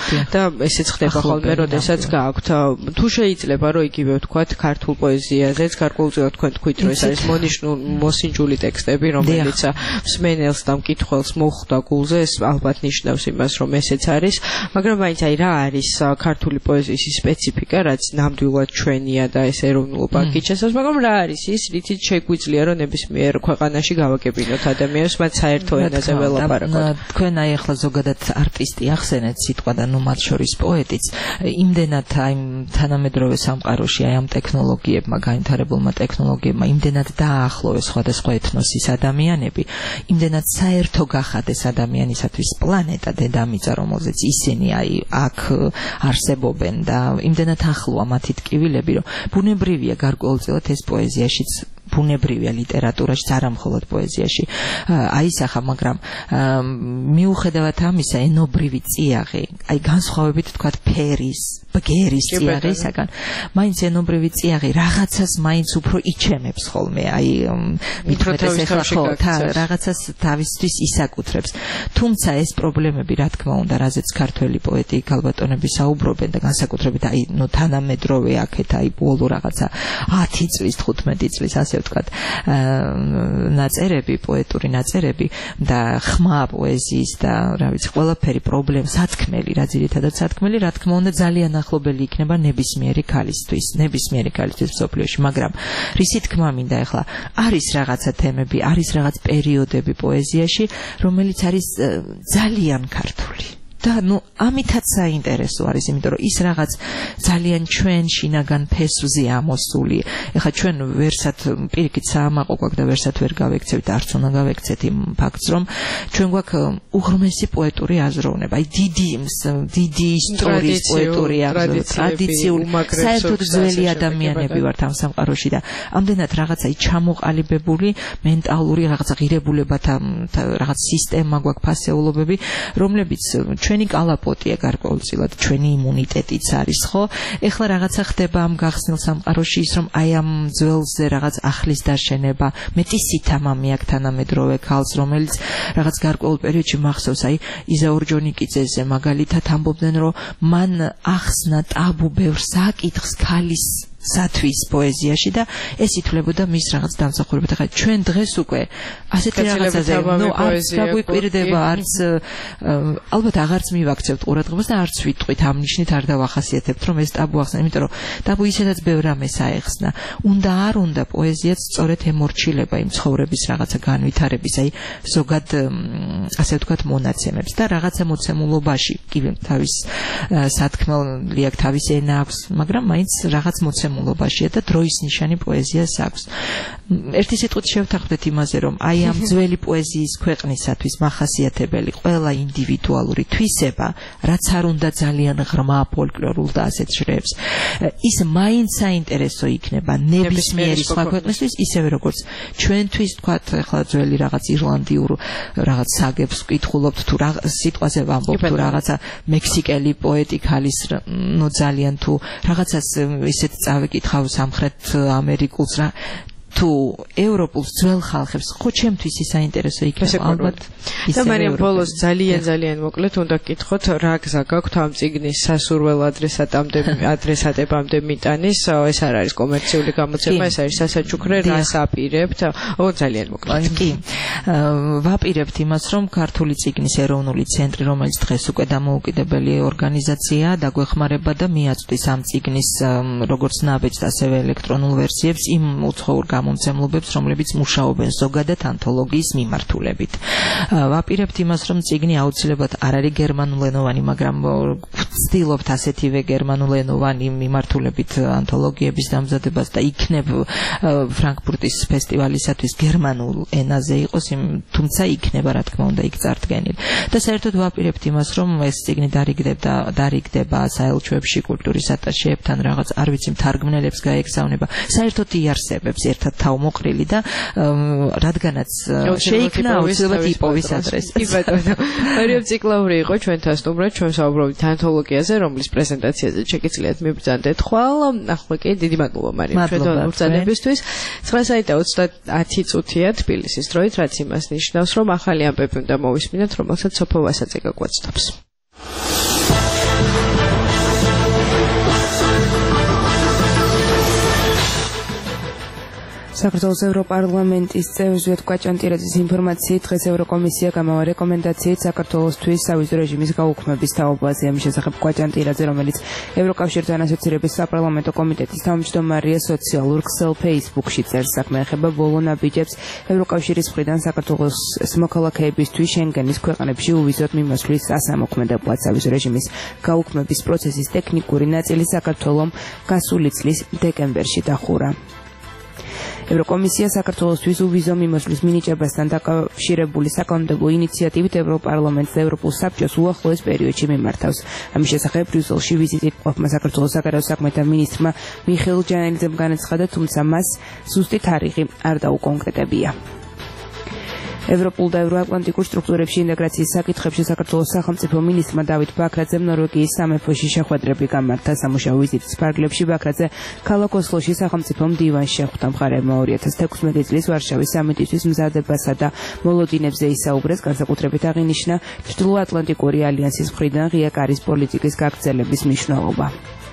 და ესეც ხდება ხოლმე, როდესაც გააქვთ. თუ შეიძლება რომ იგივე ვთქვათ ქართულ პოეზიაზეც გარკვეულწილად თქვენ თქვით რომ ეს არის მონიშნულ მოსინჯული ტექსტები, რომელიც მსმენელს და მკითხველს მოხვდა გულზე, ეს ალბათ ნიშნავს იმას რომ ესეც არის, მაგრამ მაინც აი რა არის ქართული პოეზიის სპეციფიკა, რაც ნამდვილად ჩვენია და ეს ეროვნულობა გიჩნევს, მაგრამ რა არის ის, რითიც შეგვიძლია რომ ნებისმიერ ქვეყანაში გავაგებინოთ ადამიანს, მათ საერთო ენაზე ველაპარაკოთ.
თქვენ აი ახლა ზოგადად არტისტი ახსენეთ სიტყვა და ნუ მათ შორის პოეტიც, იმდენად აი თანამედროვე სამყაროში აი ამ ტექნოლოგიებმა, განვითარებულმა ტექნოლოგიებმა იმდენად დაახლოვეს სხვადასხვა ეთნოსის ადამიანები, იმდენად საერთო გახადეს ადამიანისათვის პლანეტა დედამიწა, რომელზეც ისინი აი აქ არსებობენ და იმდენად ახლოა მათი ტკივილები, რომ ბუნებრივია გარკვეულწილად ეს პოეზიაშიც ბუნებრივია ლიტერატურაში, არა მხოლოდ პოეზიაში აისახა, მაგრამ მიუხედავად ამისა ენობრივი წიაღი, აი განსხვავებით თქვათ ფერის, ბგერის წიაღისაგან, მაინც ენობრივი წიაღი რაღაცას მაინც უფრო იჩემებს ხოლმე, აი მithmetes ეხლა ხო რაღაცას თავისთვის ისაკუთრებს. თუმცა ეს პრობლემები, რა თქმა უნდა, რაზეც ქართველი პოეტი ქალბატონები საუბრობენ და განსაკუთრებით აი ნუ თანამედროვე აქეთ აი ბოლო რაღაცა ათი წლის, თხუთმეტი წლის ასე ვთქვათ, ნაწერები, პოეტური ნაწერები და ხმა პოეზიის და რა ვიცი, ყველაფერი პრობლემ სათქმელი, რა ძირითადად სათქმელი, რა თქმა უნდა, ძალიან ახლობელი იქნება ნებისმიერი ქალისთვის, ნებისმიერი ქალისთვის მსოფლიოში, მაგრამ რისი თქმა მინდა ახლა, არის რაღაცა თემები, არის რაღაც პერიოდები პოეზიაში, რომელიც არის ძალიან ქართული. და ნუ ამითაც საინტერესო არის, იმიტომ რომ ის რაღაც ძალიან ჩვენ შინაგან ფესვზე ამოსული. ეხლა ჩვენ ვერსად პირიქით საამაყო გვაქვს და ვერსად ვერ გავექცევით, არც უნდა გავექცეთ იმ ფაქტს, რომ ჩვენ გვაქვს უღრმესი პოეტური აზროვნება. აი დიდი დიდი ისტორიის პოეტური აზროვნება, ტრადიციული, საერთოდ ძველი ადამიანები ვართ ამ სამყაროში და ამდენად რაღაცა ჩამოყალიბებული მენტალური რაღაცა ღირებულებათა რაღაც სისტემა გვაქვს, ფასეულობები, რომლებიც ჩვენი კალაპოტია გარკვეულწილად, ჩვენი იმუნიტეტიც არის, ხო? ეხლა რაღაცა ხდება ამ გახსნილ სამყაროში ის, რომ აი ამ ძველზე რაღაც ახლის დაშენება, მეტი სითამამი აქვს თანამედროვე ქალს, რომელიც რაღაც გარკვეულ პერიოდში მახსოვს, აი იზაურ ჯონიკიძეზე მაგალითად ამბობდნენ, რომ მან ახსნა ტაბუ ბევრ საკითხს ქალის სათვის პოეზიაში და ეს ითვლებოდა მის რაღაც დამსახურებად. ახლა ჩვენ დღეს უკვე ასეთი რაღაცაზე ნუ არც დაგვიკვირდება, არც ალბათ აღარც მივაქცევთ ყურადღებას და არც ვიტყვით ამ ნიშნით არ დავახასიათებთ, რომ ეს ტაბუ ახსნა, იმიტომ რომ ტაბუ ისედაც ბევრ რამეს აეხსნა. უნდა არ უნდა პოეზიაც სწორედ ემორჩილება იმ ცხოვრების რაღაცა განვითარების, აი ზოგად ასე ვთქვათ მონაცემებს და რაღაცა მოცემულობაში კი თავის სათქმელი აქვს, თავის ენა აქვს, მაგრამ მაინც რაღაც მოცემულობაში მულობაშია და დროის ნიშანი პოეზიას აქვს. ერთი სიტყვით შევთანხმდეთ იმაზე, რომ აი ამ ძველი პოეზიის ქვეყნისათვის მახასიათებელი ყველა ინდივიდუალური თვისება, რაც არ უნდა ძალიან ღრმა ფოლკლორულ და ასეთ შრეებს, ის მაინც საინტერესო იქნება ნებისმიერი სხვა ქვეყნისთვის, ისევე როგორც ჩვენთვის, თქვათ, ახლა ძველი რაღაც ირლანდიურ რაღაც საგებს ვკითხულობთ, თუ რა სიტყვაზე ვამბობთ, თუ რაღაცა მექსიკელი პოეტი ქალის, ნუ ძალიან თუ რაღაცას ისეთ წავეკითხავ სამხრეთ ამერიკულს რა თუ ევროპულს ძველ ხალხებს, ხო ჩემთვის ის საინტერესო იქნება ალბათ.
და მარიამ ბოლოს ძალიან ძალიან მოკლედ უნდა გკითხოთ, რა გზა გაქვთ ამ წიგნის სასურველ ადრესატამდე ადრესატებამდე მიტანის, ეს არ არის კომერციული გამოცემა, ეს არის სასაჩუქრე, რას აპირებთ? ო ძალიან მოკლედ.
კი. ვაპირებთ იმას, რომ ქართული წიგნის ეროვნული ცენტრი, რომელიც დღეს უკვე დამოუკიდებელი ორგანიზაციაა, დაგვეხმარება და მიაწვდის ამ წიგნის როგორც ნაბეჭდს, ასევე ელექტრონულ ვერსიებს იმ უცხოურ გამომცემლობებს, რომლებიც მუშაობენ ზოგადად ანთოლოგიის მიმართულებით. ვაპირებთ იმას, რომ წიგნი აუცილებლად არ არის გერმანულენოვანი, მაგრამ ვცდილობთ ასეთივე გერმანულენოვანი მიმართულებით ანთოლოგიების დამზადებას და იქნებ ფრანკფურტის ფესტივალისათვის გერმანულ ენაზე იყოს, თუმცა იქნება, რა თქმა უნდა, იქ წარდგენილი. და საერთოდ ვაპირებთ იმას, რომ ეს წიგნი დარიგდება, დარიგდება საელჩოებში, კულტურის ატაშეებთან, რაღაც არ ვიცი, მთარგმნელებს გაეგზავნება, საერთოდ იარსებებს ერთად თავმოყრილი და რადგანაც შეიქმნა აუცილებლად იპოვის ადრესი.
კი ბატონო, მარიამ ციკლაური იყო ჩვენთან სტუმრად, ჩვენ საუბრობთ ანთოლოგიაზე, რომლის პრეზენტაციაზე შეგიძლიათ მიბრძანდეთ ხვალ. ახლა კი დიდი მადლობა მარიამ ჩვენთან ბრძანებისთვის. ცხრა საათი და ოცდაათი წუთია თბილისის დროით, რაც იმას ნიშნავს, რომ ახალი ამბები უნდა მოვისმინოთ, რომელსაც სოფო ვასაძე გაგვაცნობს.
საქართველოს ევროპარლამენტის წევრი ზვიად კვაჭანტირაძის ინფორმაციით დღეს ევროკომისია გამავა რეკომენდაციით საქართველოსთვის სავიზო რეჟიმის გაუქმების თაობაზე. ამის შესახებ კვაჭანტირაძე, რომელიც ევროკავშირთან ასოცირების საპარლამენტო კომიტეტის თავმჯდომარეა, სოციალურ ქსელ Facebook-ში წერს, საქმე ეხება ბოლო ნაბიჯებს ევროკავშირის მხრიდან საქართველოს მოქალაქეებისთვის შენგენის ქვეყნებში უვიზოდ მიმოსვლის ასამოქმედებლად. სავიზო რეჟიმის გაუქმების პროცესის ტექნიკური ნაწილი საქართველომ გასული წლის დეკემბერში დახურა. ევროკომისია საქართველოსთვის უვიზო მიმოსვლის მინიჭებასთან დაკავშირებული საკანონმდებლო ინიციატივით ევროპარლამენტს და ევროპულ საბჭოს უახლოეს პერიოდში მიმართავს. ამის შესახებ ბრიუსელში ვიზიტით მყოფმა საქართველოს საგარეო საქმეთა მინისტრმა მიხეილ ჯანელიძემ განაცხადა, თუმცა მას ზუსტი თარიღი არ დაუკონკრეტებია. ევროპულ და ევროატლანტიკურ სტრუქტურებში ინტეგრაციის საკითხებში საქართველოს სახელმწიფო მინისტრმა დავით ბაქრაძემ ნორვეგიის სამეფოში შეხვედრები გამართა. სამუშაო ვიზიტის ფარგლებში ბაქრაძე ქალაქ ოსლოში სახელმწიფო მდივანს შეხვდა. მხარეებმა ორი ათას თექვსმეტი წლის ვარშავის სამიტისთვის მზადებასა და მოლოდინებზე ისაუბრეს, განსაკუთრებით აღინიშნა ჩრდილოატლანტიკური ალიანსის მხრიდან ღია კარის პოლიტიკის გაგრძელების მნიშვნელობა.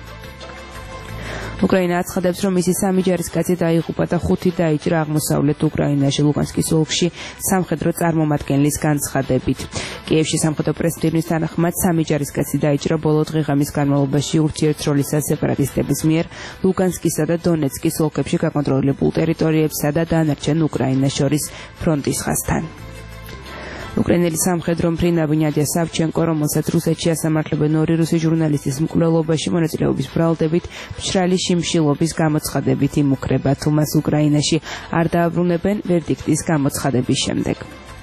უკრაინა აცხადებს, რომ მისი სამი ჯარისკაცი დაიღუპა და ხუთი დაიჭრა აღმოსავლეთ უკრაინაში ლუგანსკის ოლქში სამხედრო წარმომადგენლის განცხადებით. კიევში სამხედრო პრესდირნის თანახმად სამი ჯარისკაცი დაიჭრა ბოლო დღე-ღამის განმავლობაში ურთიერთროლისა სეპარატისტების მიერ ლუგანსკისა და დონეცკის ოლქებში გაკონტროლებულ ტერიტორიებსა და დანარჩენ უკრაინას შორის ფრონტის ხაზთან. უკრაინელი სამხედრო მფრინავი ნადია სავჩენკო, რომელსაც რუსეთში ასამართლებენ ორი რუსი ჟურნალისტის მკვლელობაში მონაწილეობის ბრალდებით მშრალი შიმშილობის გამოცხადებით იმუქრება, თუ მას უკრაინაში არ დააბრუნებენ ვერდიქტის გამოცხადების შემდეგ.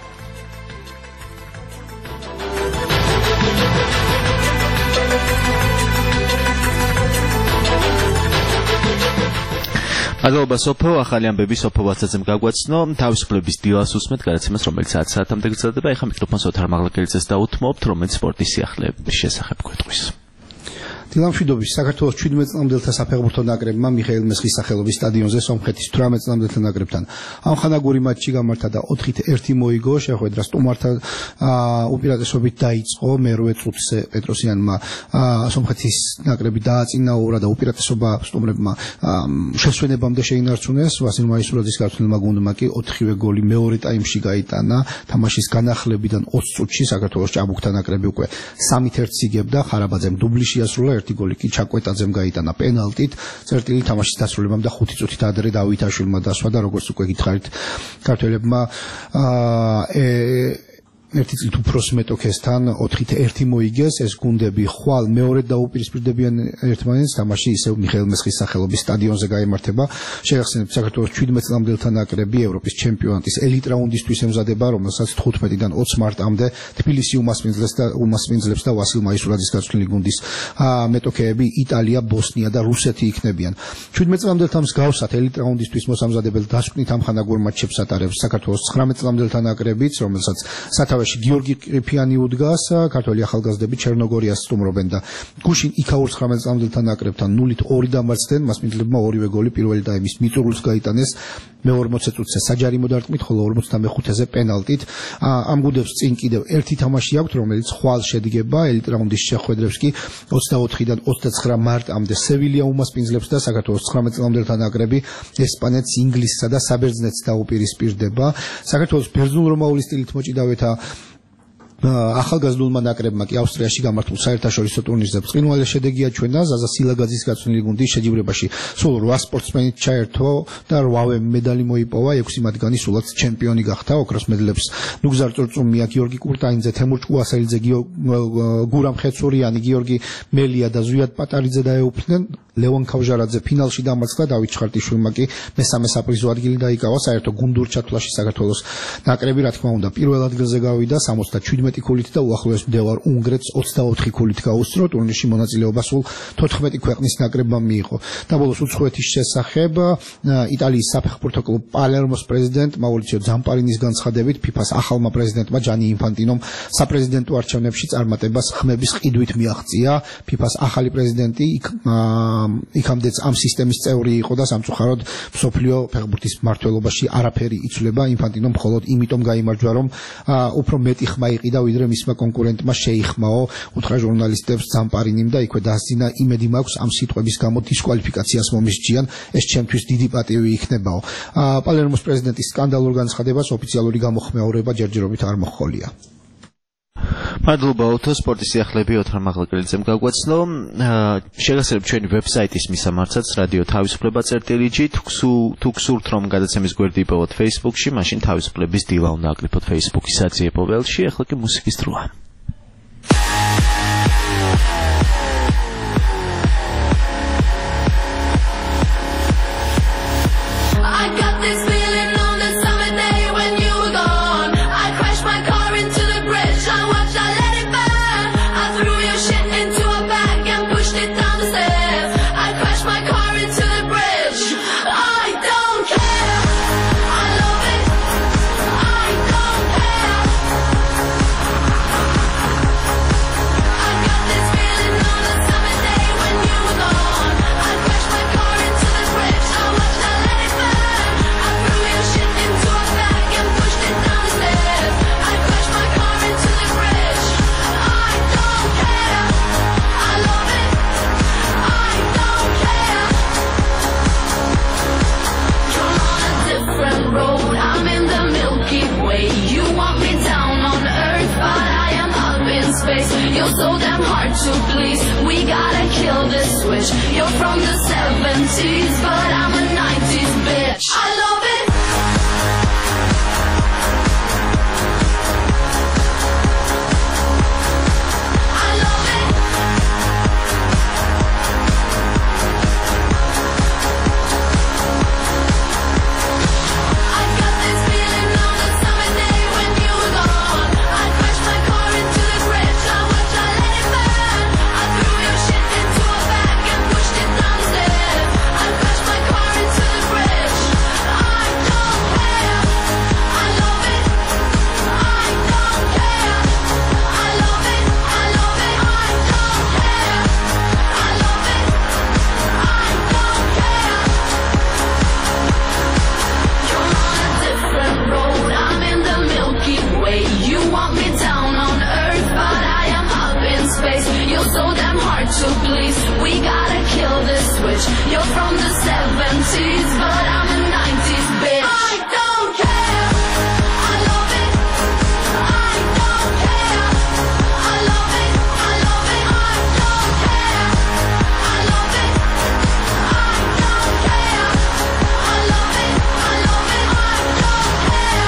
მადლობა სოფო, ახალი ამბები სოფო ვასაძემ გაგვაცნო. თავისუფლების დილას უსმენთ გადაცემას, რომელიც ათი საათამდე გრძელდება. ახლა მიკროფონს ოთარ მაღლაკელიძეს დაუთმობთ, რომელიც სპორტის სიახლეების შესახებ გვეტყვის.
დილამშვიდობის საქართველოს ჩვიდმეტ წლამდელთა საფეხბურთო ნაკრებმა მიხეილ მესხის სახელობის სტადიონზე სომხეთის თვრამეტ წლამდელთა ნაკრებთან ამხანაგური მატჩი გამართა და ოთხით ერთი მოიგო. შეხვედრა სტუმართა უპირატესობით დაიწყო. მერვე წუთს პეტროსიანმა სომხეთის ნაკრები დააწინაურა და უპირატესობა სტუმრებმა შესვენებამდე შეინარჩუნეს. ვასილ მაისურაძის გაცვლილმა გუნდმა კი ოთხივე გოლი მეორე ტაიმში გაიტანა. თამაშის განახლებიდან ოცი წუთში საქართველოს ჭაბუკთა ნაკრები უკვე სამით ერთს იგებდა. ხარაბაძემ დუბლი შეასრულა, ერთი გოლი კი ჩაკვეტაძემ გაიტანა პენალტით. წერტილი თამაშის დასრულებამდე ხუთი წუთით ადრე დავითაშვილმა დასვა და როგორც უკვე გითხარით, ქართველებმა ერთი წლით უფრო მეტოქესთან ოთხით ერთი მოიგეს. ეს გუნდები ხვალ მეორედ დაუპირისპირდებიან ერთმანეთს. თამაში ისევ მიხეილ მესხის სახელობის სტადიონზე გაიმართება. შეგახსენებთ, საქართველოს ჩვიდმეტ წლამდელთა ნაკრები ევროპის ჩემპიონატის ელიტ რაუნდისთვის ემზადება, რომელსაც თხუთმეტიდან ოცი მარტამდე თბილისი უმასპინძლებს და უმასპინძლებს და ვასილ მაისურაძის გაცვლილი გუნდის მეტოქეები იტალია, ბოსნია და რუსეთი იქნებიან. ჩვიდმეტ წლამდელთა მსგავსად ელიტ რაუნდისთვის მოსამზადებელ დასკვნით ამხანაგურ მატჩებს ატარებს საქართველოს ცხრამეტ წლამდელთა ნაკრებიც, რომელსაც სათავე გიორგი ყიფიანი უდგას. ქართველი ახალგაზრდები ჩერნოგორიას სტუმრობენ და გუშინ იქაურ ცხრამეტ წლამდელთა ნაკრებთან ნულით ორი დამარცხდნენ. მასპინძლებმა ორივე გოლი პირველი ტაიმის მიწურულს გაიტანეს. მეორმოცე წუთზე საჯარიმო დარტყმით, ხოლო ორმოცდამეხუთეზე პენალტით. ამ გუნდებს წინ კიდევ ერთი თამაში აქვთ, რომელიც ხვალ შედგება. ელიტ რაუნდის შეხვედრებს კი ოცდაოთხიდან ოცდაცხრა მარტამდე სევილია უმასპინძლებს და საქართველოს ცხრამეტ წლამდელთა ნაკრები ესპანეთს, ინგლისსა და საბერძნეთს დაუპირისპირდება. საქართველოს ბერძნულ-რომაული სტილით მოჭიდავეთა ახალგაზრდულმა ნაკრებმა კი ავსტრიაში გამართულ საერთაშორისო ტურნირზე ბრწყინვალე შედეგი აჩვენა. ზაზა სილაგაძის გაცვლილი გუნდი შეჯიბრებაში სულ რვა სპორტსმენით ჩაერთო და რვავე მედალი მოიპოვა. ექვსი მათგანი სულაც ჩემპიონი გახდა. ოქროს მედლებს ნუგზარ წორწუმია, გიორგი კურტაინძე, თემურ ჭკუასელიძე, გურამ ხეცურიანი, გიორგი მელია და ზვიად პატარიძე დაეუფლნენ. ლევან ქავჟარაძე ფინალში დამარცხდა. დავით ჩხარტიშვილმა კი მესამე საპრიზო ადგილი დაიკავა. საერთო გუნდურ ჩათვლაში საქართველოს ნაკრები, რა თქმა უნდა, პირველ ადგილზე გავიდა სამოცდაჩვიდმეტი ქულით და უახლოეს მდევარ უნგრეთს ოცდაოთხი ქულით გაუსწრო. ტურნირში მონაწილეობა სულ თოთხმეტი ქვეყნის ნაკრებმა მიიღო. და ბოლოს უცხოეთის შესახებ იტალიის საფეხბურთო კლუბ პალერმოს პრეზიდენტ მაურიციო ძამპარინის განცხადებით ფიფას ახალმა პრეზიდენტმა ჯანი ინფანტინომ საპრეზიდენტო არჩევნებში წარმატებას ხმების ყიდვით მიაღწია. ფიფას ახალი პრეზიდენტი იქამდეც ამ სისტემის წევრი იყო და სამწუხაროდ მსოფლიო ფეხბურთის მმართველობაში არაფერი იცვლება. ინფანტინომ მხოლოდ იმიტომ გაიმარჯვა, რომ უფრო მეტი ხმა იყიდა ვიდრე მისმა კონკურენტმა შეიხმაო, უთხრა ჟურნალისტებს ძამპარინიმ და იქვე დასძინა. იმედი მაქვს ამ სიტყვების გამო დისკვალიფიკაციას მომისჯიან, ეს ჩემთვის დიდი პატივი იქნებაო. პალერმოს პრეზიდენტის სკანდალურ განცხადებას ოფიციალური გამოხმეურება ჯერჯერობით არ მოჰყოლია.
მადლობა ოთო, სპორტის სიახლეები ოთარ მაღლაკელიძემ გაგვაცნო. შეგახსენებთ ჩვენი ვებსაიტის მისამართსაც რადიო თავისუფლება წერტილი ჯი, თუ გსურთ რომ გადაცემის გვერდი იპოვოთ Facebook-ში, მაშინ თავისუფლების დილა უნდა აკრიფოთ Facebook-ის საძიებო ველში. ახლა კი მუსიკის დროა.
You're so damn hard to please. We gotta kill this switch. You're from the seventies, but I'm a nineties bitch. I love it. I love it. I got this feeling on the summer day when you were gone. I crashed my car into the bridge. I watched, I let it burn. I threw your shit into a bag and pushed it down the stairs. I crashed my car into the bridge. I don't care. I love it. I don't care. I love it. I love it. I don't care. I love it. I don't care. You're on a different road. I'm in the Milky Way. You want me down on Earth, but I am up in space. You're so damn hard to please. We gotta kill this switch. You're from the seventies, but I'm a nineties bitch. I don't care. I love it. I don't care. I love it. I love it. I don't care. I love it. I don't care. I love it. I love it. I don't care.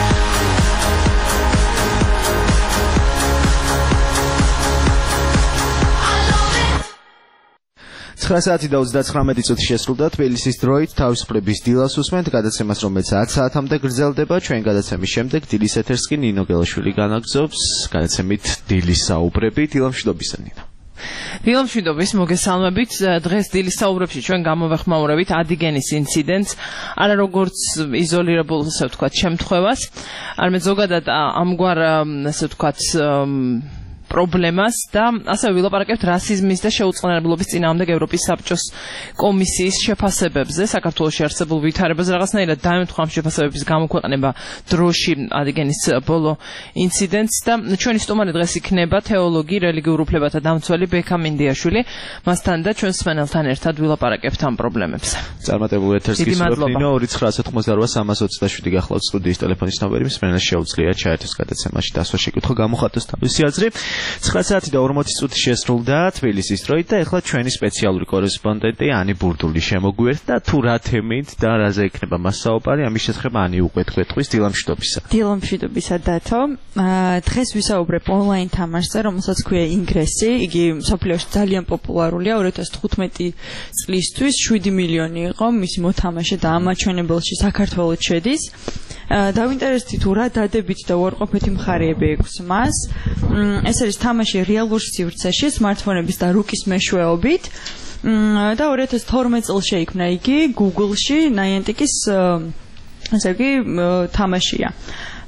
ცხრა საათი და ოცდათხრამეტი წუთი შესრულდა თბილისის დროით თავისუფლების დილას უსმენთ გადაცემას, რომელიც ათ საათამდე გრძელდება. ჩვენ გადაცემის შემდეგ დილის ეთერს კი ნინო გელაშვილი განაგზობს გადაცემით დილის საუბრები. დილამშვიდობისა ნინო.
დილამშვიდობის, მოგესალმებით. დღეს დილის საუბრებში ჩვენ გამოვეხმაურებით ადიგენის ინციდენტს, არა როგორც იზოლირებულ, ასე ვთქვათ, შემთხვევას, არამედ ზოგადად ამგვარ, ასე ვთქვათ, პრობლემას და ასევე ვილაპარაკებთ რასიზმის და შეუწყნარებლობის წინააღმდეგ ევროპის საბჭოს კომისიის შეფასებებზე, საქართველოში არსებულ ვითარებას. რაღაცნაირად დაემთხვა ამ შეფასებების გამოქვეყნება დროში ადიგენის ბოლო ინციდენტს და ჩვენი სტუმარი დღეს იქნება თეოლოგი, რელიგიურ უფლებათა დამცველი ბექა მინდიაშვილი. მასთან და ჩვენ მსმენელთან ერთად ვილაპარაკებთ ამ პრობლემებზე.
წარმატებულ ეთერს გისურვებთ ნინო. ორი ცხრა ათოთხმოცდაორი სამას ოცდაშვიდი გახლავთ სტუდიის ტელეფონის ნომერი, მსმენელს შეუძლია ჩაერთოს გადაცემაში დასვა შეკითხვა, გამოხატოს თავისი აზრი. ცხრა საათი და ორმოცი წუთი შესრულდა თბილისის დროით და ეხლა ჩვენი სპეციალური კორესპონდენტი ანი ბურდული შემოგვიერთდა თუ რა თემით და რაზე იქნება მას საუბარი. ამის შესახებ ანი უკვე თქვენთვის დილამშვიდობისა.
დილამშვიდობისა დათო. დღეს ვისაუბრებ ონლაინ თამაშზე, რომელსაც ქვია ინგრესი. იგი მსოფლიოში ძალიან პოპულარულია. ორი ათას თხუთმეტი წლისთვის შვიდი მილიონი იყო მისი მოთამაშე და ამაჩვენებელში საქართველოს შედის. დავინტერესდი თუ რა დადებით და უარყოფითი მხარეები ექვს მას. ეს არის თამაში რეალურ სივრცეში, smartphone-ების და რუკის მეშვეობით. და ორი ათას თორმეტი წელს შეიქმნა იგი Google-ში, Niantic-ის ასე იგი თამაშია.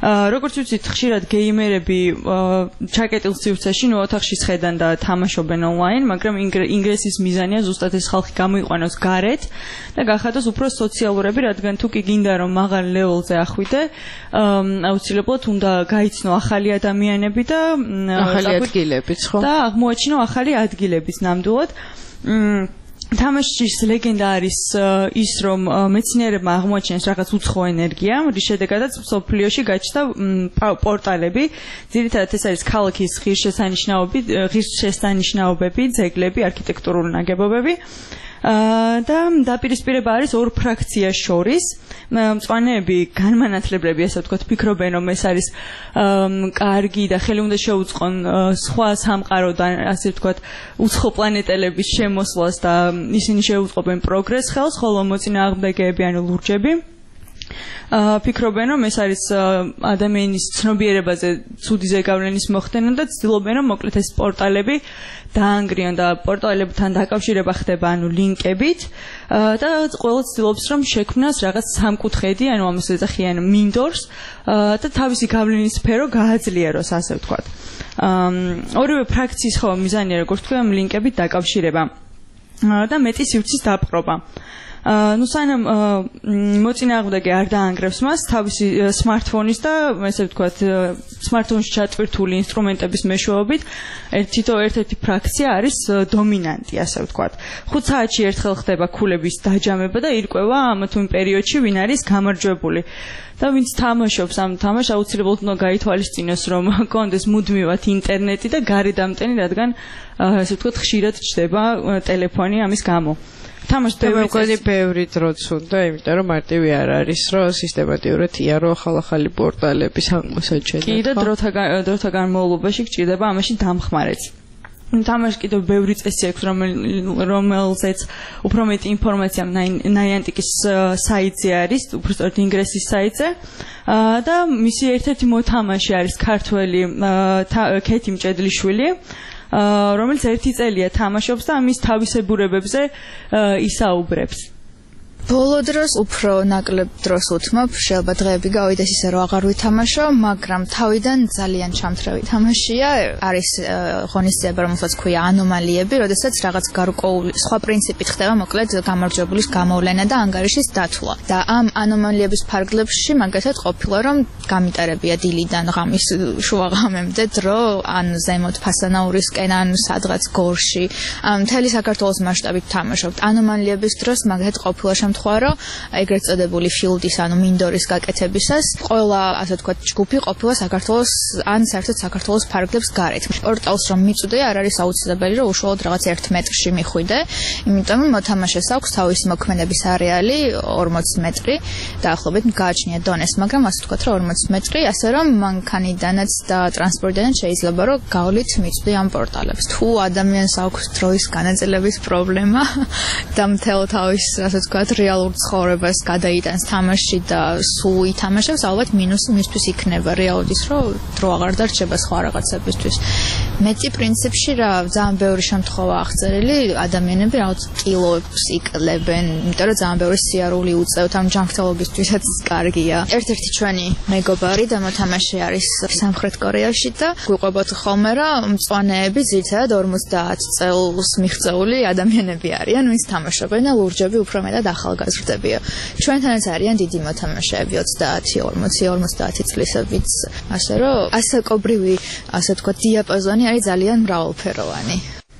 როგორც ვიცით, ხშირად გეიმერები ჩაკეტილ სივრცეში ნუ ოთახში სხედან და თამაშობენ ონლაინ, მაგრამ ინგრესის მიზანია ზუსტად ეს ხალხი გამოიყვანოს გარეთ და გახადოს უფრო სოციალურები, რადგან თუ კი გინდა რომ მაღალ ლეველზე ახვიდე, აუცილებლად უნდა გაიცნო ახალი ადამიანები და
ახალი ადგილებიც, ხო?
და აღმოაჩინო ახალი ადგილებიც ნამდვილად. თამაშის ლეგენდა არის ის, რომ მეცნიერებმა აღმოაჩინეს რაღაც უცხო ენერგია, რის შედეგადაც მსოფლიოში გაჩნდა პორტალები, ძირითადად ეს არის ქალაქის ღირსშესანიშნაობები, ძეგლები, არქიტექტურული ნაგებობები. და დაპირისპირება არის ორ ფრაქციას შორის. მწვანეები, განმანათლებლები, ასე ვთქვათ, ფიქრობენ, რომ ეს არის კარგი და ხელი უნდა შეუწყონ სხვა სამყაროდან, ასე ვთქვათ, უცხო პლანეტელების შემოსვლას და ისინი შეუწყობენ პროგრესს ხელს, ხოლო მოწინააღმდეგეები, ანუ ლურჯები ფიქრობენ, რომ ეს არის ადამიანის ცნობიერებაზე ცუდი ზეგავლენის მოხდენა და ცდილობენ, რომ მოკლედ ეს პორტალები დაანგრიონ და პორტალებთან დაკავშირება ხდება, ანუ ლინკებით და ყველა ცდილობს, რომ შექმნას რაღაც სამკუთხედი, ანუ ამას ეძახიან მინდორს და თავისი გავლენის სფერო გააძლიეროს, ასე ვთქვათ. ორივე ფრაქციის ხო მიზანია, როგორც თქვი, ამ ლინკებით დაკავშირება და მეტი სივრცის დაპყრობა. ну სანამ მოწინააღმდეგე არ დაანგრევს მას თავისი smartphone-ის და ესე ვთქვათ smartphone-ში ჩატვირთული ინსტრუმენტების მეშვეობით თითო ერთ-ერთი ფრაქცია არის დომინანტი, ასე ვთქვათ. ხუთ საათში ერთხელ ხდება ქულების დაჯამება და ირკვევა ამ თუ იმ პერიოდში ვინ არის გამარჯვებული. და ვინც თამაშობს ამ თამაშს აუცილებლად უნდა გაითვალისწინოს, რომ კონდეს მუდმივად ინტერნეტი და გარე დამტენი, რადგან ესე ვთქვათ ხშირად ჩდება ტელეფონი ამის გამო. თამაში
მეგონი ბევრი დროც უნდა, იმიტომ რომ მარტივი არ არის, რომ სისტემატიურად იარო ახალ-ახალი პორტალების აღმოსაჩენა.
კი და დროთა დროთა განმავლობაში გჭირდება ამაში დამხმარეც. თამაში კიდევ ბევრი წესი აქვს, რომელზეც უფრო მეტი ინფორმაცია ნაიანტიკის საიტზე არის, უბრალოდ ინგრესის საიტზე. და მისი ერთ-ერთი მოთამაშე არის ქართველი ქეთი მჭედლიშვილი. რომელიც ერთი წელია თამაშობს და ამის თავისებურებებზე ისაუბრებს.
ბოლო დროს უფრო ნაკლებ დროს უთმობ, შეიძლება დღეები გავიდეს ისე რომ აღარ ვითამაშო, მაგრამ თავიდან ძალიან ჩამთრევი თამაშია, არის ღონისძიება, რომელსაც ქვია ანომალიები, როდესაც რაღაც გარკვეული სხვა პრინციპით ხდება, მოკლედ გამარჯვებულის გამოვლენა და ანგარიშის დათვლა. და ამ ანომალიების ფარგლებში მაგათად ყოფილა, რომ გამიტარებია დილიდან ღამის შუაღამემდე დრო, ან ზემოთ ფასანაურისკენ, ან სადღაც გორში, მთელი საქართველოს მასშტაბით თამაშობთ. ანომალიების დროს მაგათად ყოფილა შემთხვევა, რომ ეგრეთ წოდებული field-ის, ანუ მინდორის გაკეთებისას ყველა, ასე ვთქვათ, ჯგუფი ყოფილა საქართველოს ან საერთოდ საქართველოს ფარგლებს გარეთ. პორტალს რომ მიწვდე, არ არის აუცილებელი, რომ უშუალოდ რაღაც ერთ მეტრში მიხვიდე, იმიტომ რომ მოთამაშეს აქვს თავისი მოქმედების არეალი ორმოც მეტრი, დაახლოებით გააჩნია დონეს, მაგრამ ასე ვთქვათ, რომ ორმოც მეტრი, ასე რომ მანქანიდანაც და ტრანსპორტიდან შეიძლება, რომ გავლით მიწვდე ამ პორტალებს. თუ ადამიანს აქვს დროის განაწილების პრობლემა და მთელ თავის, ასე ვთქვათ, რეალურ ცხოვრებას გადაიტანს თამაში და სულ ითამაშებს, ალბათ მინუსი მისთვის იქნება რეალურად ის, რომ დრო აღარ დარჩება სხვა რაღაცებისთვის. მეტი პრინციპში რა, ძალიან ბევრი შემთხვევა აღწერილი, ადამიანები რაღაც კილოებს იკლებენ, იმიტომ რომ ძალიან ბევრი სიარული უწევთ ამ ჯანმრთელობისთვისაც კარგია. ერთ-ერთი ჩვენი მეგობარი და მოთამაშე არის სამხრეთ კორეაში და გვიყვებოდ ხოლმე, რომ მწვანეები ძირითადად ორმოცდაათ წელს მიღწეული ადამიანები არიან, ვინც თამაშობენ და ლურჯები უფრო მეტად ახალგაზრდებია. ჩვენთანაც არიან დიდი მოთამაშეები ოცდაათი, ორმოცი, ორმოცდაათი წლისებიც, ასე რომ ასაკობრივი, ასე ვთქვათ, დიაპაზონი არის ძალიან მრავალფეროვანი.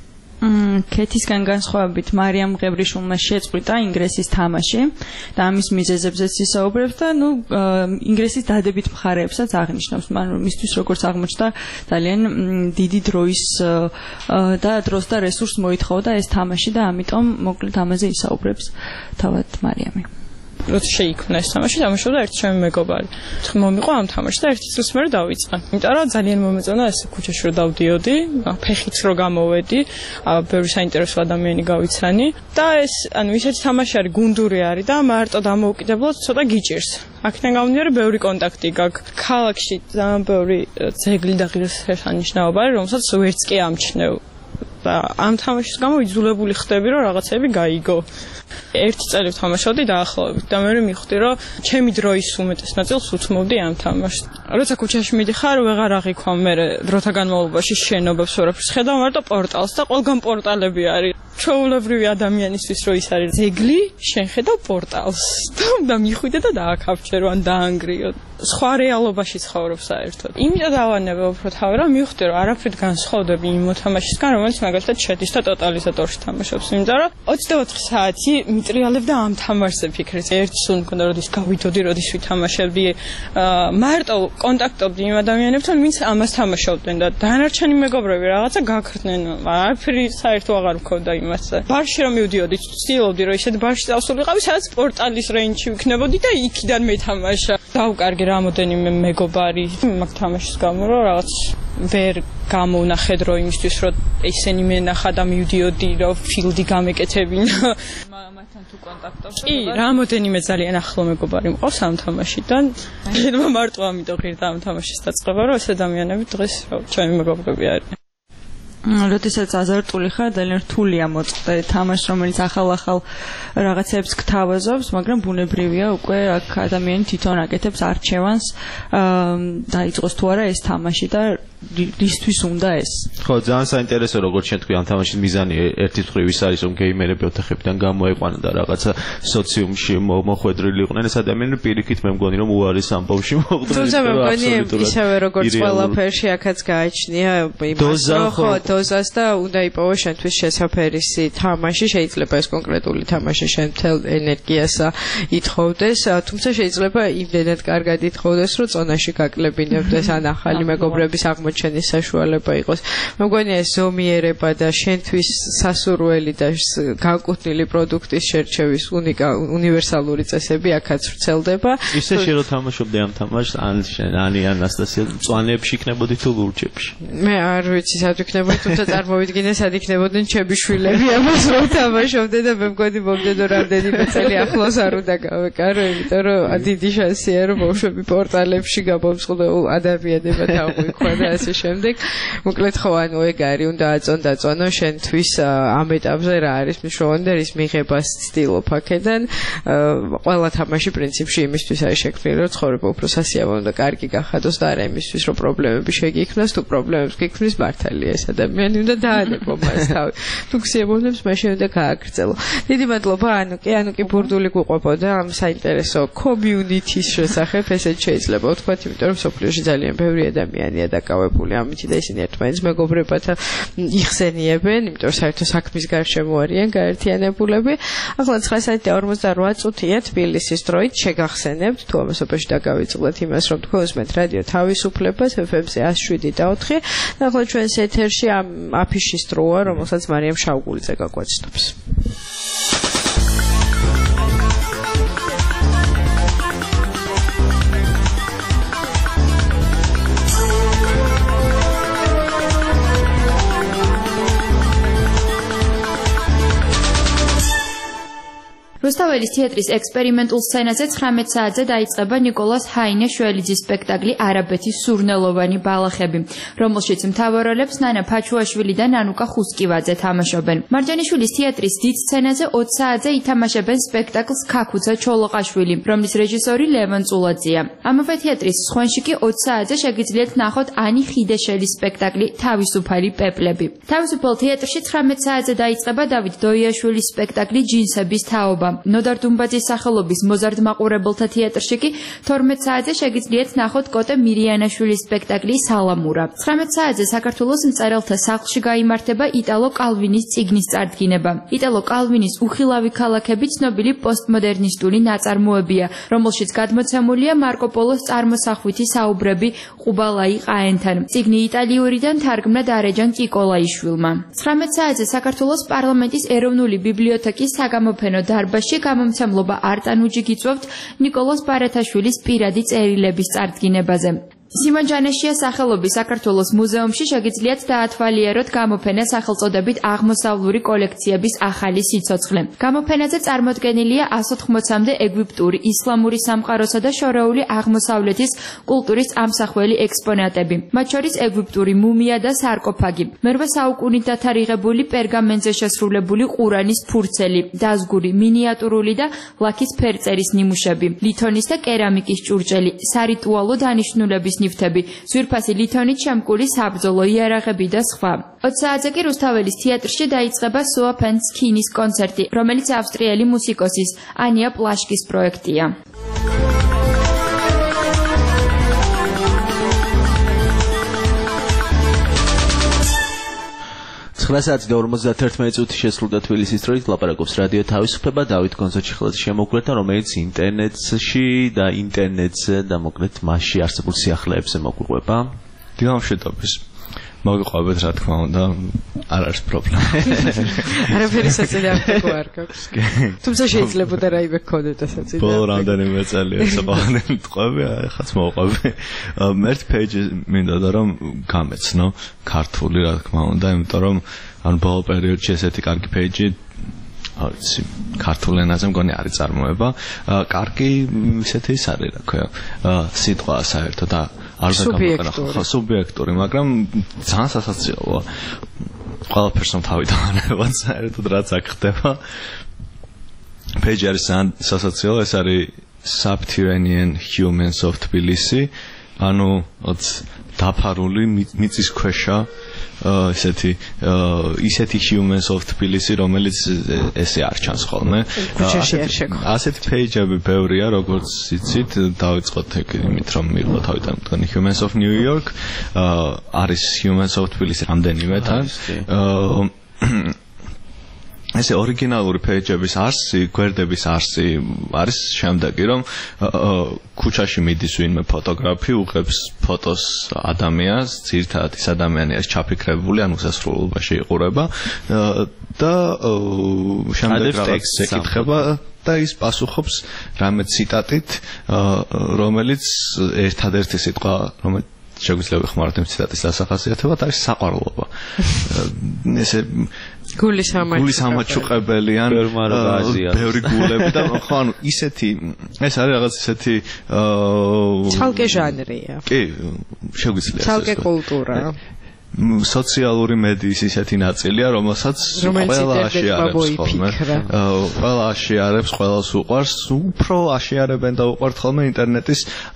ქეთისგან განსხვავებით მარიამ ღებრიშვილმა შეწყვიტა ინგრესის თამაში და ამის მიზეზებზეც ისაუბრებს და ნუ ინგრესის დადებით მხარეებსაც აღნიშნავს, მაგრამ მისთვის როგორც აღმოჩნდა ძალიან დიდი დროის და დროს და რესურს მოითხოვდა ეს თამაში და ამიტომ მოკლედ ამაზე ისაუბრებს თავად მარიამი.
როცა შეიქმნა ეს თამაში, თამაშობდა ერთ ჩემი მეგობარი. თხ მომიყვა ამ თამაში და ერთი წლის მერე დავიწყე. იმიტომ რომ ძალიან მომეწონა ეს ქუჩაში რომ დავდიოდი, ფეხით რო გამოვედი, ბევრი საინტერესო ადამიანი გავიცანი და ეს, ანუ ისეთი თამაში არის, გუნდური არის და მარტო დამოუკიდებლად ცოტა გიჭირს. აქედან გამომდინარე ბევრი კონტაქტი გაქვს. ქალაქში ძალიან ბევრი ძეგლი და ღირსშესანიშნაობა არის, რომელსაც ვერც კი ამჩნევ. და ამ თამაშის გამო იძულებული ხდები რომ რაღაცები გაიგო. ერთი წელი ვთამაშობდი დაახლოებით და მე მივხვდი რომ ჩემი დროის უმეტეს ნაწილს უთმობდი ამ თამაშს. როცა ქუჩაში მიდიხარ, ვეღარ აღიქვამ მე დროთა განმავლობაში შენობებს ვერაფერს ხედავ, მარტო პორტალს და ყველგან პორტალები არის. ჩვეულებრივი ადამიანისთვის რო ის არის ძეგლი, შენ ხედავ პორტალს და უნდა მიხვიდე და დააკავჭერო ან დაანგრიო. სხვა რეალობაში ცხოვრობ საერთოდ. იმიტომ დავანებე უფრო თავი რომ მივხვდი რომ არაფრით განსხვავდები იმ მოთამაშისგან, რომელიც მაგალითად შედის და ტოტალიზატორში თამაშობს. იმიტომ რომ ოცდაოთხ საათი მიტრიალებ და ამ თამაშზე ფიქრობ. ერთ სულ მქონდა როდის გავიდოდი, როდის ვითამაშებდი, მარტო კონტაქტობდი იმ ადამიანებთან, ვინც ამას თამაშობდნენ და დანარჩენი მეგობრები რაღაცა გაქრდნენ. არაფერი საერთო აღარ მქონდა იმასზე. ბარში რომ მივდიოდი, ცდილობდი რომ ისეთ ბარში წავსულიყავი, სადაც პორტალის რეინჯში ვიქნებოდი და იქიდან მეთამაშა. დავკარგე რამოდენიმე მეგობარი მაგ თამაშის გამო რომ რაღაც ვერ გამოვნახე დრო იმისთვის რომ ესენი მენახა და მივდიოდი რომ ფილდი გამეკეთებინა მათთან თუ კონტაქტობდი კი რამოდენიმე ძალიან ახლო მეგობარი მყავს ამ თამაშიდან მე მარტო ამიტომ ღირდა ამ თამაშის დაწყება რომ ეს ადამიანები დღეს ჩემი მეგობრები არიან.
როდესაც აზარტული ხარ, ძალიან რთულია მოწყდე თამაშს, რომელიც ახალ-ახალ რაღაცებს გთავაზობს, მაგრამ ბუნებრივია უკვე აქ ადამიანი თვითონ აკეთებს არჩევანს, დაიწყოს თუ არა ეს თამაში და რისთვის უნდა ეს.
ხო, ძალიან საინტერესო როგორც შენ თქვი ამ თამაშის მიზანი ერთი მხრივ ის არის, რომ გეიმერები ოთახებიდან გამოეყვანა და რაღაცა სოციუმში მოხვედრილი იყვნენ ეს ადამიანები, პირიქით მე მგონი რომ უარის ამბავში მოხვდნენ.
თუმცა მე მგონი ისევე როგორც ყველაფერში აქაც გააჩნია იმას, რომ ხო დოზას და უნდა იპოვო შენთვის შესაფერისი თამაში, შეიძლება ეს კონკრეტული თამაში შენ მთელ ენერგიას ითხოვდეს, თუმცა შეიძლება იმდენად კარგად ითხოვდეს, რომ წონაში გაკლებინებდეს ან ახალი მეგობრების აღმოჩენის საშუალება იყოს. მე მგონი ეს ზომიერება და შენთვის სასურველი და განკუთვნილი პროდუქტის შერჩევის უნივერსალური წესები აქაც ვრცელდება.
ისე შე რომ თამაშობდი ამ თამაშს, ან შენ ანი ანასტასია მწვანეებში იქნებოდი თუ ლურჯებში?
მე არ ვიცი სად იქნებოდი, თუმცა წარმოვიდგინე სად იქნებოდნენ ჩემი შვილები ამას რომ თამაშობდნენ და მე მგონი მომდენო რამდენიმე წელი ახლოს არ უნდა გავეკარო, იმიტომ რომ დიდი შანსია რომ ბავშვები პორტალებში გამომწყდეულ ადამიანებად აღვიქვან და ასე შემდეგ. მოკლედ ხო ანუ ეგ არის, უნდა აწონ დაწონო შენთვის ამ ეტაპზე რა არის მნიშვნელოვანი და რის მიღებას ცდილობ აქედან. ყველა თამაში პრინციპში იმისთვის არის შექმნილი, რომ ცხოვრება უფრო სასიამოვნო და კარგი გახადოს და არა იმისთვის, რომ პრობლემები შეგიქმნას, თუ პრობლემებს გიქმნის მართალია ეს ადამიანი უნდა დაანებო მას თავი. თუ გსიებოვნებს, მაშინ უნდა გააგრძელო. დიდი მადლობა, ანუ კი, ანუ კი ბურდული გუყვებოდა ამ საინტერესო community-ის შესახებ, ესეც შეიძლება ვთქვათ, იმიტომ რომ სოფლიოში ძალიან ბევრი ადამიანია დაკავებული ამით და ისინი ერთმანეთს მეგობრებად იხსენიებენ, იმიტომ რომ საერთო საქმის გარშემო არიან გაერთიანებულები. ახლა ცხრა საათი და ორმოცდარვა წუთია თბილისის დროით შეგახსენებთ, თუ ამასობაში დაგავიწყდეთ იმას, რომ თქვენსმეთ რადიო თავისუფლებას ეფ ემ-ზე εκατს შვიდი და ოთხი. და ახლა ჩვენს ეთერში ამ აფიშის დროა, რომელსაც მარიამ შავგულიძე გაგვაცნობს.
რუსთაველის თეატრის ექსპერიმენტულ სცენაზე ცხრამეტ საათზე დაიწყება ნიკოლას ჰაინე-შველიძის სპექტაკლი არაბეთის სურნელოვანი ბალახები, რომელშიც მთავარ როლებს ნანა ფაჩუაშვილი და ნანუკა ხუსკივაძე თამაშობენ. მარჯანიშვილის თეატრის დიდ სცენაზე ოც საათზე ითამაშებენ სპექტაკლს ქაქუცა ჩოლოყაშვილი, რომლის რეჟისორი ლევან წულაძეა. ამავე თეატრის სხვენში კი ოც საათზე შეგიძლიათ ნახოთ ანი ხიდეშელის სპექტაკლი თავისუფალი პეპლები. თავისუფალ თეატრში ცხრამეტ საათზე დაიწყება დავით დოიაშვილის სპექტაკლი ჯინსების თაობა. ნოდარ დუმბაძის სახელობის მოზარდ მაყურებელთა თეატრში კი თორმეტ საათზე შეგიძლიათ ნახოთ კოტე მირიანაშვილის სპექტაკლი სალამურა. ცხრამეტ საათზე საქართველოს მწერალთა სახლში გაიმართება იტალო კალვინის წიგნის წარდგინება. იტალო კალვინის უხილავი ქალაქები ცნობილი პოსტმოდერნისტული ნაწარმოებია, რომელშიც გადმოცემულია მარკო პოლოს წარმოსახვითი საუბრები ყუბალაი ყაენთან. წიგნი იტალიურიდან თარგმნა დარეჯან კიკოლაიშვილმა. ცხრამეტ საათზე საქართველოს პარლამენტის ეროვნული ბიბლიოთეკის საგამოფენო დარბაზში გამომცემლობა არტანუჯი გიწვევთ ნიკოლოზ ბარათაშვილის პირადი წერილების წარდგინებაზე. სიმონ ჯანაშია სახელობის საქართველოს მუზეუმში შეგიძლიათ დაათვალიეროთ გამოფენა სახელწოდებით აღმოსავლური კოლექციების ახალი სიცოცხლე. გამოფენაზე წარმოდგენილია ას ოთხმოცამდე ეგვიპტური, ისლამური სამყაროსა და შორეული აღმოსავლეთის კულტურის ამსახველი ექსპონატები. მათ შორის ეგვიპტური მუმია და სარკოფაგი, მერვე საუკუნით დათარიღებული პერგამენტზე შესრულებული ყურანის ფურცელი, დაზგური, მინიატურული და ლაქის ფერწერის ნიმუშები, ლითონის და კერამიკის ჭურჭელი, სარიტუალო დანიშნულების ნივთები, ზვირფასი ლითონით შემკული საბრძოლო იარაღები და სხვა. ოც საათზე კი რუსთაველის თეატრში დაიწყება Sua Penskinis კონცერტი, რომელიც ავსტრიელი მუსიკოსის ანია პლაშკის პროექტია.
ცხრა საათი და ორმოცდაერთმეტი წუთი შესრულდა თბილისის დროით. ლაპარაკობს რადიო თავისუფლება. დავით გონზაჩი ხელს შემოგვერთა, რომელიც ინტერნეტში და ინტერნეტზე და მოკლედ მასში არსებულ სიახლეებზე მოგვიყვება.
დილამშვიდობის. მოგიყვებით, რა თქმა უნდა, არ არის პრობლემა.
არაფერი საწინააღმდეგო არ გაქვს. თუმცა შეიძლება და რაიმე გქონდეთ საწინააღმდეგო.
ბოლო რამდენიმე წელია საყოველთაო ტყვები, ახაც მოვყვები. ერთ პეიჯი მინდა და რომ გამეცნო ქართული, რა თქმა უნდა, იმიტომ რომ ან ბოლო პერიოდში ესეთი კარგი პეიჯი არიცი ქართულ ენაზე მგონი არის წარმოება. კარგი ისეთი ის არის, რა ქვია, სიტყვა საერთოდ და არ დაგამოყენა სუბიექტური, მაგრამ ძალიან სასაცილოა. ყველაფერს თავიდანვე საერთოდ რაც აქ ხდება. პეიჯი არის ძალიან სასაცილო, ეს არის Subterranean Humans of Tbilisi, ანუ დაფარული მიწისქვეშა ესეთი ისეთი humans of Tbilisi, რომელიც ესე არ ჩანს ხოლმე. ასეთი პეიჯები ბევრია, როგორც იცით, დავიწყოთ იმით, რომ მიიღო თავიდან მდგომი Humans of New York, არის Humans of Tbilisi რამდენიმე თან. ესე ორიგინალური პეიჯების არსი, გვერდების არსი არის შემდეგი, რომ ქუჩაში მიდის ვინმე ფოტოგრაფი, უღებს ფოტოს ადამიანს, ძირითადად ის ადამიანი არის ჩაფიქრებული, ან უსასრულობაში იყურება და შემდეგ რაღაც ეკითხება და ის პასუხობს რამე ციტატით, რომელიც ერთადერთი სიტყვა, რომელიც შეგვიძლია ვიხმაროთ იმ ციტატის დასახასიათებლად, არის საყვარლობა. ესე
გულის
ამაჩუყებელი ან ბევრი გულები და ხო ანუ ისეთი ეს არის რაღაც ისეთი
ცალკე ჟანრია.
კი, შეგვიძლია
ცალკე კულტურა.
სოციალური მედიის ისეთი ნაწილია, რომელსაც ყველა აშიარებს ხოლმე. ყველა აშიარებს, ყველას უყვარს, უფრო აშიარებენ და უყვართ ხოლმე ინტერნეტის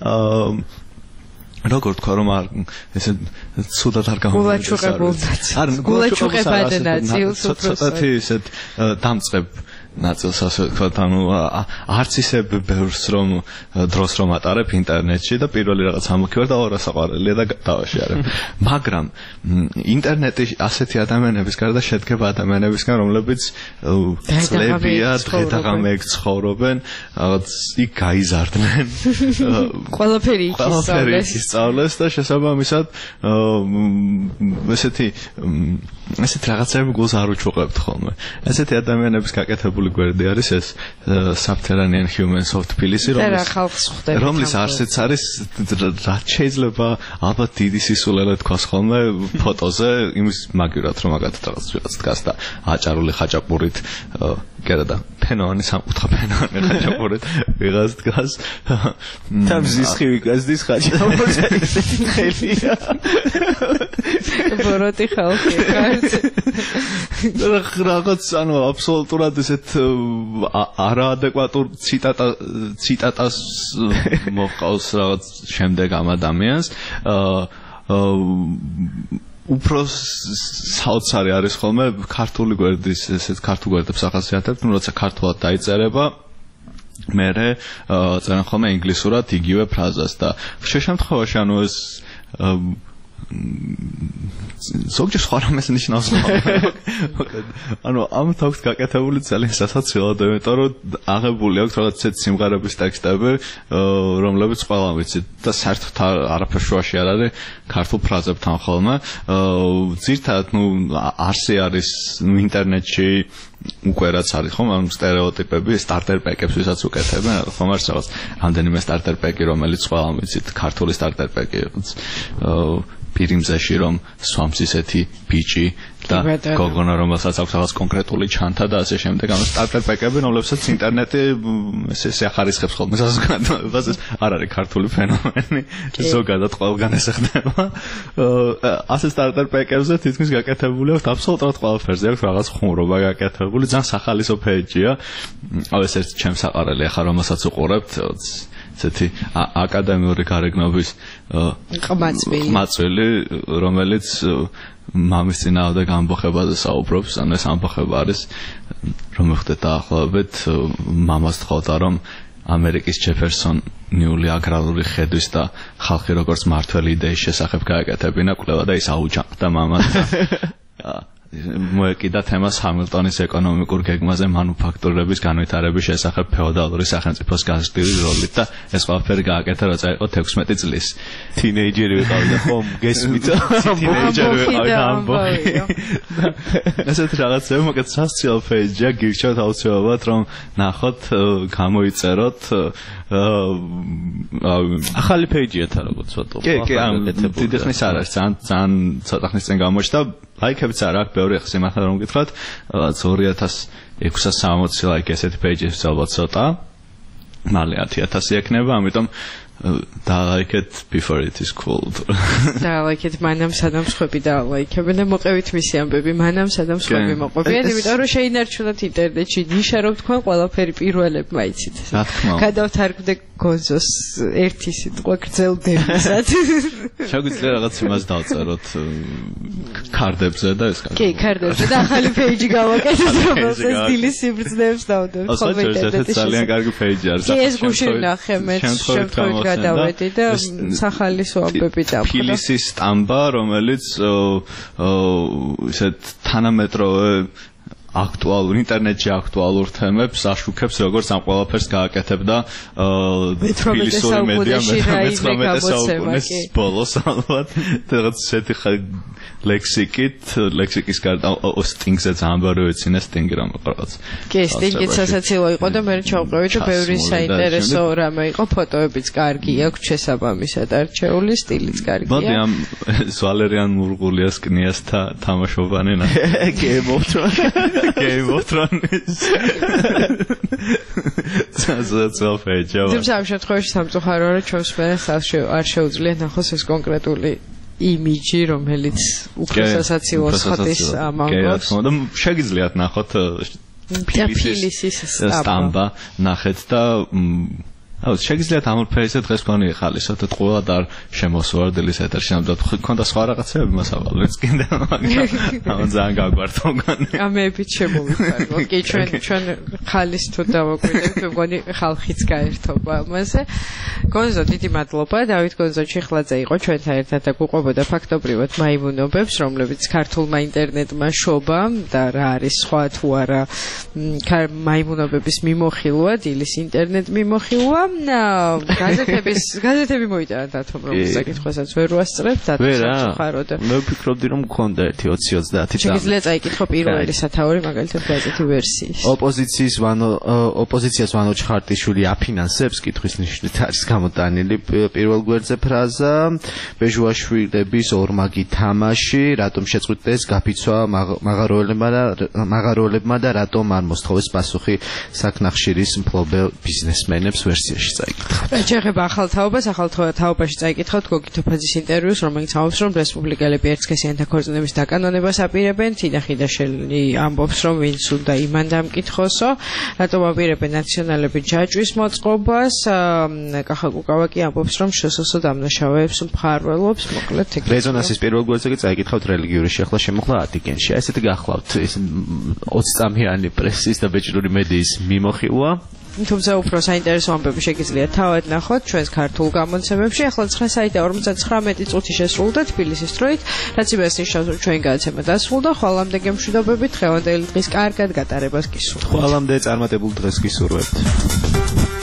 როგორ თქვა რომ არ ესე ცუდად არ
გამოვიდეს. არ გულაჩუყებადა ნაწილს უფრო
ცოტათი ისეთ დამწყებ ნაწილს ასე თქვა, ანუ არც ისე ბევრს რომ დროს რომ ატარებ ინტერნეტში და პირველი რაღაც ამოქივარ და ორასაყვარელია და დავაშიარებ. მაგრამ ინტერნეტი ასეთი ადამიანების გარდა შედგება ადამიანებისგან, რომლებიც წლებია დღე-დღე ცხოვრობენ, რაღაც იქ გაიზარდნენ.
ყველაფერი იქ
ისწავლეს და შესაბამისად ესეთი ესეთი რაღაცები გულს არ უჩუყებთ ხოლმე. ესეთი ადამიანების გაკეთებული გვერდი არის ეს Subterranean Humans of Tbilisi, რომლის არსიც არის, რაც შეიძლება ალბათ დიდი სისულელე თქვას ხოლმე ფოტოზე, იმის მაგივრად რომ მაგათ რაღაც რაღაც დგას და აჭარული ხაჭაპურით კერა და ფენოვანი სამკუთხა ფენოვანი ხაჭაპურით ვიღაც დგას.
თამზის ხივი გაზდის ხაჭაპურზე ისეთი ხელია.
ბოროტი ხალხი კარც.
რაღაც ანუ აბსოლუტურად ესეთ არაადეკვატურ ციტატა ციტატას მოყავს რაღაც შემდეგ ამ ადამიანს. უფრო საოცარი არის ხოლმე ქართული გვერდის ესეთ ქართულ გვერდებს ახასიათებთ, ну როცა ქართულად დაიწერება მერე წერენ ხოლმე ინგლისურად იგივე ფრაზას და შეშემთხვევაში ანუ ეს ზოგჯერ სხვა რამეს ნიშნავს. ანუ ამ თავს გაკეთებული ძალიან სასაცილოა, იმიტომ რომ აღებული აქვს რაღაც ისეთი სიმღერების ტექსტები, რომლებიც ყველა ვიცით და საერთოდ არაფერ შუაში არ არის ქართულ ფრაზებთან ხოლმე. ძირთადად ნუ არსი არის ნუ ინტერნეტში უკვე რაც არის ხომ ამ სტერეოტიპები სტარტერ პეკებს ვისაც უკეთებენ ხომ არის რაღაც ამდენიმე სტარტერ პეკი რომელიც ყველა ვიცით ქართული სტარტერ პეკი იყოს პირიმზეში რომ სვამს ისეთი ბიჭი და გოგონა რომელსაც აქვს რაღაც კონკრეტული ჩანთა და ასე შემდეგ ამ სტარტერ პეკები რომლებსაც ინტერნეტი ესე ახარისხებს ხოლმე საზოგადოებას ეს არ არის ქართული ფენომენი ზოგადად ყველგან ესახება ასე სტარტერ პეკებზე თითქმის გაკეთებული აქვს აბსოლუტურად ყველაფერზე აქვს რაღაც ხუმრობა გაკეთებული ძალიან სახალისო ფეიჯია აუ ეს ერთ ჩემს საყარელი ახლა რომელსაც უყურებთ ესეთი აკადემიური გარეგნობის ყმაწვილი რომელიც მამის წინააღმდეგ ამბოხებაზე საუბრობს ანუ ეს ამბოხება არის რომ ხდეთ დაახლოებით მამას თხოვდა რომ ამერიკის ჯეფერსონიული აგრარული ხედვის და ხალხი როგორც მართველი იდეის შესახებ გააკეთებინა კვლევა და ის აუჯანყდა მამას მოეკიდა თემას ჰამილტონის ეკონომიკურ გეგმაზე მანუფაქტურების განვითარების შესახებ ფეოდალური სახელმწიფოს გაზრდილი როლით და ეს ყველაფერი გააკეთა როცა იყო ექვსმეტი წლის
თინეიჯერი ვიყავი და ხომ გესმით
თინეიჯერი ვიყავი და ამბობი ესეთ რაღაცები მოკეთ სასოციალ ფეიჯია გირჩევთ აუცილებლად რომ ნახოთ გამოიწეროთ
ახალი ფეიჯია თა როგორც ვატყობ
კი კი ამ დიდი ხნის არ არის ძალიან ძალიან ცოტა ხნის წინ გამოჩნდა ლაიქებიც არ აქვს ბევრი ხს იმათა რომ გითხრათ ორი ათას ექვსასამოცი ლაიქი ესეთი პეიჯის ალბათ ცოტა მალე ათი ათასი ექნება ამიტომ დაალაიქეთ before it is cool
დაალაიქეთ მანამ სადამ სხვები დაალაიქებენ და მოყევით მისი ამბები მანამ სადამ სხვები მოყვებიან იმიტომ რომ შეინარჩუნოთ ინტერნეტში ნიშა რომ თქვენ ყველაფერი პირველებმა იცით გადავთარგმნე გონზოს ერთი სიტყვა გრძელდებისად
შეგვიძლია რაღაც იმას დავწეროთ კარდებზე და ეს
კი კარდებზე და ახალი პეიჯი გავაკეთოთ რომელსაც დილის სიბრძნეებს დავდებ
ხოლმე ინტერნეტში ძალიან კარგი პეიჯი არის
კი ეს გუშინ ნახე მე შემთხვევით გადავედი და სახალისო ამბები დავხდა
ფილისის სტამბა რომელიც ისეთ თანამედროვე აქტუალურ ინტერნეტში აქტუალურ თემებს აშუქებს როგორც ამ ყველაფერს გააკეთებდა ფილისური მედია მეთორმეტე საუკუნის ბოლოს ალბათ რაღაც ესეთი ლექსიკით ლექსიკის გარდა სტინგზე ძალიან ბევრი ეცინეს სტინგი რომ რაღაც
კი სტინგიც სასაცილო იყო და მე ჩავყევი და ბევრი საინტერესო რამე იყო ფოტოებიც კარგი აქვს შესაბამისად არჩეული სტილიც კარგია
მოდი ამ ვალერიან მურღულიას კნიას თამაშობანი ნა Game of Thrones Game of Thrones სასაცილო ფეიჯა
თუმცა ამ შემთხვევაში სამწუხაროა რომ ჩვენს მენას არ შეუძლია ნახოს ეს კონკრეტული იმიჯი რომელიც უფრო სასაცილოს ხდის ამბობს.
კი, და შეგიძლიათ ნახოთ
ფილისის
სტამბა ნახეთ და აუ შეგიძლიათ ამ ფერზე დღეს გქონი ხალისო და ყოველად არ შემოსვარდილის ეთერში ამ და თქვენდა სხვა რაღაცები მასავალებს კიდე მაგრამ ამ ძალიან გაგვართო გონი.
ამებით შემოვიფარგო. კი ჩვენ ჩვენ ხალის თუ დავაკვირდებით მგონი ხალხიც გაერთობა ამაზე. გონზო დიდი მადლობა. დავით გონზო ჩიხლაძე იყო ჩვენთან ერთად და გვყვებოდა ფაქტობრივად მაიმუნობებს რომლებიც ქართულმა ინტერნეტმა შობა და რა არის სხვა თუ არა მაიმუნობების მიმოხილვა დილის ინტერნეტ მიმოხილვა გაზეთების გაზეთები მოიტანა დათომ რომ საკითხვასაც ვერ ვასწრებ და
საჩუხარო და მე ვფიქრობდი რომ მქონდა ერთი ოცი ოცდაათი და
შეგიძლია წაიკითხო პირველი სათაური მაგალითად გაზეთი ვერსიის
ოპოზიციის ვანო ოპოზიციას ვანო ჩხარტიშვილი აფინანსებს კითხვის ნიშნით არის გამოტანილი პირველ გვერდზე ფრაზა ბეჟუაშვილების ორმაგი თამაში რატომ შეწყვიტეს გაფიცვა მაღაროელებმა და მაღაროელებმა და რატომ არ მოსთხოვეს პასუხი საქნახშირის მფლობელ ბიზნესმენებს ვერსიაში წაიკითხავთ.
შეეხება ახალ თაობას, ახალ თაობაში წაიკითხავთ გოგი თოფაძის ინტერვიუს, რომელიც ამბობს, რომ რესპუბლიკელები ერთსქესიანთა ქორწინების დაკანონებას აპირებენ, თინა ხიდაშელი ამბობს, რომ ვინც უნდა იმან დამკითხოსო, რატომ აპირებენ ნაციონალები ჯაჭვის მოწყობას, კახა კუკავაკი ამბობს, რომ შესოსო დამნაშავეებს მფარველობს, მოკლედ ეგ.
რეზონანსის პირველ გვერდზე კი წაიკითხავთ რელიგიური შეხლა შემოხლა ადიგენში. ესეთი გახლავთ ეს ოცი წამიანი პრესის და ბეჭდური მედიის მიმოხილვა.
თუმცა უფრო საინტერესო ამბები შეგიძლიათ თავად ნახოთ ჩვენს ქართულ გამოცემებში. ახლა ცხრა საიტა ორმოცდათხრამეტი წუთი შესრულდა თბილისის დროით, რაც იმას ნიშნავს, რომ ჩვენი გადაცემა დასრულდა. ხვალამდე გემშვიდობებით, დღევანდელი დღის კარგად გატარებას გისურვებთ.
ხვალამდე წარმატებულ დღეს გისურვებთ.